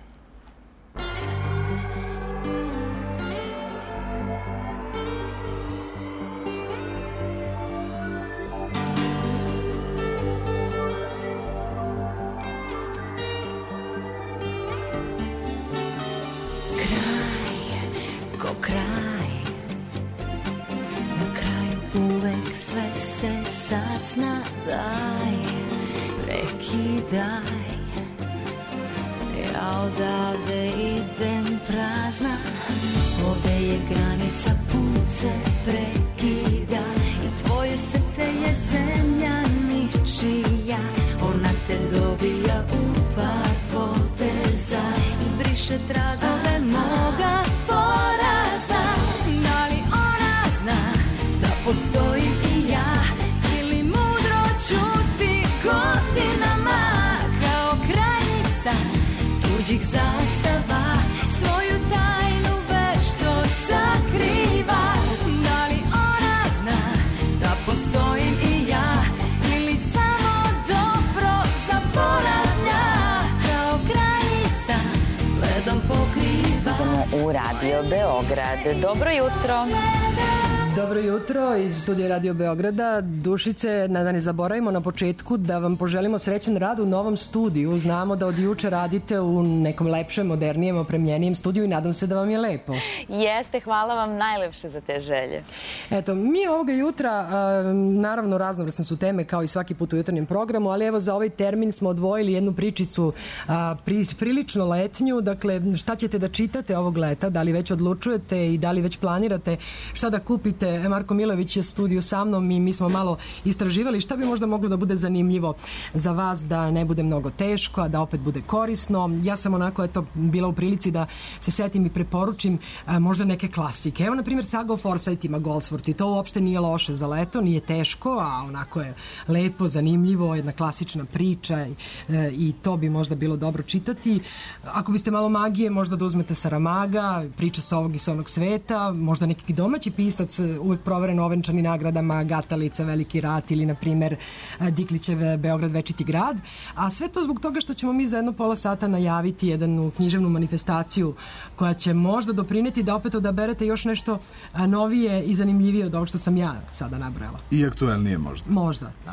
Daj, ja odavde idem prazna, ovde je granica, put se prekida i tvoje srce je zemlja ničija, ona te dobija u par poteza i briše tragove moga poraza. Da li ona zna da postojim i ja, ili mudro ćuti godinama tuđih zastava, svoju tajnu vešto sakriva. Da li ona zna da postojim i ja, ili samo dobro zaboravlja, kao granica ledom pokriva. U Radio Beograd. Dobro jutro. Dobro jutro iz studija Radio Beograda. Dušice, da ne zaboravimo na početku da vam poželimo srećan rad u novom studiju. Znamo da od juče radite u nekom lepšem, modernijem, opremljenijem studiju i nadam se da vam je lepo. Jeste, hvala vam najlepše za te želje. Eto, mi ovoga jutra, naravno raznovrsne su teme kao i svaki put u jutarnjem programu, ali evo za ovaj termin smo odvojili jednu pričicu prilično letnju. Dakle, šta ćete da čitate ovog leta? Da li već odlučujete i da li već planirate šta da kupite? Marko Milović je studiju sa mnom i mi smo malo istraživali šta bi možda moglo da bude zanimljivo za vas, da ne bude mnogo teško, a da opet bude korisno. Ja sam onako eto bila u prilici da se setim i preporučim a, možda neke klasike. Evo na primjer saga o Forsajtima Goldsworth, i to uopšte nije loše za leto, nije teško, a onako je lepo, zanimljivo, jedna klasična priča i, e, i to bi možda bilo dobro čitati. Ako biste malo magije, možda da uzmete Saramaga, priča sa ovog i sa onog sveta, možda neki domaći pisac uvek proveren ovenčani nagradama, Gatalica, Veliki rat ili, na primer, Diklićev Beograd, večiti grad. A sve to zbog toga što ćemo mi za jedno pola sata najaviti jednu književnu manifestaciju koja će možda doprineti da opet odaberete još nešto novije i zanimljivije od ovog što sam ja sada nabrala. I aktuelnije možda. Možda, da.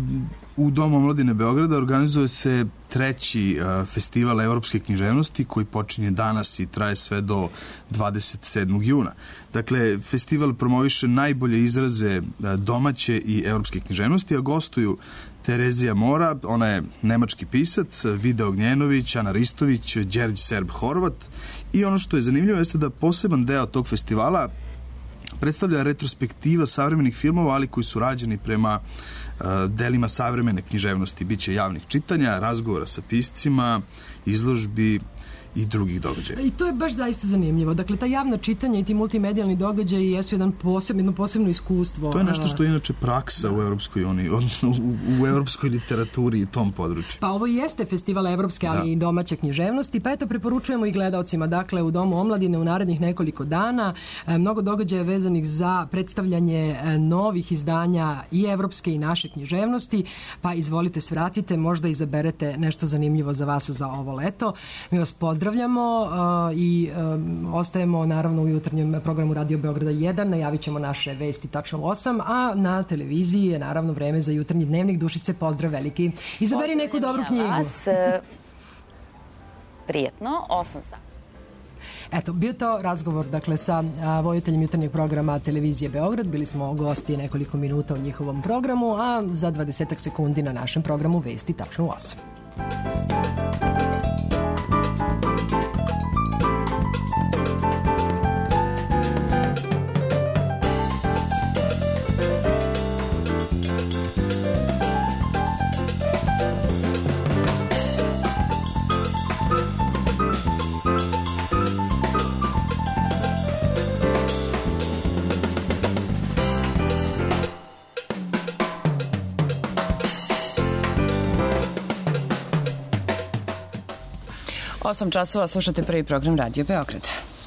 U Domu omladine Beograda organizuje se treći uh, festival evropske književnosti koji počinje danas i traje sve do dvadeset sedmog juna. Dakle, festival promoviše najbolje izraze uh, domaće i evropske književnosti, a gostuju Terezija Mora, ona je nemački pisac, Vida Ognjenović, Ana Ristović, Đerđ Serb Horvat, i ono što je zanimljivo jeste da poseban deo tog festivala predstavlja retrospektiva savremenih filmova, ali koji su rađeni prema uh, delima savremene književnosti. Biće javnih čitanja, razgovora sa piscima, izložbi i drugih događaja. I to je baš zaista zanimljivo. Dakle, ta javna čitanja i ti multimedijalni događaji jesu jedan posebno, jedno posebno iskustvo. To je nešto što je inače praksa u Evropskoj uniji, odnosno u, u evropskoj literaturi i tom području. Pa ovo jeste festival evropske, ali da. i domaće književnosti, pa eto preporučujemo i gledaocima. Dakle, u Domu omladine u narednih nekoliko dana e, mnogo događaja vezanih za predstavljanje e, novih izdanja i evropske i naše književnosti, pa izvolite, svratite, možda izaberete nešto zanimljivo za vas za ovo leto. Mi vas pozdravljamo uh, i um, ostajemo naravno u jutarnjem programu Radio Beograda jedan, najavit ćemo naše vesti tačno u osam, a na televiziji je naravno vreme za jutarnji dnevnik. Dušice, pozdrav veliki. Izaberi neku dobru knjigu. Vas, prijetno, osam sati. Eto, bio to razgovor dakle sa a, voditeljem jutarnjeg programa Televizije Beograd. Bili smo gosti nekoliko minuta u njihovom programu, a za dvadesetak sekundi na našem programu vesti tačno u osam. osam časova slušate prvi program Radio Beograd.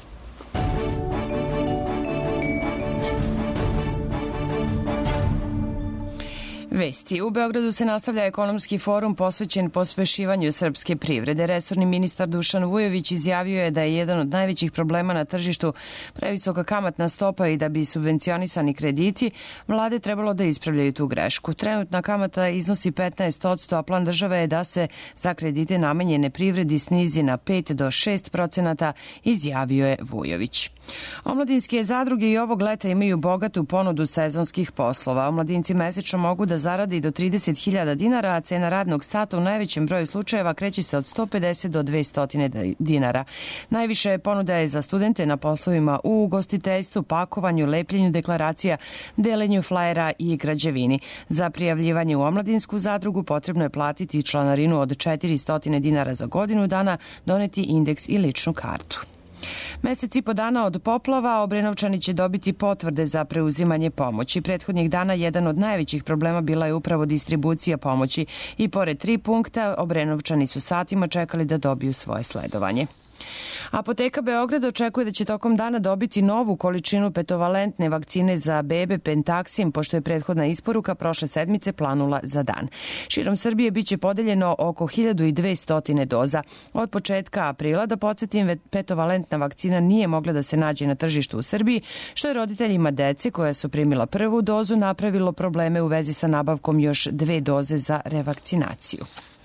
Vesti. U Beogradu se nastavlja ekonomski forum posvećen pospešivanju srpske privrede. Resorni ministar Dušan Vujović izjavio je da je jedan od najvećih problema na tržištu previsoka kamatna stopa i da bi subvencionisani krediti vlade trebalo da ispravljaju tu grešku. Trenutna kamata iznosi petnaest posto, a plan države je da se za kredite namenjene privredi snizi na pet do šest procenata, izjavio je Vujović. Omladinske zadruge i ovog leta imaju bogatu ponudu sezonskih poslova. Omladinci mesečno mogu da zarade i do trideset hiljada dinara, a cena radnog sata u najvećem broju slučajeva kreće se od sto pedeset do dvesta dinara. Najviše ponuda je za studente na poslovima u ugostiteljstvu, pakovanju, lepljenju deklaracija, delenju flajera i građevini. Za prijavljivanje u omladinsku zadrugu potrebno je platiti članarinu od četiristo dinara za godinu dana, doneti indeks i ličnu kartu. Mesec i po dana od poplava Obrenovčani će dobiti potvrde za preuzimanje pomoći. Prethodnih dana jedan od najvećih problema bila je upravo distribucija pomoći i pored tri punkta Obrenovčani su satima čekali da dobiju svoje sledovanje. Apoteka Beograd očekuje da će tokom dana dobiti novu količinu petovalentne vakcine za bebe Pentaksim, pošto je prethodna isporuka prošle sedmice planula za dan. Širom Srbije biće podeljeno oko hiljadu dvesta doza. Od početka aprila, da podsjetim, petovalentna vakcina nije mogla da se nađe na tržištu u Srbiji, što je roditeljima dece koja su primila prvu dozu napravilo probleme u vezi sa nabavkom još dve doze za revakcinaciju.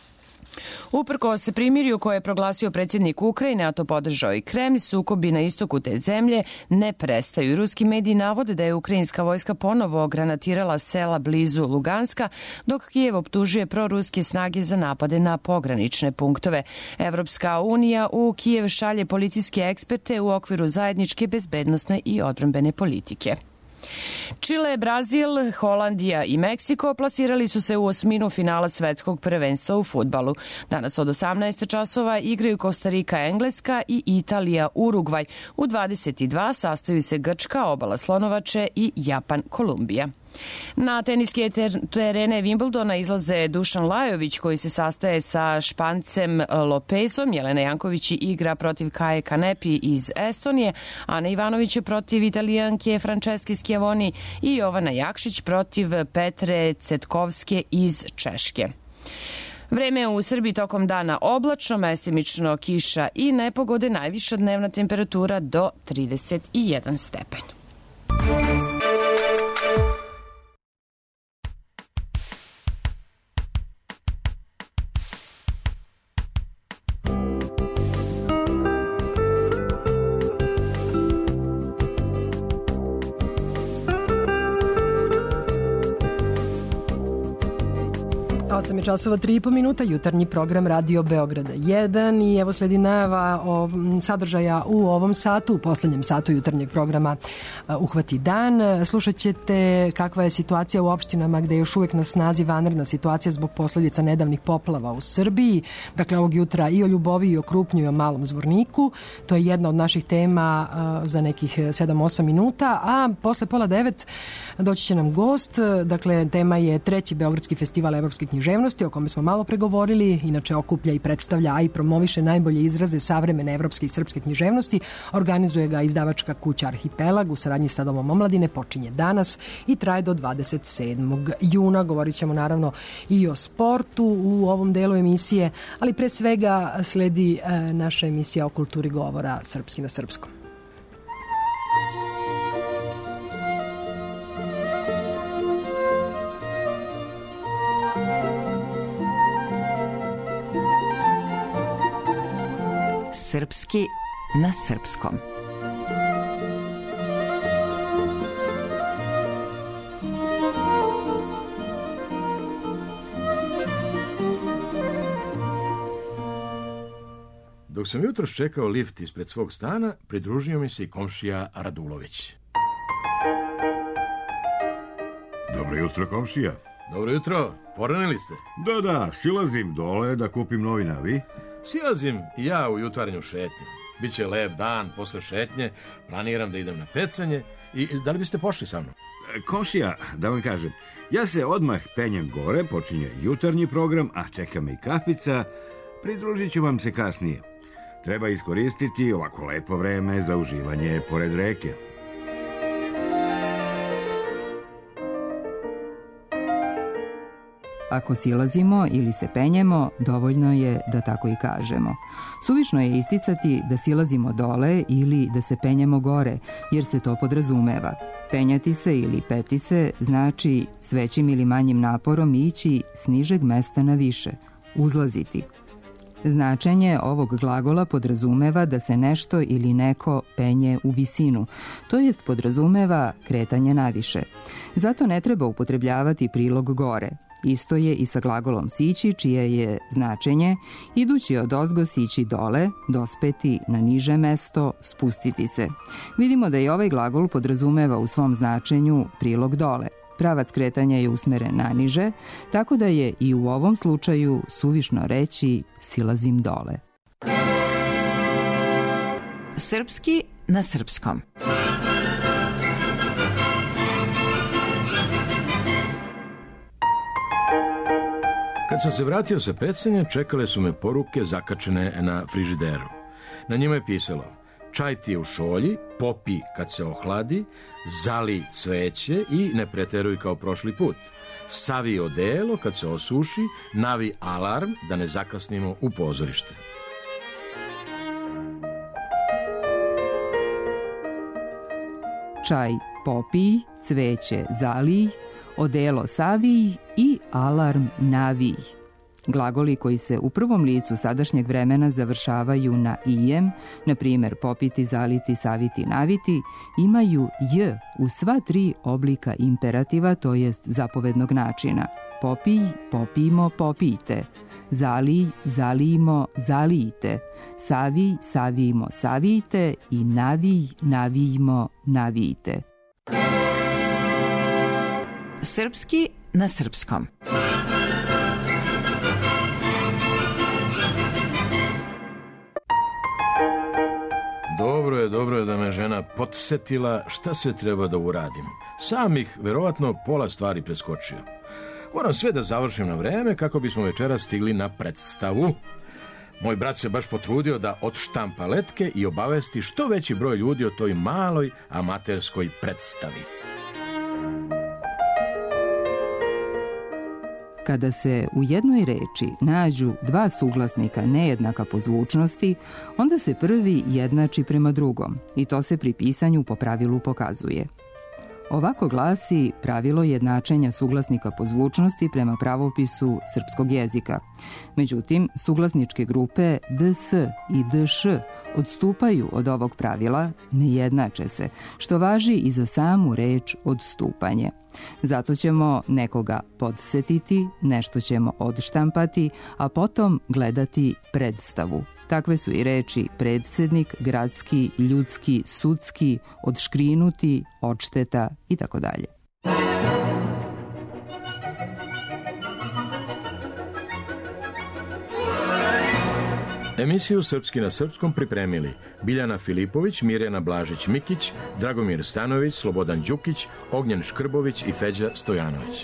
Uprkos primirju koje je proglasio predsjednik Ukrajine, a to podržao i Kremlj, sukobi na istoku te zemlje ne prestaju. Ruski mediji navode da je ukrajinska vojska ponovo granatirala sela blizu Luganska, dok Kijev optužuje proruske snage za napade na pogranične punktove. Evropska unija u Kijev šalje policijske eksperte u okviru zajedničke bezbednosne i odbrambene politike. Čile, Brazil, Holandija i Meksiko plasirali su se u osminu finala svetskog prvenstva u fudbalu. Danas od osamnaest časova igraju Kostarika, Engleska i Italija, Urugvaj. U dvadeset dva sastaju se Grčka, Obala Slonovače i Japan, Kolumbija. Na teniske terene Wimbledona izlaze Dušan Lajović, koji se sastaje sa Špancem Lopezom. Jelena Janković igra protiv Kaje Kanepi iz Estonije, Ana Ivanović protiv Italijanke Franceske Schiavoni i Jovana Jakšić protiv Petre Cetkovske iz Češke. Vreme u Srbiji tokom dana oblačno, mestimično kiša i nepogode, najviša dnevna temperatura do trideset jedan stepen. osam je časova tri i po minuta, jutarnji program Radio Beograda jedan i evo sledi najava o sadržaja u ovom satu, u poslednjem satu jutarnjeg programa Uhvati dan. Slušat ćete kakva je situacija u opštinama gde je još uvek na snazi vanredna situacija zbog posledica nedavnih poplava u Srbiji. Dakle, ovog jutra i o Ljubovi i o Krupnju i o Malom Zvorniku. To je jedna od naših tema za nekih sedam osam minuta, a posle pola devet doći će nam gost. Dakle, tema je treći Beogradski festival evropske književnosti, o kome smo malo pregovorili, inače okuplja i predstavlja, a i promoviše najbolje izraze savremene evropske i srpske književnosti. Organizuje ga izdavačka kuća Arhipelag u saradnji sa Domom omladine, počinje danas i traje do dvadeset sedmog juna. Govorit ćemo naravno i o sportu u ovom delu emisije, ali pre svega sledi e, naša emisija o kulturi govora srpski na srpskom. Srpski na srpskom. Dok sam jutros čekao lift ispred svog stana, pridružio mi se i komšija Radulović. Dobro jutro, komšija. Dobro jutro, poranili ste? Da, da, silazim dole da kupim novine, a vi? Silazim i ja u jutarnju šetnju. Biće lep dan, posle šetnje, planiram da idem na pecanje i da li biste pošli sa mnom? Komšija, da vam kažem, ja se odmah penjem gore, počinje jutarnji program, a čeka me i kafica, pridružit ću vam se kasnije. Treba iskoristiti ovako lepo vreme za uživanje pored reke. Ako silazimo ili se penjemo, dovoljno je da tako i kažemo. Suvišno je isticati da silazimo dole ili da se penjemo gore, jer se to podrazumeva. Penjati se ili peti se znači s većim ili manjim naporom ići s nižeg mesta na više, uzlaziti. Značenje ovog glagola podrazumeva da se nešto ili neko penje u visinu, to jest podrazumeva kretanje naviše. Zato ne treba upotrebljavati prilog gore. Isto je i sa glagolom sići, čije je značenje idući od ozgo sići dole, dospeti na niže mesto, spustiti se. Vidimo da i ovaj glagol podrazumeva u svom značenju prilog dole. Pravac kretanja je usmeren na niže, tako da je i u ovom slučaju suvišno reći silazim dole. Srpski na srpskom. Kad sam se vratio sa pecanja, čekale su me poruke zakačene na frižideru. Na njima je pisalo: čaj ti je u šolji, popi kad se ohladi, zali cveće i ne preteruj kao prošli put. Savi odelo kad se osuši, navi alarm da ne zakasnimo u pozorište. Čaj popij, cveće zalij, odelo savij i alarm navij. Glagoli koji se u prvom licu sadašnjeg vremena završavaju na ijem, na primjer popiti, zaliti, saviti, naviti, imaju j u sva tri oblika imperativa, to jest zapovednog načina. Popij, popijmo, popijte. Zalij, zalijmo, zalijte. Savij, savijmo, savijte i navij, navijmo, navijte. Srpski na srpskom. Dobro je, dobro je da me žena podsjetila šta sve treba da uradim. Sam ih, verovatno, pola stvari preskočio. Moram sve da završim na vreme kako bismo večeras stigli na predstavu. Moj brat se baš potrudio da odštampa letke i obavesti što veći broj ljudi o toj maloj amaterskoj predstavi. Kada se u jednoj reči nađu dva suglasnika nejednaka po zvučnosti, onda se prvi jednači prema drugom i to se pri pisanju po pravilu pokazuje. Ovako glasi pravilo jednačenja suglasnika po zvučnosti prema pravopisu srpskog jezika. Međutim, suglasničke grupe ds i dš odstupaju od ovog pravila, ne jednače se, što važi i za samu reč odstupanje. Zato ćemo nekoga podsetiti, nešto ćemo odštampati, a potom gledati predstavu. Takve su i reči predsednik, gradski, ljudski, sudski, odškrinuti, odšteta i tako dalje. Emisiju Srpski na srpskom pripremili Biljana Filipović, Mirjana Blažić-Mikić, Dragomir Stanović, Slobodan Đukić, Ognjen Škrbović i Feđa Stojanović.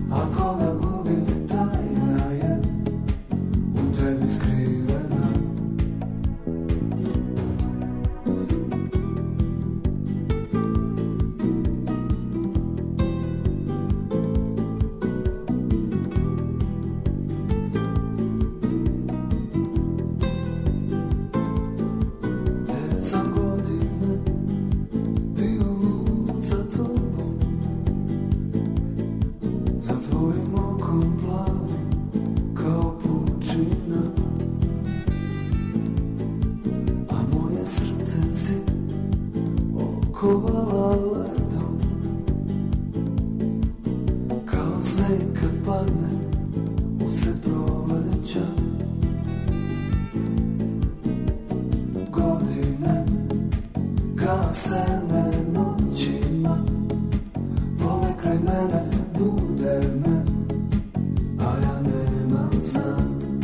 Ako da gubim tajna je u tebi skrivena. talasene noćima, plove kraj mene, bude me, a ja nemam sna.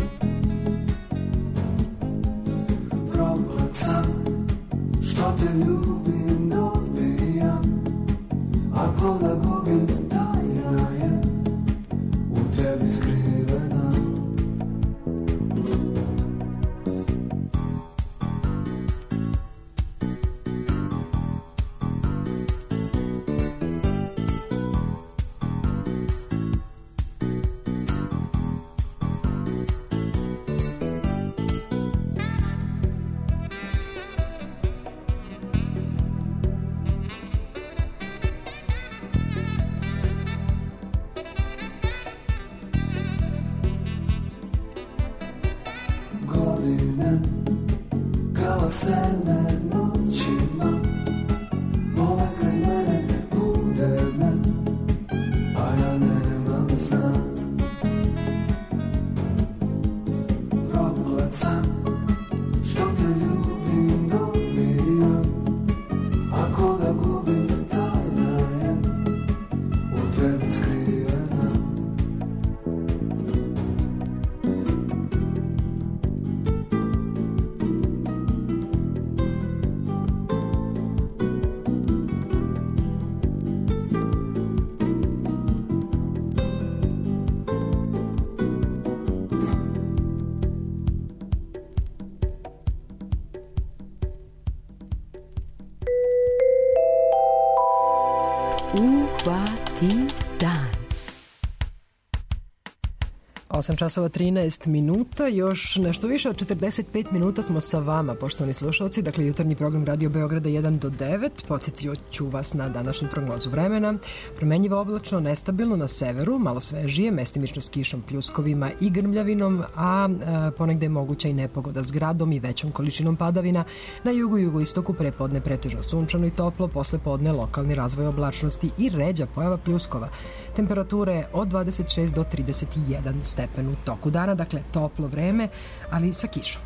Proklet sam, što te ljubim, dobijam, ako da gubim, tajna je u tebi skrivena. Godine, kalasene noćima, plove kraj mene, bude me, a ja nemam sna. Proklet sam, što te ljubim, dobijam, ako da gubim, tajna je u tebi skrivena. Uhvati dan. osam časova trinaest minuta, još nešto više od četrdeset pet minuta smo sa vama, poštovani slušalci, dakle jutarnji program Radio Beograda jedan do devet. Podsjetit ću vas na današnju prognozu vremena. Promenjivo oblačno, nestabilno na severu, malo svežije, mestimično s kišom, pljuskovima i grmljavinom, a e, ponegde je moguća i nepogoda s gradom i većom količinom padavina. Na jugu i jugoistoku prepodne pretežno sunčano i toplo, posle podne lokalni razvoj oblačnosti i ređa pojava pljuskova. Temperature od dvadeset šest do trideset jedan stepen u toku dana, dakle toplo vreme, ali sa kišom.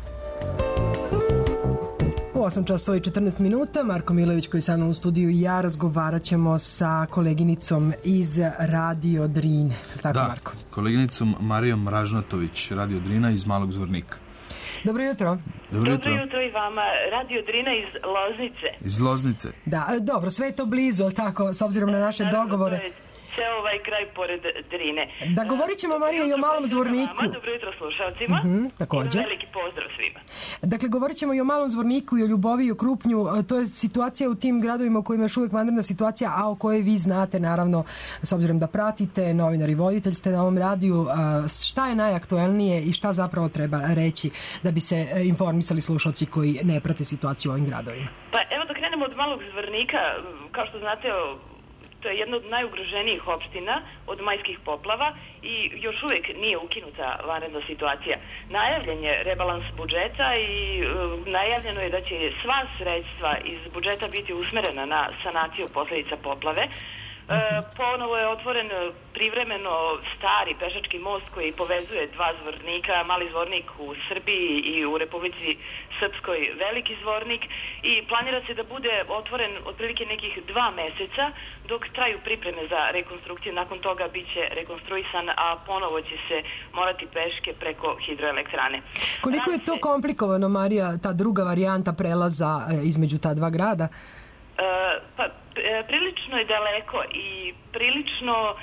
U osam časova i četrnaest minuta Marko Milojević, koji je sa mnom u studiju, i ja razgovarat ćemo sa koleginicom iz Radio Drine. Tako, da, Marko? Koleginicom Marijom Ražnatović, Radio Drina iz Malog Zvornika. Dobro jutro. Dobro jutro. Dobro jutro i vama. Radio Drina iz Loznice. Iz Loznice. Da, dobro, sve je to blizu, ali tako, s obzirom na naše Naravno, dogovore. to je ceo ovaj kraj pored Drine. Da, govorit ćemo, Marija, i o Malom Zvorniku. Vama, dobro jutro slušalcima. Mhm, također. I veliki pozdrav svima. Dakle, govorit ćemo i o Malom Zvorniku i o Ljubovi i o Krupnju. To je situacija u tim gradovima u kojima je još uvijek vanredna situacija, a o kojoj vi znate, naravno, s obzirom da pratite, novinar i voditelj ste na ovom radiju. Šta je najaktuelnije i šta zapravo treba reći da bi se informisali slušalci koji ne prate situaciju u ovim gradovima? Pa evo da krenemo od Malog Zvornika. Kao što znate, to je jedna od najugroženijih opština od majskih poplava i još uvijek nije ukinuta vanredna situacija. Najavljen je rebalans budžeta i uh, najavljeno je da će sva sredstva iz budžeta biti usmerena na sanaciju posljedica poplave. E, ponovo je otvoren privremeno stari pešački most koji povezuje dva zvornika, Mali Zvornik u Srbiji i u Republici Srpskoj Veliki Zvornik, i planira se da bude otvoren otprilike nekih dva meseca dok traju pripreme za rekonstrukciju. Nakon toga bit će rekonstruisan, a ponovo će se morati peške preko hidroelektrane. Koliko je to komplikovano, Marija, ta druga varijanta prelaza između ta dva grada? E, pa prilično je daleko i prilično e,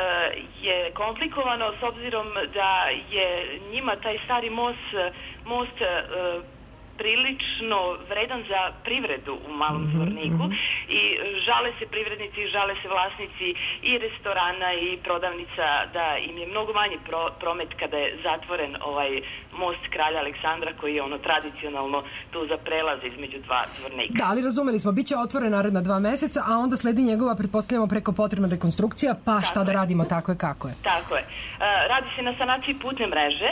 je komplikovano s obzirom da je njima taj stari most, most e, prilično vredan za privredu u Malom Zvorniku i žale se privrednici, žale se vlasnici i restorana i prodavnica da im je mnogo manji pro, promet kada je zatvoren ovaj most Kralja Aleksandra, koji je ono tradicionalno tu za prelaz između dva zvornika. Da, ali razumeli smo, bit će otvoren naredna dva meseca, a onda sledi njegova, pretpostavljamo, preko potrebna rekonstrukcija, pa tako šta je. Da radimo, tako je kako je. Tako je. Uh, radi se na sanaciji putne mreže,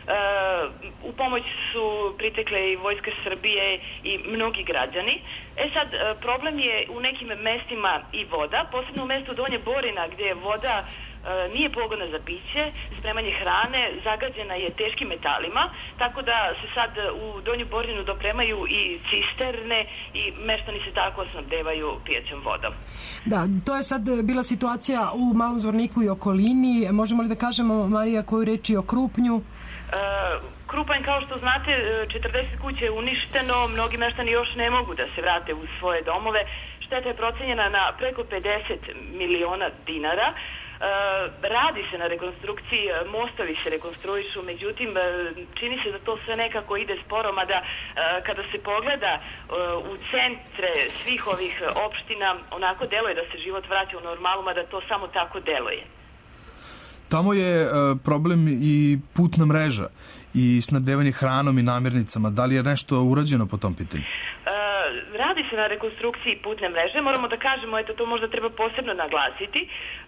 uh, u pomoć su pritekle i Vojska Srbije i mnogi građani. E sad, problem je u nekim mestima i voda, posebno u mestu Donje Borina, gdje je voda nije pogodna za piće, spremanje hrane, zagađena je teškim metalima, tako da se sad u Donju Bordinu dopremaju i cisterne i meštani se tako snabdevaju pijaćom vodom. Da, to je sad bila situacija u Malom Zvorniku i okolini. Možemo li da kažemo, Marija, koju reči o Krupnju? Krupanj, kao što znate, četrdeset kuća je uništeno, mnogi meštani još ne mogu da se vrate u svoje domove. Šteta je procenjena na preko pedeset miliona dinara. Radi se na rekonstrukciji, mostovi se rekonstruišu, međutim čini se da to sve nekako ide sporo, mada kada se pogleda u centre svih ovih opština, onako deluje da se život vraća u normalu, mada to samo tako deluje. Tamo je problem i putna mreža i snabdevanje hranom i namirnicama. Da li je nešto urađeno po tom pitanju? Radi se na rekonstrukciji putne mreže. Moramo da kažemo, eto, to možda treba posebno naglasiti.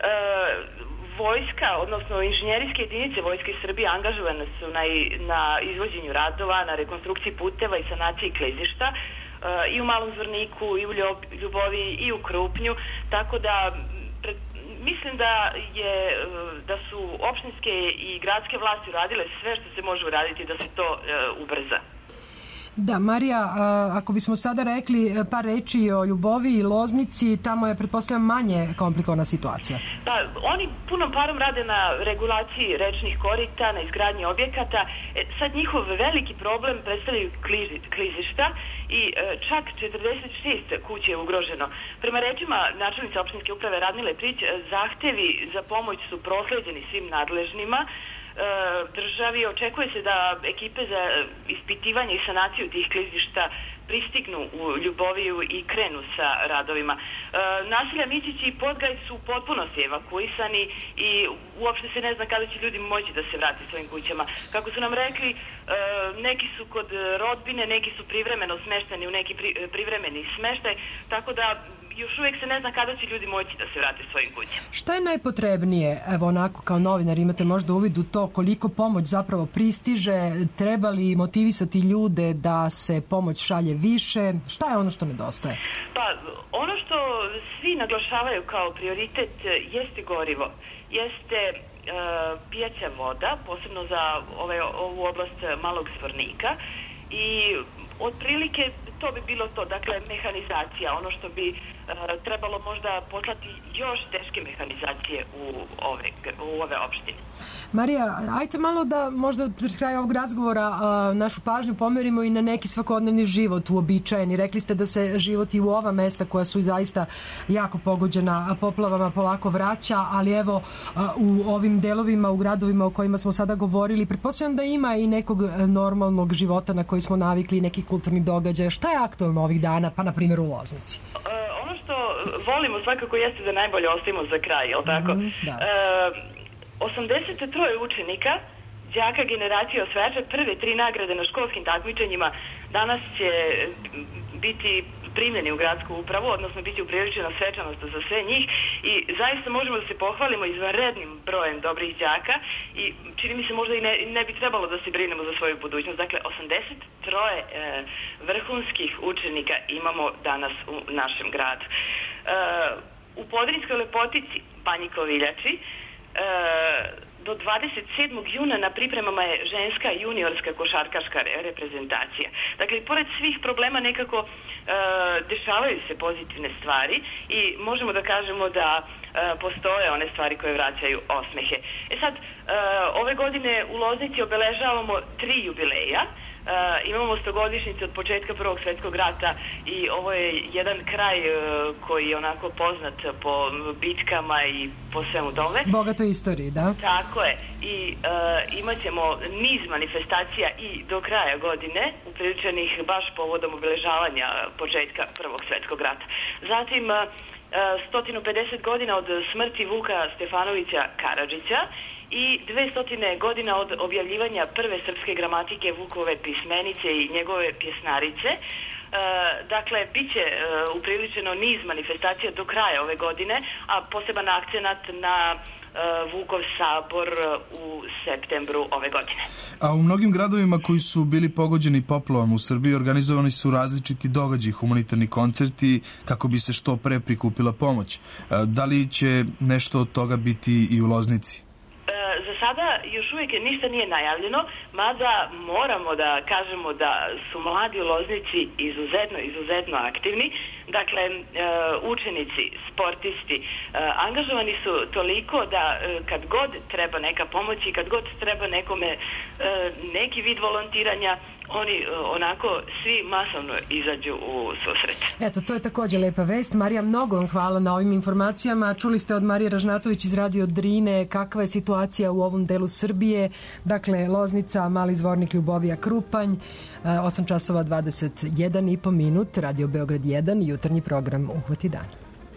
Vojska, odnosno inženjerijske jedinice Vojske Srbije angažovane su na, na izvođenju radova, na rekonstrukciji puteva i sanaciji klizišta i u Malom Zvorniku, i u Ljubovi, i u Krupnju, tako da mislim da je da su opštinske i gradske vlasti uradile sve što se može uraditi da se to uh, ubrza. Da, Marija, ako bismo sada rekli par reči o Ljubovi i Loznici, tamo je, pretpostavljam, manje komplikovana situacija. Pa, oni punom parom rade na regulaciji rečnih korita, na izgradnji objekata. E, sad njihov veliki problem predstavljaju klizi, klizišta i e, čak četrdeset šest kuće je ugroženo. Prema rečima načelnice opštinske uprave Radmile Prić, zahtevi za pomoć su prosleđeni svim nadležnima državi. Očekuje se da ekipe za ispitivanje i sanaciju tih klizišta pristignu u Ljuboviju i krenu sa radovima. E, naselja Mićić i Podgaj su u potpunosti evakuisani i uopšte se ne zna kada će ljudi moći da se vrati svojim kućama. Kako su nam rekli, e, neki su kod rodbine, neki su privremeno smešteni u neki pri, privremeni smeštaj, tako da još uvijek se ne zna kada će ljudi moći da se vrate svojim kućama. Šta je najpotrebnije, evo onako kao novinar imate možda uvid u to koliko pomoć zapravo pristiže, treba li motivisati ljude da se pomoć šalje više, šta je ono što nedostaje? Pa ono što svi naglašavaju kao prioritet jeste gorivo, jeste e, pijaća voda, posebno za ove, ovu oblast Malog Zvornika i otprilike to bi bilo to, dakle mehanizacija, ono što bi e, trebalo možda poslati još teške mehanizacije u ove, u ove opštine. Marija, ajte malo da možda pred kraj ovog razgovora a, našu pažnju pomerimo i na neki svakodnevni život uobičajeni. Rekli ste da se život i u ova mesta koja su zaista jako pogođena poplavama polako vraća, ali evo a, u ovim delovima, u gradovima o kojima smo sada govorili, pretpostavljam da ima i nekog normalnog života na koji smo navikli, neki kulturni događaj. Šta je aktualno ovih dana, pa na primjer u Loznici? E, ono što volimo svakako jeste da najbolje ostavimo za kraj, jel tako? Mm, da. E, osamdeset tri učenika, đaka generacije osvajača prve tri nagrade na školskim takmičenjima danas će biti primljeni u gradsku upravu, odnosno biti upriličena svečanost za sve njih i zaista možemo da se pohvalimo izvanrednim brojem dobrih đaka i čini mi se možda i ne, ne bi trebalo da se brinemo za svoju budućnost. Dakle, osamdeset tri e, vrhunskih učenika imamo danas u našem gradu. E, u Podrinjskoj Lepotici, Banji Koviljači, e, do dvadeset sedmog juna na pripremama je ženska juniorska košarkaška reprezentacija. Dakle, pored svih problema nekako e, dešavaju se pozitivne stvari i možemo da kažemo da e, postoje one stvari koje vraćaju osmehe. E sad, e, ove godine u Loznici obeležavamo tri jubileja. Uh, imamo stogodišnjicu od početka Prvog svjetskog rata i ovo je jedan kraj uh, koji je onako poznat po bitkama i po svemu tome. Bogatoj istoriji, da? Tako je. I uh, imat ćemo niz manifestacija i do kraja godine upriličenih baš povodom obeležavanja početka Prvog svjetskog rata. Zatim uh, sto pedeset godina od smrti Vuka Stefanovića Karadžića i dvesta godina od objavljivanja prve srpske gramatike Vukove pismenice i njegove pjesnarice. E, dakle, bit će e, upriličeno niz manifestacija do kraja ove godine, a poseban akcenat na Vukov sabor u septembru ove godine. A u mnogim gradovima koji su bili pogođeni poplavom u Srbiji organizovani su različiti događaji, humanitarni koncerti kako bi se što pre prikupila pomoć. Da li će nešto od toga biti i u Loznici? Za sada još uvijek ništa nije najavljeno, mada moramo da kažemo da su mladi u Loznici izuzetno, izuzetno aktivni. Dakle, učenici, sportisti, angažovani su toliko da kad god treba neka pomoć i kad god treba nekome neki vid volontiranja, oni onako svi masovno izađu u susret. Eto, to je također lepa vest. Marija, mnogo vam hvala na ovim informacijama. Čuli ste od Marije Ražnatović iz Radio Drine kakva je situacija u ovom delu Srbije. Dakle, Loznica, Mali Zvornik, Ljubovija, Krupanj, osam časova dvadeset jedan i po minut, Radio Beograd jedan, jutarnji program Uhvati dan.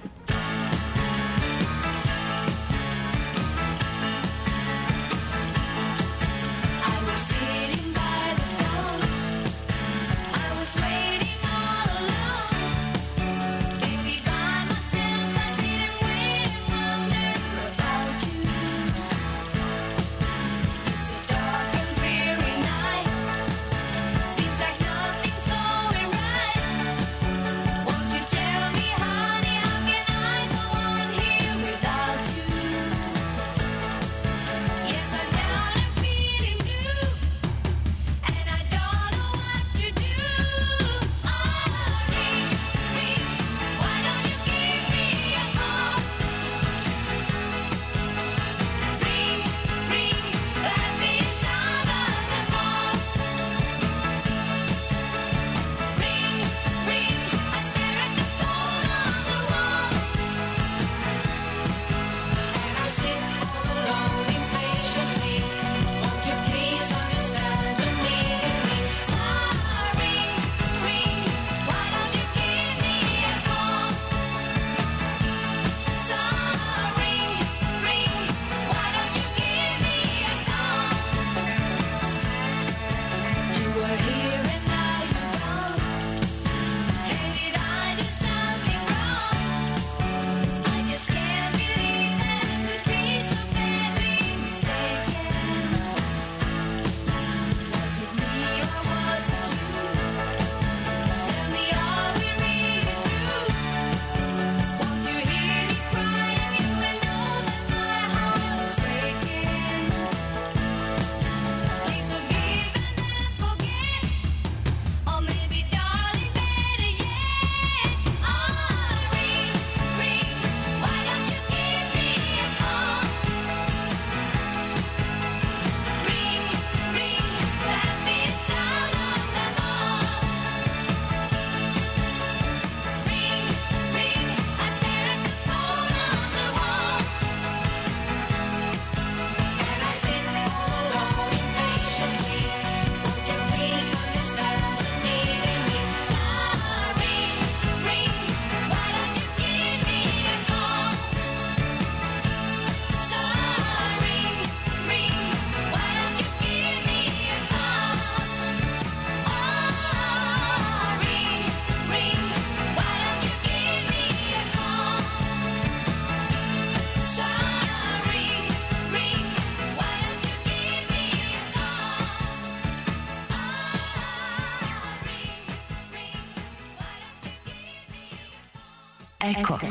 Eko.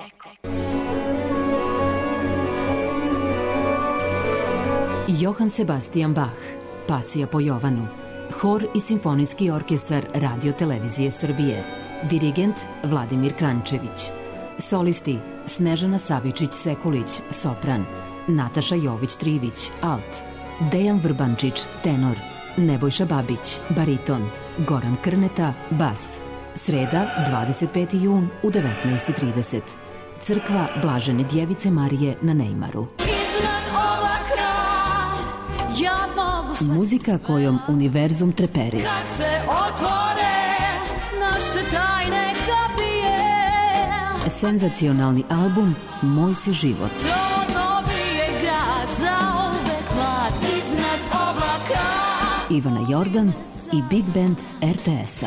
Johann Sebastian Bach, Pasija po Jovanu, Hor i simfonijski orkestar Radio Televizije Srbije, dirigent Vladimir Krančević, solisti Snežana Savičić-Sekulić, sopran, Nataša Jović-Trivić, alt, Dejan Vrbančić, tenor, Nebojša Babić, bariton, Goran Krneta, bas. Sreda, dvadeset peti jun u devetnaest i trideset. Crkva Blažene Djevice Marije na Nejmaru. Muzika kojom univerzum treperi. Kad se otvore naše tajne kapije. Senzacionalni album Moj si život. To novi je grad za uvek mlad iznad oblaka. Ivana Jordan i Big Band er te es-a.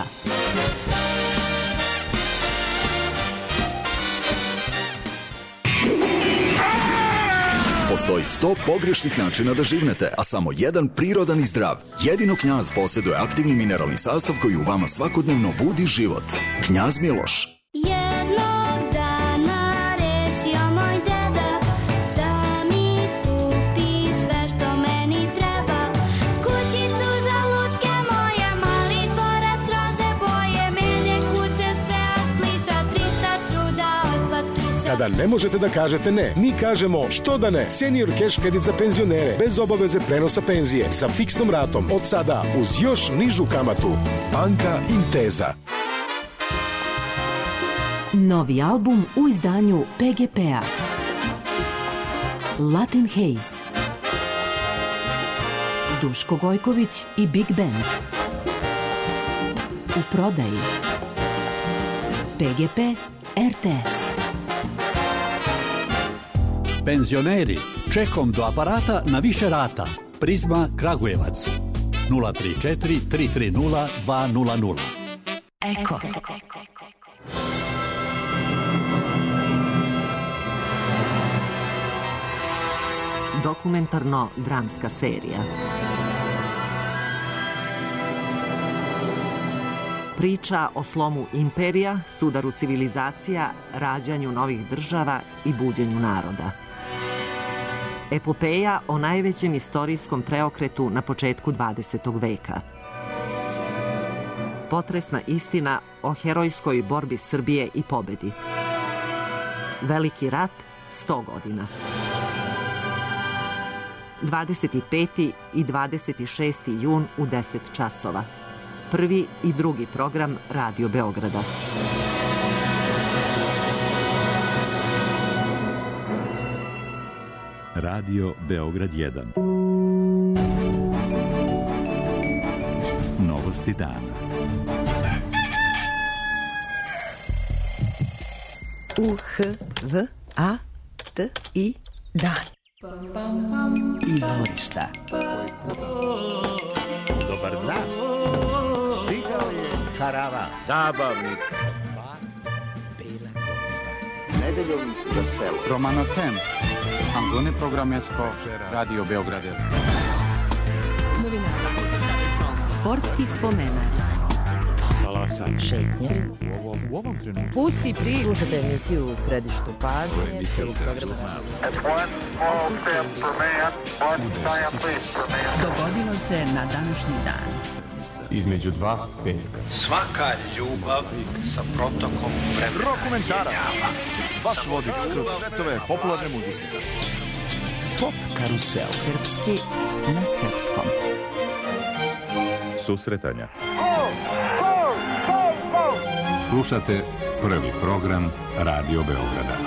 Postoji sto pogrešnih načina da živnete, a samo jedan prirodan i zdrav. Jedino Knjaz posjeduje aktivni mineralni sastav koji u vama svakodnevno budi život. Knjaz Miloš. Jednog dana rešio moj deda da mi kupi sve što meni treba. Kućicu za lutke moje, mali dvorac, roze boje, menje kuće sve kliša, trista čuda od slatkiša. Kada ne možete da kažete ne, mi kažemo što da ne. Senior cash kredit za penzionere bez obaveze prenosa penzije sa fiksnom ratom od sada uz još nižu kamatu. Banka Inteza. Novi album u izdanju P G P-a. Latin Haze. Duško Gojković i Big Band. U prodaji P G P R T S. Penzioneri, čekom do aparata na više rata. Prizma Kragujevac. nula tri četiri tri tri nula dva nula nula. Eko. Dokumentarno-dramska serija. Priča o slomu imperija, sudaru civilizacija, rađanju novih država i buđenju naroda. Epopeja o najvećem istorijskom preokretu na početku dvadesetog veka. Potresna istina o herojskoj borbi Srbije i pobedi. Veliki rat, sto godina. dvadeset peti i dvadeset šesti jun u deset časova. Prvi i drugi program Radio Beograda. Radio Beograd jedan. Novosti dana. U H V A T I dan. Izvorišta. Dobar dan. Stigao je karavan. Zabavnik. Nedeljom za selo. Romanotem. Angone programesko. Radio Beogradesko. Sportski spomenak. Talasan. Šetnje. U ovom, u ovom trenutku. Pusti pri. Slušajte emisiju u središtu pažnje. Dogodilo se na današnji dan. Između dva petka. Svaka ljubav sa protokom vremena. Rokomentarac. Vaš vodič kroz svetove popularne muzike. Pop karusel. Srpski na srpskom. Susretanja. Slušate prvi program Radio Beograda.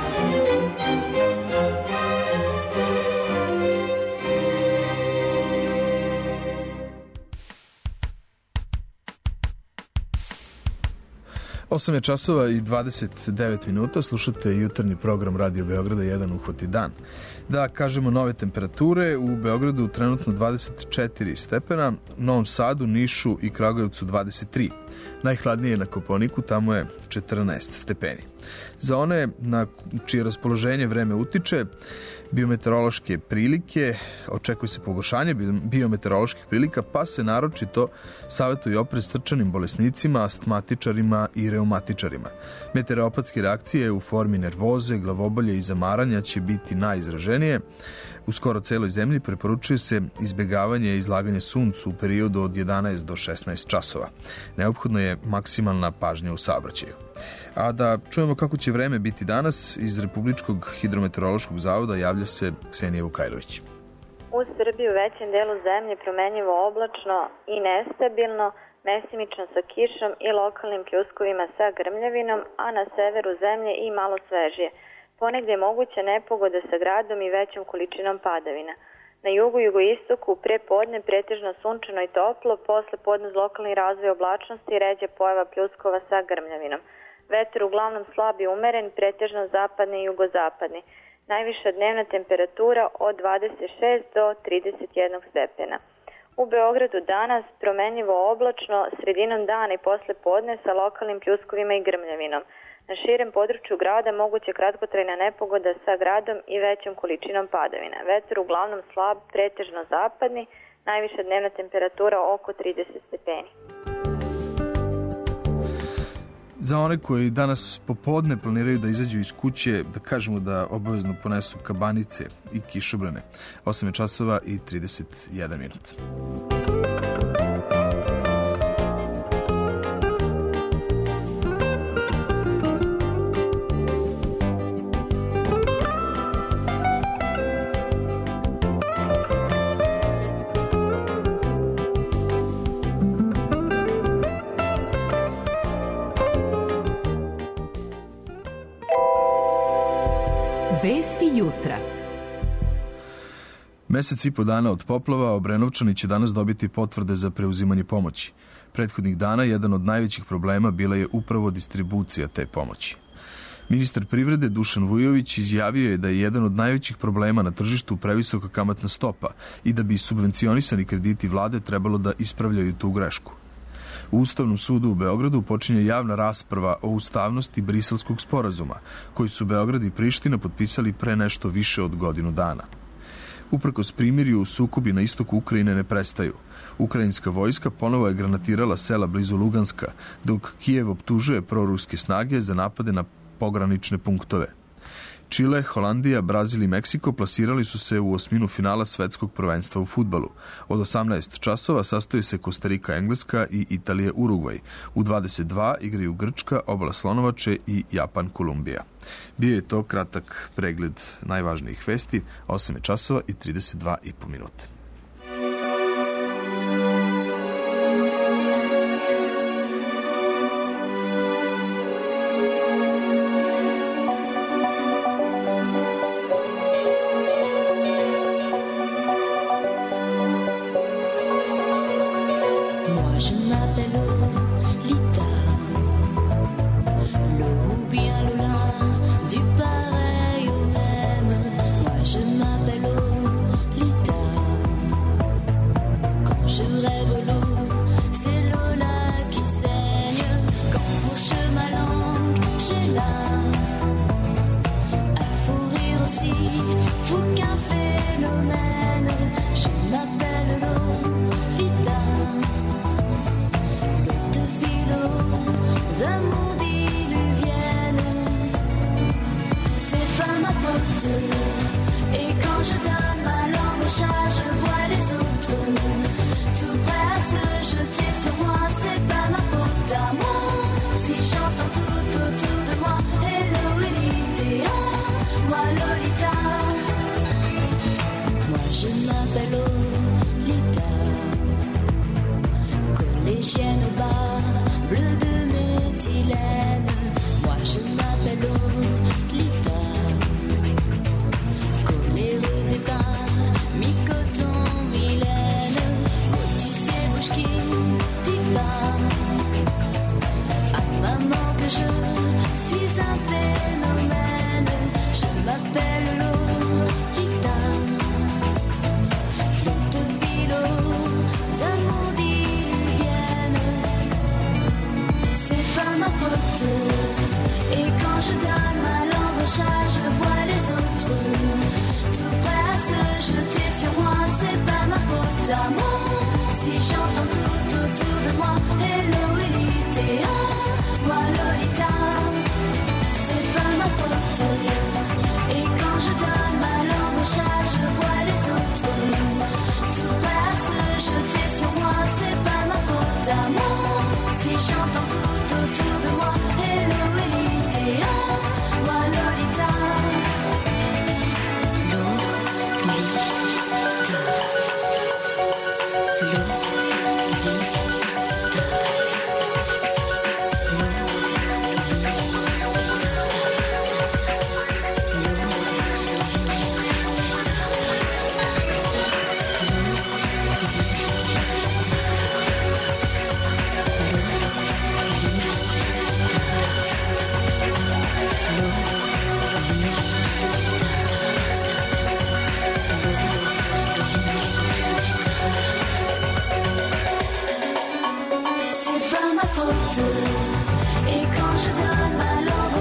osam je časova i dvadeset devet minuta, slušate jutarnji program Radio Beograda jedan uhvati dan. Da kažemo nove temperature, u Beogradu trenutno dvadeset četiri stepena, u Novom Sadu, Nišu i Kragujevcu dvadeset tri. Najhladnije je na Kopaoniku, tamo je četrnaest stepeni. Za one na čije raspoloženje vreme utiče, biometeorološke prilike, očekuje se pogoršanje biometeoroloških prilika, pa se naročito savjetuju oprez srčanim bolesnicima, astmatičarima i reumatičarima. Meteoropatske reakcije u formi nervoze, glavobolje i zamaranja će biti najizraženije. U skoro celoj zemlji preporučuje se izbjegavanje i izlaganje suncu u periodu od jedanaest do šesnaest časova. Neophodno je maksimalna pažnja u saobraćaju. A da čujemo kako će vreme biti danas, iz Republičkog hidrometeorološkog zavoda javlja se Ksenija Vukajlović. U Srbiji u većem delu zemlje promenjivo oblačno i nestabilno, mesimično sa kišom i lokalnim pljuskovima sa grmljavinom, a na severu zemlje i malo svežije. Ponegdje je moguća nepogoda sa gradom i većom količinom padavina. Na jugu i jugoistoku pre podne pretežno sunčano i toplo, posle podne uz lokalni razvoj oblačnosti i ređa pojava pljuskova sa grmljavinom. Vetar uglavnom slab i umeren, pretežno zapadni i jugozapadni. Najviša dnevna temperatura od dvadeset šest do trideset jedan stepena. U Beogradu danas promenjivo oblačno, sredinom dana i posle podne sa lokalnim pljuskovima i grmljavinom. Na širem području grada moguće kratkotrajna nepogoda sa gradom i većom količinom padavina. Vetar uglavnom slab, pretežno zapadni, najviša dnevna temperatura oko trideset stepeni. Za one koji danas popodne planiraju da izađu iz kuće, da kažemo da obavezno ponesu kabanice i kišobrane. osam je časova i trideset jedan minut. Vesti jutra. Mesec i po dana od poplava Obrenovčani će danas dobiti potvrde za preuzimanje pomoći. Prethodnih dana jedan od najvećih problema bila je upravo distribucija te pomoći. Ministar privrede Dušan Vujović izjavio je da je jedan od najvećih problema na tržištu previsoka kamatna stopa i da bi subvencionisani krediti vlade trebalo da ispravljaju tu grešku. U Ustavnom sudu u Beogradu počinje javna rasprava o ustavnosti Briselskog sporazuma, koji su Beograd i Priština potpisali pre nešto više od godinu dana. Uprkos primirju, sukobi na istoku Ukrajine ne prestaju. Ukrajinska vojska ponovo je granatirala sela blizu Luganska, dok Kijev optužuje proruske snage za napade na pogranične punktove. Čile, Holandija, Brazil i Meksiko plasirali su se u osminu finala svetskog prvenstva u fudbalu. Od osamnaest časova sastoji se Kostarika, Engleska i Italija, Urugvaj. U dvadeset dva igraju Grčka, Obala Slonovače i Japan, Kolumbija. Bio je to kratak pregled najvažnijih vesti, osam je časova i trideset dva i po minute.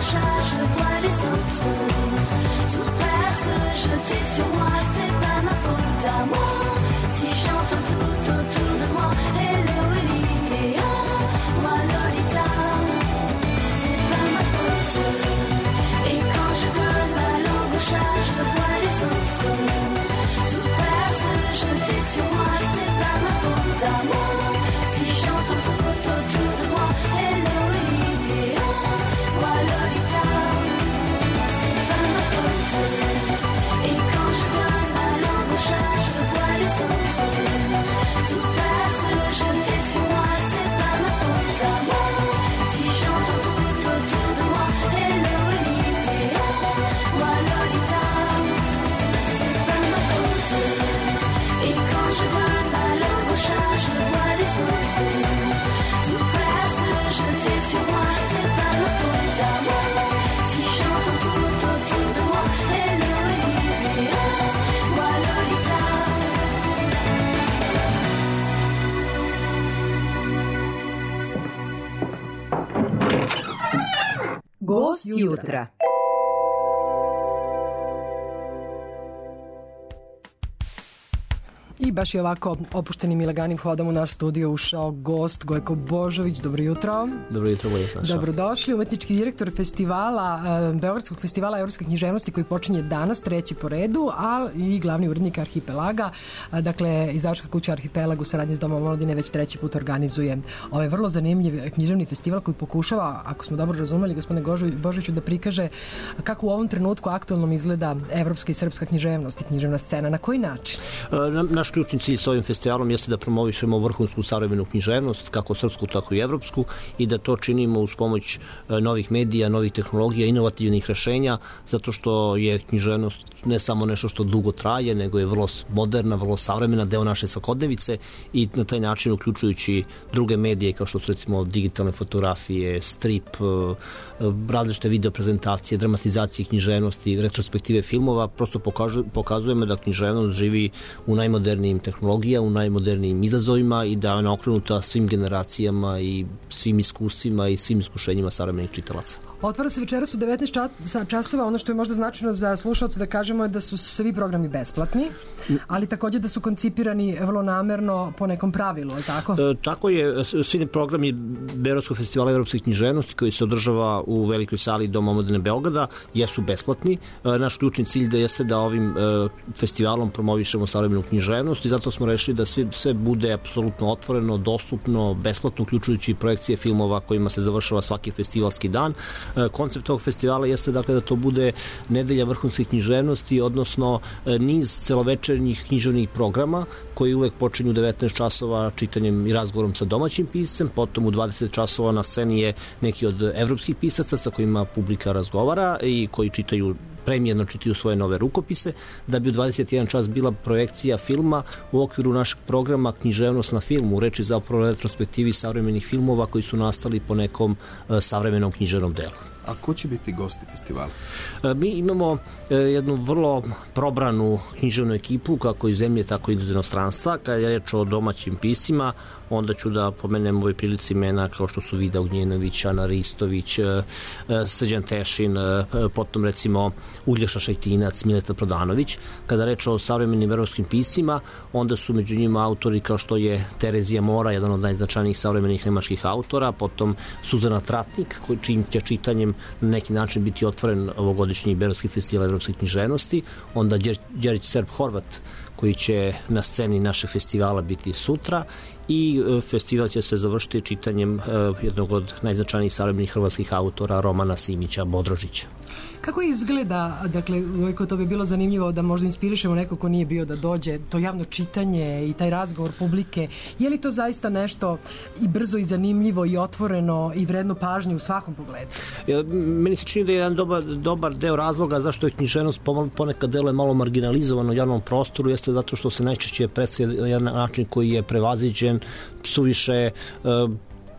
chat, je vois les autres tout près à se jeter sur moi. C'est pas ma faute à moi si j'entends tout autour de moi. Hello Lolita, moi Lolita, c'est pas ma faute. Et quand je donne ma langue au chat, je vois les autres tout près à se jeter sur moi. C'est pas ma faute à moi si j'entends tout autour de moi. Hello Lolita, moi Lolita, c'est pas ma faute. Et quand je donne ma langue au chat, je vois les autres tout près à se jeter sur moi. C'est pas ma faute à moi si j'entends tout autour de moi. Hello Lolita, moi Lolita, c'est pas ma faute. Et quand je donne ma langue au chat, je vois les autres tout près à se jeter sur moi. C'est pas ma faute à moi si j'entends tout autour de moi. Hello Lolita, moi Lolita. Gost jutra. I baš je ovako opuštenim i laganim hodom u naš studio ušao gost Gojko Božović. Dobro jutro. Dobro jutro, Gojko sam. Dobrodošli, umetnički direktor festivala, Beogradskog festivala evropske književnosti koji počinje danas, treći po redu, a i glavni urednik Arhipelaga. Dakle, izdavačka kuća Arhipelag u saradnji s Domom omladine već treći put organizuje ovaj vrlo zanimljiv književni festival koji pokušava, ako smo dobro razumeli, gospodine Božoviću, da prikaže kako u ovom trenutku aktualnom izgleda evropska i srpska književnost i književna scena. Na koji način? Na, naš ključni cilj sa ovim festivalom jeste da promovišemo vrhunsku savremenu književnost, kako srpsku, tako i evropsku, i da to činimo uz pomoć novih medija, novih tehnologija, inovativnih rešenja, zato što je književnost ne samo nešto što dugo traje, nego je vrlo moderna, vrlo savremena, deo naše svakodnevice, i na taj način, uključujući druge medije kao što su recimo digitalne fotografije, strip, različite video prezentacije, dramatizacije književnosti, retrospektive filmova, prosto pokazujemo da književnost živi u najmodernijim tehnologija, u najmodernijim izazovima i da je ona okrenuta svim generacijama i svim iskustvima i svim iskušenjima savremenih čitalaca. Otvara se večeras u devetnaest časova. Ono što je možda značajno za slušalce da kažemo je da su svi programi besplatni, ali takođe da su koncipirani vrlo namerno po nekom pravilu, je tako? E, tako je. Svi programi Beogradskog festivala evropske književnosti koji se održava u velikoj sali Doma omladine Beograda jesu besplatni. E, naš ključni cilj da jeste da ovim e, festivalom promovišemo savremenu književnost i zato smo rešili da sve, sve bude apsolutno otvoreno, dostupno, besplatno, uključujući projekcije filmova kojima se završava svaki festivalski dan. Koncept ovog festivala jeste dakle da to bude nedelja vrhunske književnosti, odnosno niz celovečernjih književnih programa koji uvek počinju u devetnaest časova čitanjem i razgovorom sa domaćim piscem, potom u dvadeset časova na sceni je neki od evropskih pisaca sa kojima publika razgovara i koji čitaju premijerno čitaju svoje nove rukopise, da bi u dvadeset jedan čas bila projekcija filma u okviru našeg programa Književnost na filmu, reči zapravo retrospektivi savremenih filmova koji su nastali po nekom uh, savremenom književnom delu. A ko će biti gosti festivala? Mi imamo jednu vrlo probranu književnu ekipu, kako iz zemlje, tako i iz inostranstva. Kada je reč o domaćim piscima, onda ću da pomenem u ovoj prilici imena kao što su Vida Ugnjenović, Ana Ristović, Srđan Tešin, potom recimo Uglješa Šajtinac, Mileta Prodanović. Kada je reč o savremenim evropskim piscima, onda su među njima autori kao što je Terezija Mora, jedan od najznačajnijih savremenih nemačkih autora, potom Suzana Tratnik, čijim će čitanjem na neki način biti otvoren ovogodišnji Beogradski festival evropske književnosti, onda Đerić Serb Horvat, koji će na sceni našeg festivala biti sutra, i festival će se završiti čitanjem jednog od najznačajnijih savremenih hrvatskih autora, Romana Simića Bodrožića. Kako izgleda, dakle, uvijek to bi bilo zanimljivo da možda inspirišemo neko ko nije bio da dođe, to javno čitanje i taj razgovor publike, je li to zaista nešto i brzo i zanimljivo i otvoreno i vredno pažnje u svakom pogledu? Ja, meni se čini da je jedan dobar, dobar deo razloga zašto je književnost ponekad deluje malo marginalizovano u javnom prostoru, jeste zato što se najčešće predstavlja jedan način koji je prevaziđen, suviše uh,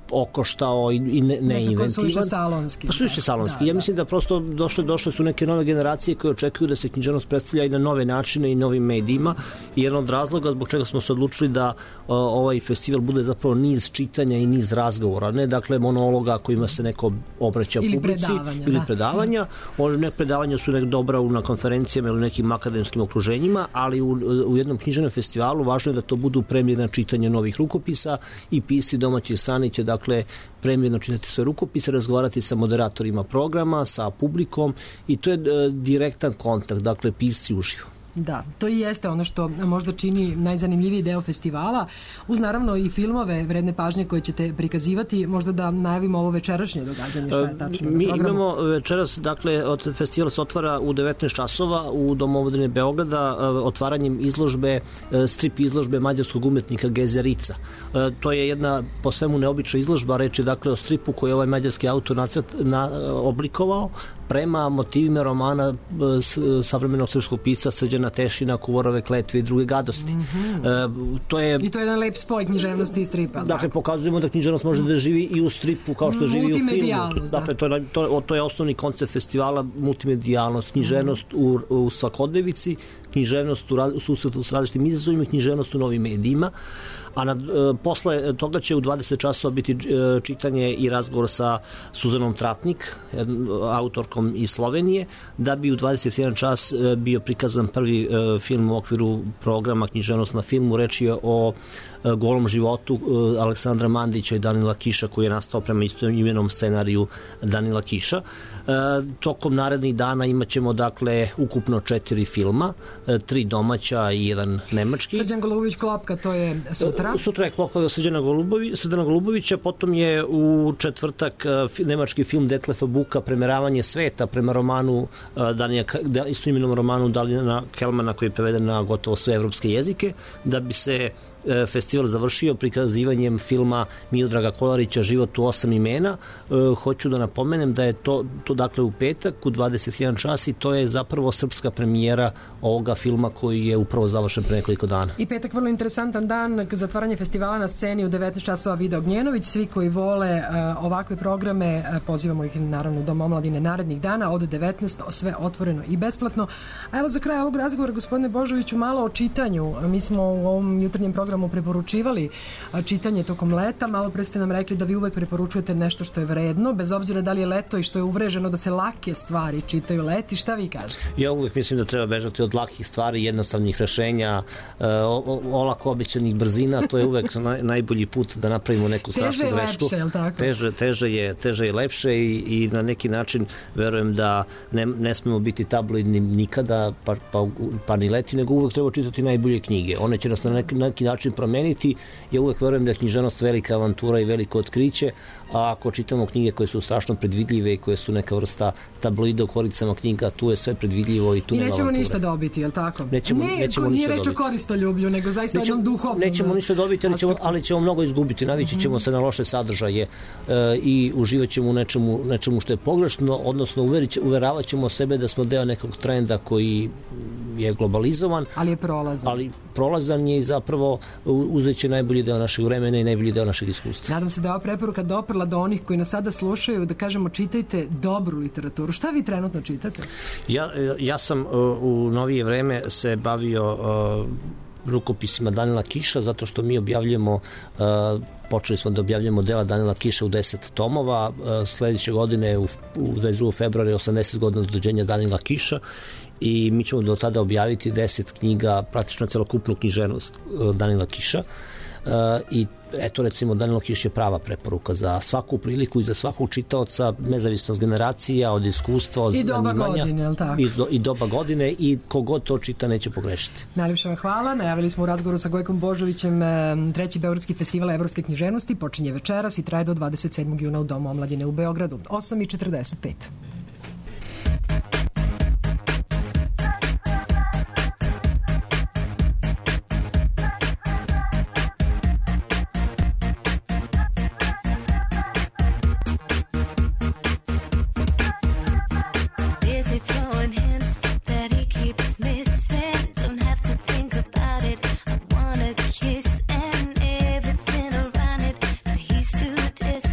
okoštao i, i ne, neinventivan. Suviše salonski. Pa suviše salonski. Da, ja da. mislim da prosto došle, došle su neke nove generacije koje očekuju da se književnost predstavlja i na nove načine i novim medijima. I jedan od razloga zbog čega smo se odlučili da o, ovaj festival bude zapravo niz čitanja i niz razgovora, ne dakle monologa kojima se neko obraća ili publici predavanja, ili da. predavanja. Ove ne predavanja su nek dobra na konferencijama ili nekim akademskim okruženjima, ali u, u jednom književnom festivalu važno je da to budu premijerna čitanja novih rukopisa i pisci domaće strane će dakle premijerno čitati sve rukopise, razgovarati sa moderatorima programa, sa publikom i to je e, direktan kontakt, dakle pisci uživo. Da, to i jeste ono što možda čini najzanimljiviji deo festivala, uz naravno i filmove vredne pažnje koje ćete prikazivati, možda da najavimo ovo večerašnje događanje, šta je tačno Mi na programu. imamo večeras, dakle, od festivala se otvara u devetnaest časova u Domu omladine Beograda otvaranjem izložbe, strip izložbe mađarskog umetnika Geze Rica. To je jedna po svemu neobična izložba, reč je dakle o stripu koji je ovaj mađarski autor nacrt, na, oblikovao prema motivima romana savremenog srpskog pisca Srđana Tešina, Kuvorove kletve i druge gadosti. Mm-hmm. E, to je, I to je jedan lep spoj književnosti i stripa. Dakle, pokazujemo da književnost može da živi i u stripu kao što živi i u filmu. Dakle, to je, to, to je osnovni koncept festivala, multimedijalnost, književnost u, u svakodnevici, književnost u, u susretu s različitim izazovima, književnost u novim medijima. A na, e, posle toga će u dvadeset časova biti e, čitanje i razgovor sa Suzanom Tratnik, autorkom iz Slovenije, da bi u dvadeset jedan čas e, bio prikazan prvi e, film u okviru programa Književnost na filmu. Reč je o e, golom životu e, Aleksandra Mandića i Danila Kiša, koji je nastao prema istom imenom scenariju Danila Kiša. E, tokom narednih dana imat ćemo dakle ukupno četiri filma, e, tri domaća i jedan nemački. Srđan Golubović Klopka, to je sutra. Sutra je Klopka Srđana Golubovića, Srđana Golubovića, potom je u četvrtak nemački film Detlefa Buka, Premeravanje sveta, prema romanu Danija, istoimenom romanu Dalina Kelmana, koji je preveden na gotovo sve evropske jezike, da bi se festival završio prikazivanjem filma Miodraga Kolarića Život u osam imena. E, hoću da napomenem da je to, to dakle u petak u dvadeset jedan čas i to je zapravo srpska premijera ovoga filma koji je upravo završen pre nekoliko dana. I petak vrlo interesantan dan, zatvaranje festivala na sceni u devetnaest časova Vida Ognjenović. Svi koji vole uh, ovakve programe, uh, pozivamo ih naravno u Dom omladine narednih dana od devetnaest, sve otvoreno i besplatno. A evo za kraj ovog razgovora, gospodine Božoviću, malo o čitanju. Mi smo u ovom jutarnjem programu preporučivali čitanje tokom leta. Malo pre ste nam rekli da vi uvek preporučujete nešto što je vredno, bez obzira da li je leto i što je uvreženo da se lake stvari čitaju leti. Šta vi kažete? Ja uvek mislim da treba bežati od lakih stvari, jednostavnih rešenja, olako običanih brzina. To je uvek naj, najbolji put da napravimo neku strašnu grešku. grešku. Teže je lepše, je li tako? Teže, teže, je, teže je lepše i, i na neki način verujem da ne, ne smemo biti tabloidni nikada, pa, pa, pa ni leti, nego uvek treba čitati najbolje knjige. One će nas na neki, neki način promeniti. Ja uvek verujem da je književnost velika avantura i veliko otkriće, a ako čitamo knjige koje su strašno predvidljive i koje su neka vrsta tabloida u koricama knjiga, tu je sve predvidljivo i tu nema avanture. I nećemo ništa dobiti, je li tako? Nećemo, ne, nećemo nije ništa reč o koristoljublju, nego zaista nećemo, jednom duhovnom. Nećemo ništa dobiti, ali ćemo, ali ćemo mnogo izgubiti. Navići mm-hmm. ćemo se na loše sadržaje e, i uživat ćemo u nečemu, nečemu što je pogrešno, odnosno uverić, uveravat ćemo sebe da smo deo nekog trenda koji je globalizovan. Ali je prolazan. Ali prolazan je i zapravo uzeće najbolji deo našeg vremena i najbolji deo našeg iskustva. Nadam se da je ova preporuka doprla do onih koji nas sada slušaju, da kažemo čitajte dobru literaturu. Šta vi trenutno čitate? Ja, ja sam u novije vreme se bavio uh, rukopisima Danila Kiša, zato što mi objavljujemo uh, počeli smo da objavljamo dela Danila Kiša u deset tomova. Uh, sledeće godine u, u dvadeset drugog februara osamdeset godina od rođenja Danila Kiša i mi ćemo do tada objaviti deset knjiga, praktično celokupnu književnost uh, Danila Kiša. Uh, i eto recimo Danilo Kiš je prava preporuka za svaku priliku i za svakog čitaoca, nezavisno od generacija, od iskustva, od I doba zanimanja, godine, je li tako? I, do, i doba godine i kogod to čita neće pogrešiti. Najljepša vam hvala. Najavili smo u razgovoru sa Gojkom Božovićem treći Beogradski festival evropske književnosti, počinje večeras i traje do dvadeset sedmog juna u Domu omladine u Beogradu. osam i četrdeset pet. Kiss and everything around it, but he's too distant.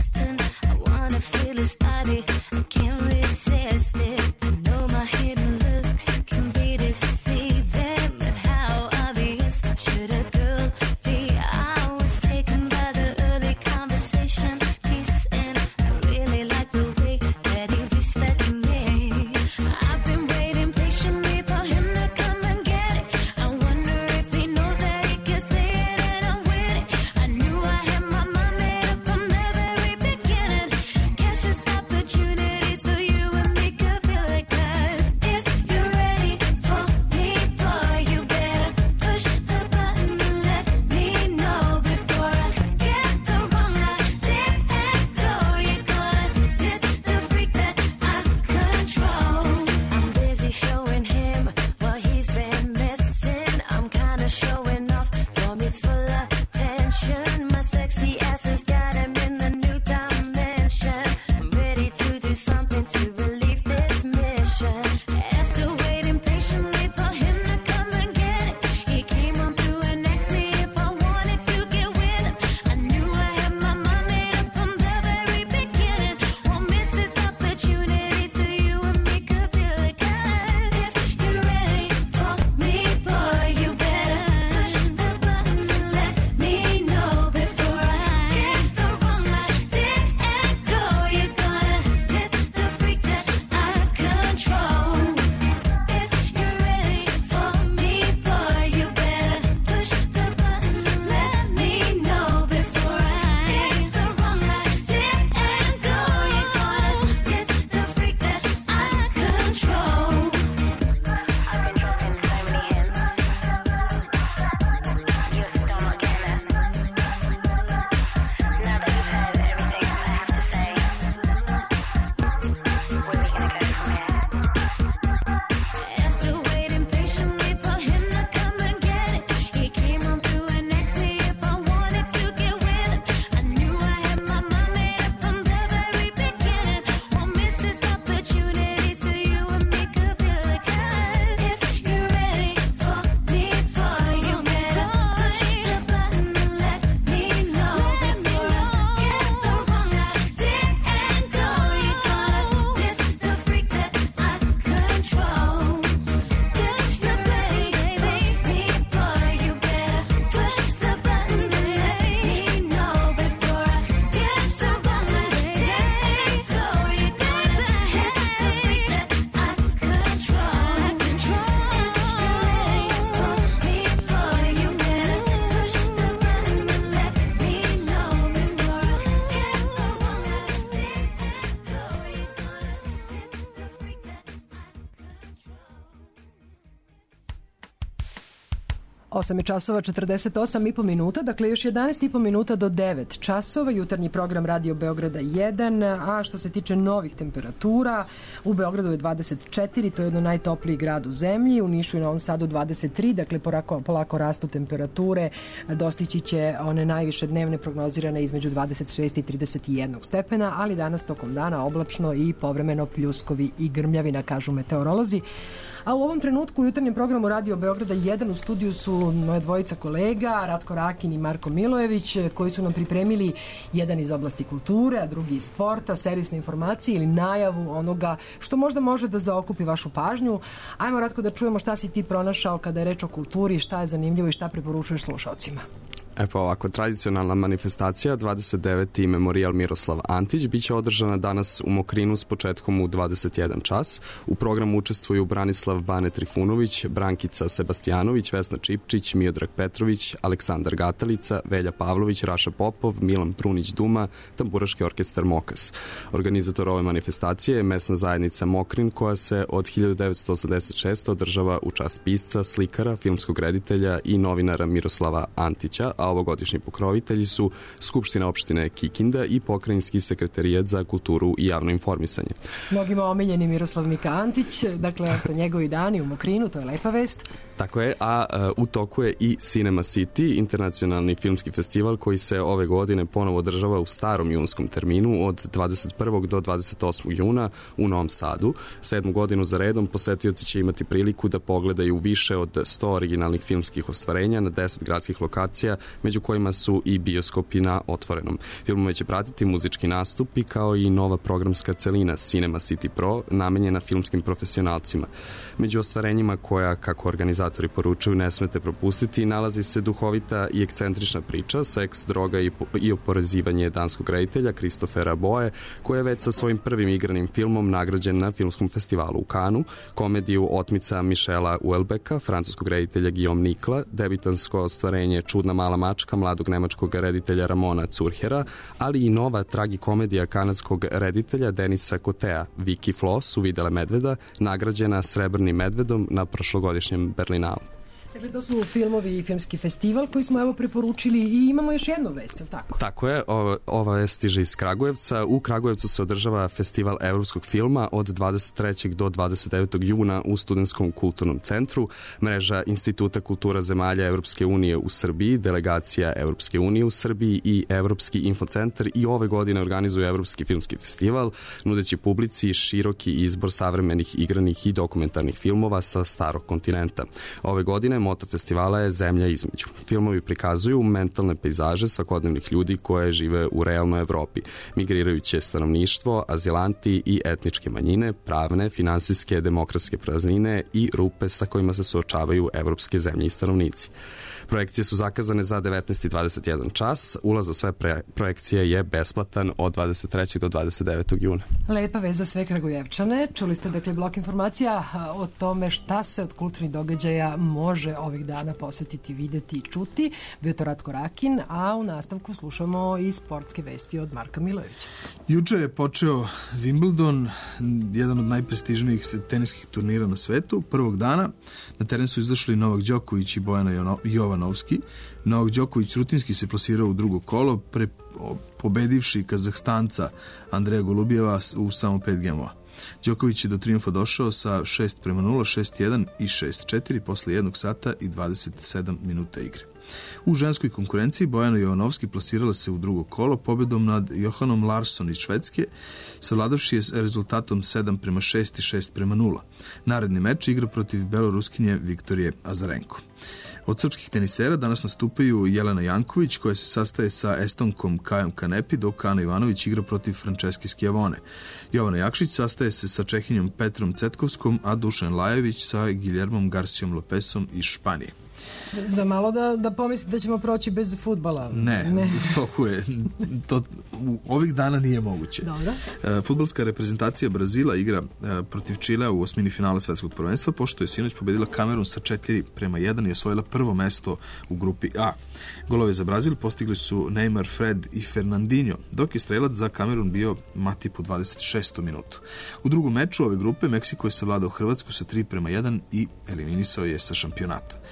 osam je časova četrdeset osam i po minuta, dakle još jedanaest i po minuta do devet časova, jutarnji program Radio Beograda jedan, a što se tiče novih temperatura, u Beogradu je dvadeset četiri, to je jedno najtopliji grad u zemlji, u Nišu i Novom Sadu dvadeset tri, dakle polako, polako rastu temperature, dostići će one najviše dnevne prognozirane između dvadeset šest i trideset jedan stepena, ali danas tokom dana oblačno i povremeno pljuskovi i grmljavina, kažu meteorolozi. A u ovom trenutku u jutarnjem programu Radio Beograda jedan u studiju su moje dvojica kolega, Ratko Rakin i Marko Milojević, koji su nam pripremili jedan iz oblasti kulture, a drugi iz sporta, servisne informacije ili najavu onoga što možda može da zaokupi vašu pažnju. Ajmo, Ratko, da čujemo šta si ti pronašao kada je reč o kulturi, šta je zanimljivo i šta preporučuješ slušalcima. E pa ovako, tradicionalna manifestacija dvadeset deveti Memorijal Miroslav Antić biće održana danas u Mokrinu s početkom u dvadeset jedan čas. U programu učestvuju Branislav Bane Trifunović, Brankica Sebastijanović, Vesna Čipčić, Miodrag Petrović, Aleksandar Gatalica, Velja Pavlović, Raša Popov, Milan Prunić Duma, Tamburaški orkestar Mokas. Organizator ove manifestacije je mesna zajednica Mokrin, koja se od hiljadu devetsto osamdeset šeste. održava u čast pisca, slikara, filmskog reditelja i novinara Miroslava Antića, a ovogodišnji pokrovitelji su Skupština opštine Kikinda i Pokrajinski sekretarijat za kulturu i javno informisanje. Mnogima omiljeni Miroslav Mika Antić, dakle, to njegovi dani u Mokrinu, to je lepa vest. Tako je, a uh, u toku je i Cinema City, internacionalni filmski festival koji se ove godine ponovo održava u starom junskom terminu od dvadeset prvog do dvadeset osmog juna u Novom Sadu. Sedmu godinu za redom posetioci će imati priliku da pogledaju više od sto originalnih filmskih ostvarenja na deset gradskih lokacija, među kojima su i bioskopi na otvorenom. Filmove će pratiti muzički nastupi kao i nova programska celina Cinema City Pro, namenjena filmskim profesionalcima. Među ostvarenjima koja, kako organizatori poručuju, ne smete propustiti, nalazi se duhovita i ekscentrična priča Seks, droga i, i oporezivanje danskog reditelja Kristofera Boe, koja je već sa svojim prvim igranim filmom nagrađen na filmskom festivalu u Kanu, komediju Otmica Mišela Uelbeka, francuskog reditelja Guillaume Nikla, debitansko ostvarenje Čudna mala mačka mladog nemačkog reditelja Ramona Curhera, ali i nova tragikomedija kanadskog reditelja Denisa Kotea, Viki Floss, Uvidele medveda, nagrađena Srebrnim medvedom na prošlogodišnjem Berlinalu. Dakle, to su filmovi i filmski festival koji smo evo preporučili i imamo još jednu vest, je li tako? Tako je, ova, ova vest stiže iz Kragujevca. U Kragujevcu se održava festival evropskog filma od dvadeset trećeg do dvadeset devetog juna u Studentskom kulturnom centru. Mreža Instituta kultura zemalja Evropske unije u Srbiji, delegacija Evropske unije u Srbiji i Evropski infocentar i ove godine organizuju Evropski filmski festival, nudeći publici široki izbor savremenih igranih i dokumentarnih filmova sa starog kontinenta. Ove godine moto festivala je Zemlja između. Filmovi prikazuju mentalne pejzaže svakodnevnih ljudi koje žive u realnoj Evropi, migrirajuće stanovništvo, azilanti i etničke manjine, pravne, finansijske, demokratske praznine i rupe sa kojima se suočavaju evropske zemlje i stanovnici. Projekcije su zakazane za devetnaest i dvadeset jedan čas. Ulaz za sve pre- projekcije je besplatan od dvadeset trećeg do dvadeset devetog juna. Lepa vez za sve Kragujevčane. Čuli ste dakle blok informacija o tome šta se od kulturnih događaja može ovih dana posetiti, videti i čuti. Bio to Ratko Rakin, a u nastavku slušamo i sportske vesti od Marka Milojevića. Juče je počeo Wimbledon, jedan od najprestižnijih teniskih turnira na svetu. Prvog dana na teren su izašli Novak Đoković i Bojana Jovanovski. Novak Đoković rutinski se plasirao u drugo kolo, pre, pobedivši Kazahstanca Andreja Golubijeva u samo pet gemova. Đoković je do trijumfa došao sa šest prema nula, šest jedan i šest četiri posle jednog sata i dvadeset sedam minuta igre. U ženskoj konkurenciji Bojana Jovanovski plasirala se u drugo kolo pobedom nad Johanom Larsson iz Švedske, savladavši je rezultatom sedam prema šest i šest prema nula. Naredni meč igra protiv beloruskinje Viktorije Azarenko. Od srpskih tenisera danas nastupaju Jelena Janković, koja se sastaje sa Estonkom Kajom Kanepi, dok Ana Ivanović igra protiv Franceske Skijavone. Jovana Jakšić sastaje se sa Čehinjom Petrom Cetkovskom, a Dušan Lajević sa Guillermom Garcijom Lopesom iz Španije. Za malo da, da pomislite da ćemo proći bez fudbala. Ne, ne. To je, to u ovih dana nije moguće. Dobro. E, fudbalska reprezentacija Brazila igra e, protiv Čilea u osmini finala svetskog prvenstva, pošto je sinoć pobedila Kamerun sa četiri prema jedan i osvojila prvo mesto u grupi A. Golove za Brazil postigli su Neymar, Fred i Fernandinho, dok je strelac za Kamerun bio Matip u dvadeset šestoj minutu. U drugom meču ove grupe Meksiko je savladao Hrvatsku sa tri prema jedan i eliminisao je sa šampionata.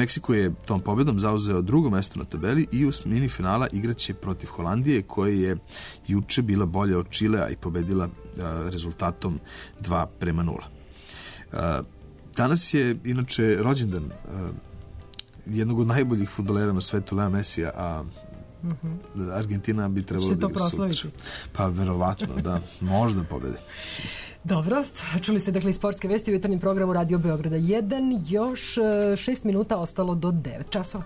Meksiko je tom pobedom zauzeo drugo mesto na tabeli i u mini finala igraće protiv Holandije, koja je juče bila bolja od Čilea i pobedila a, rezultatom dva prema nula. A, danas je inače rođendan a, jednog od najboljih fudbalera na svetu, Lea Mesija, a uh-huh. Argentina bi trebalo da igra sutra. Pa verovatno, da, možda pobede. Dobro, čuli ste dakle i sportske vesti u jutarnjem programu Radio Beograda jedan, još šest minuta ostalo do devet časova.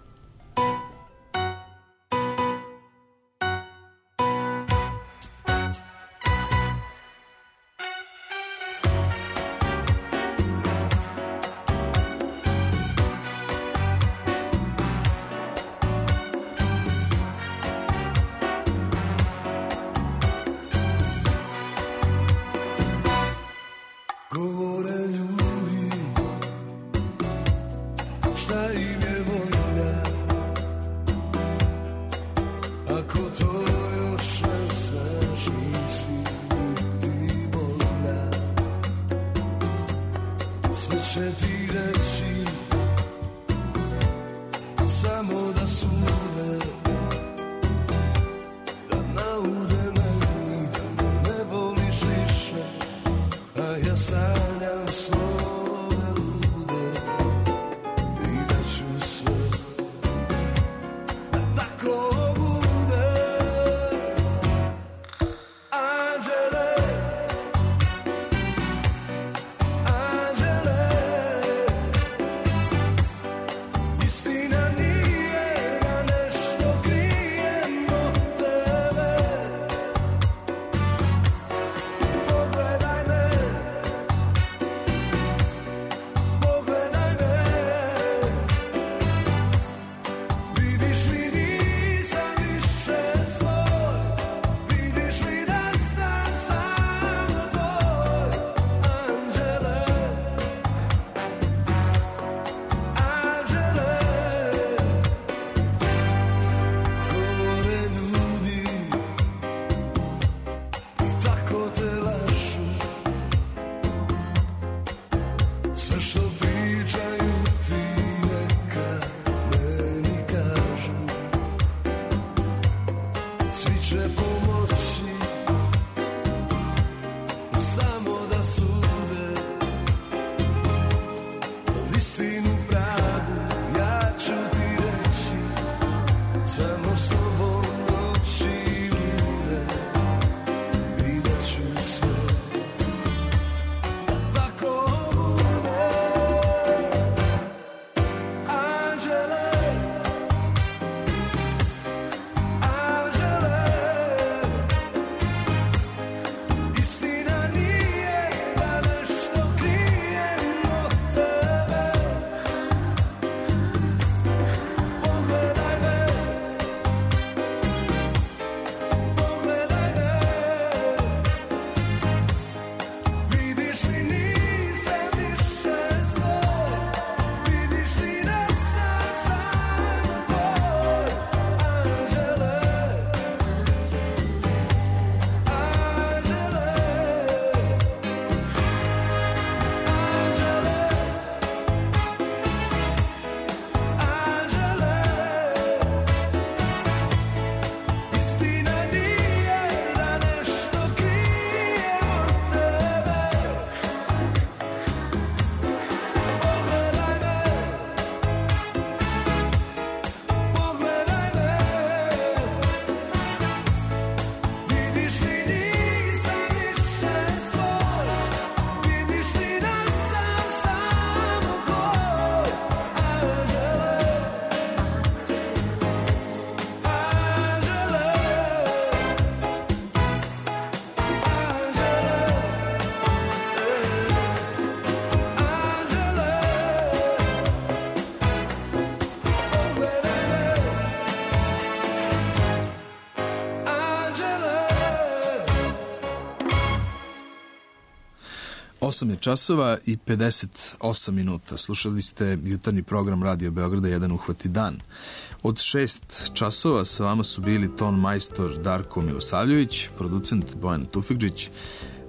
osam je časova i pedeset osam minuta. Slušali ste jutarnji program Radio Beograda jedan uhvati dan. Od šest časova sa vama su bili ton majstor Darko Milosavljević, producent Bojan Tufikđić,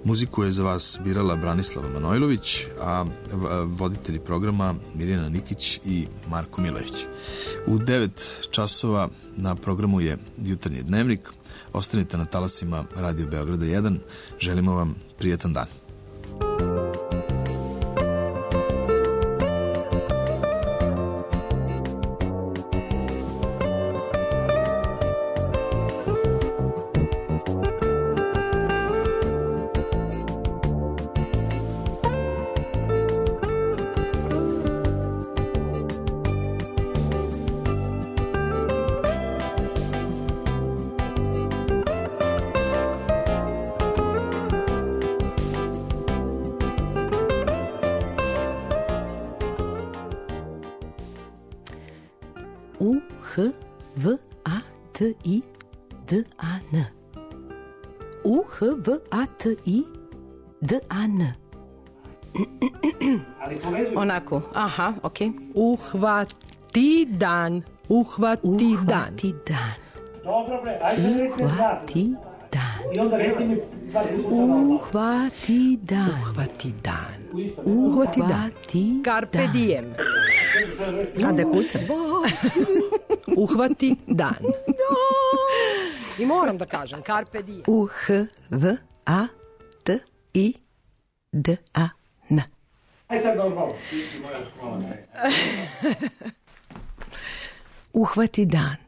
Muziku je za vas birala Branislava Manojlović, a voditelji programa Mirjana Nikić i Marko Milović. U devet časova na programu je Jutarnji dnevnik. Ostanite na talasima Radio Beograda jedan. Želimo vam prijetan dan. U, H, V, A, T, I, D, A, N. U, H, V, A, T, I, D, A, N. Onako, aha, okej. Okay. Uhvati dan. Uhvati dan. Uhvati dan. Dobro bre, ajde reći Uhvati dan. I onda reci mi Uhvati dan. Uhvati dan. Uhvati dan. Carpe diem. A da kucam? Uhvati dan. I moram da kažem, carpe diem. U, H, V, A, T, I, D, A, N. Aj sad normalno. Uhvati dan.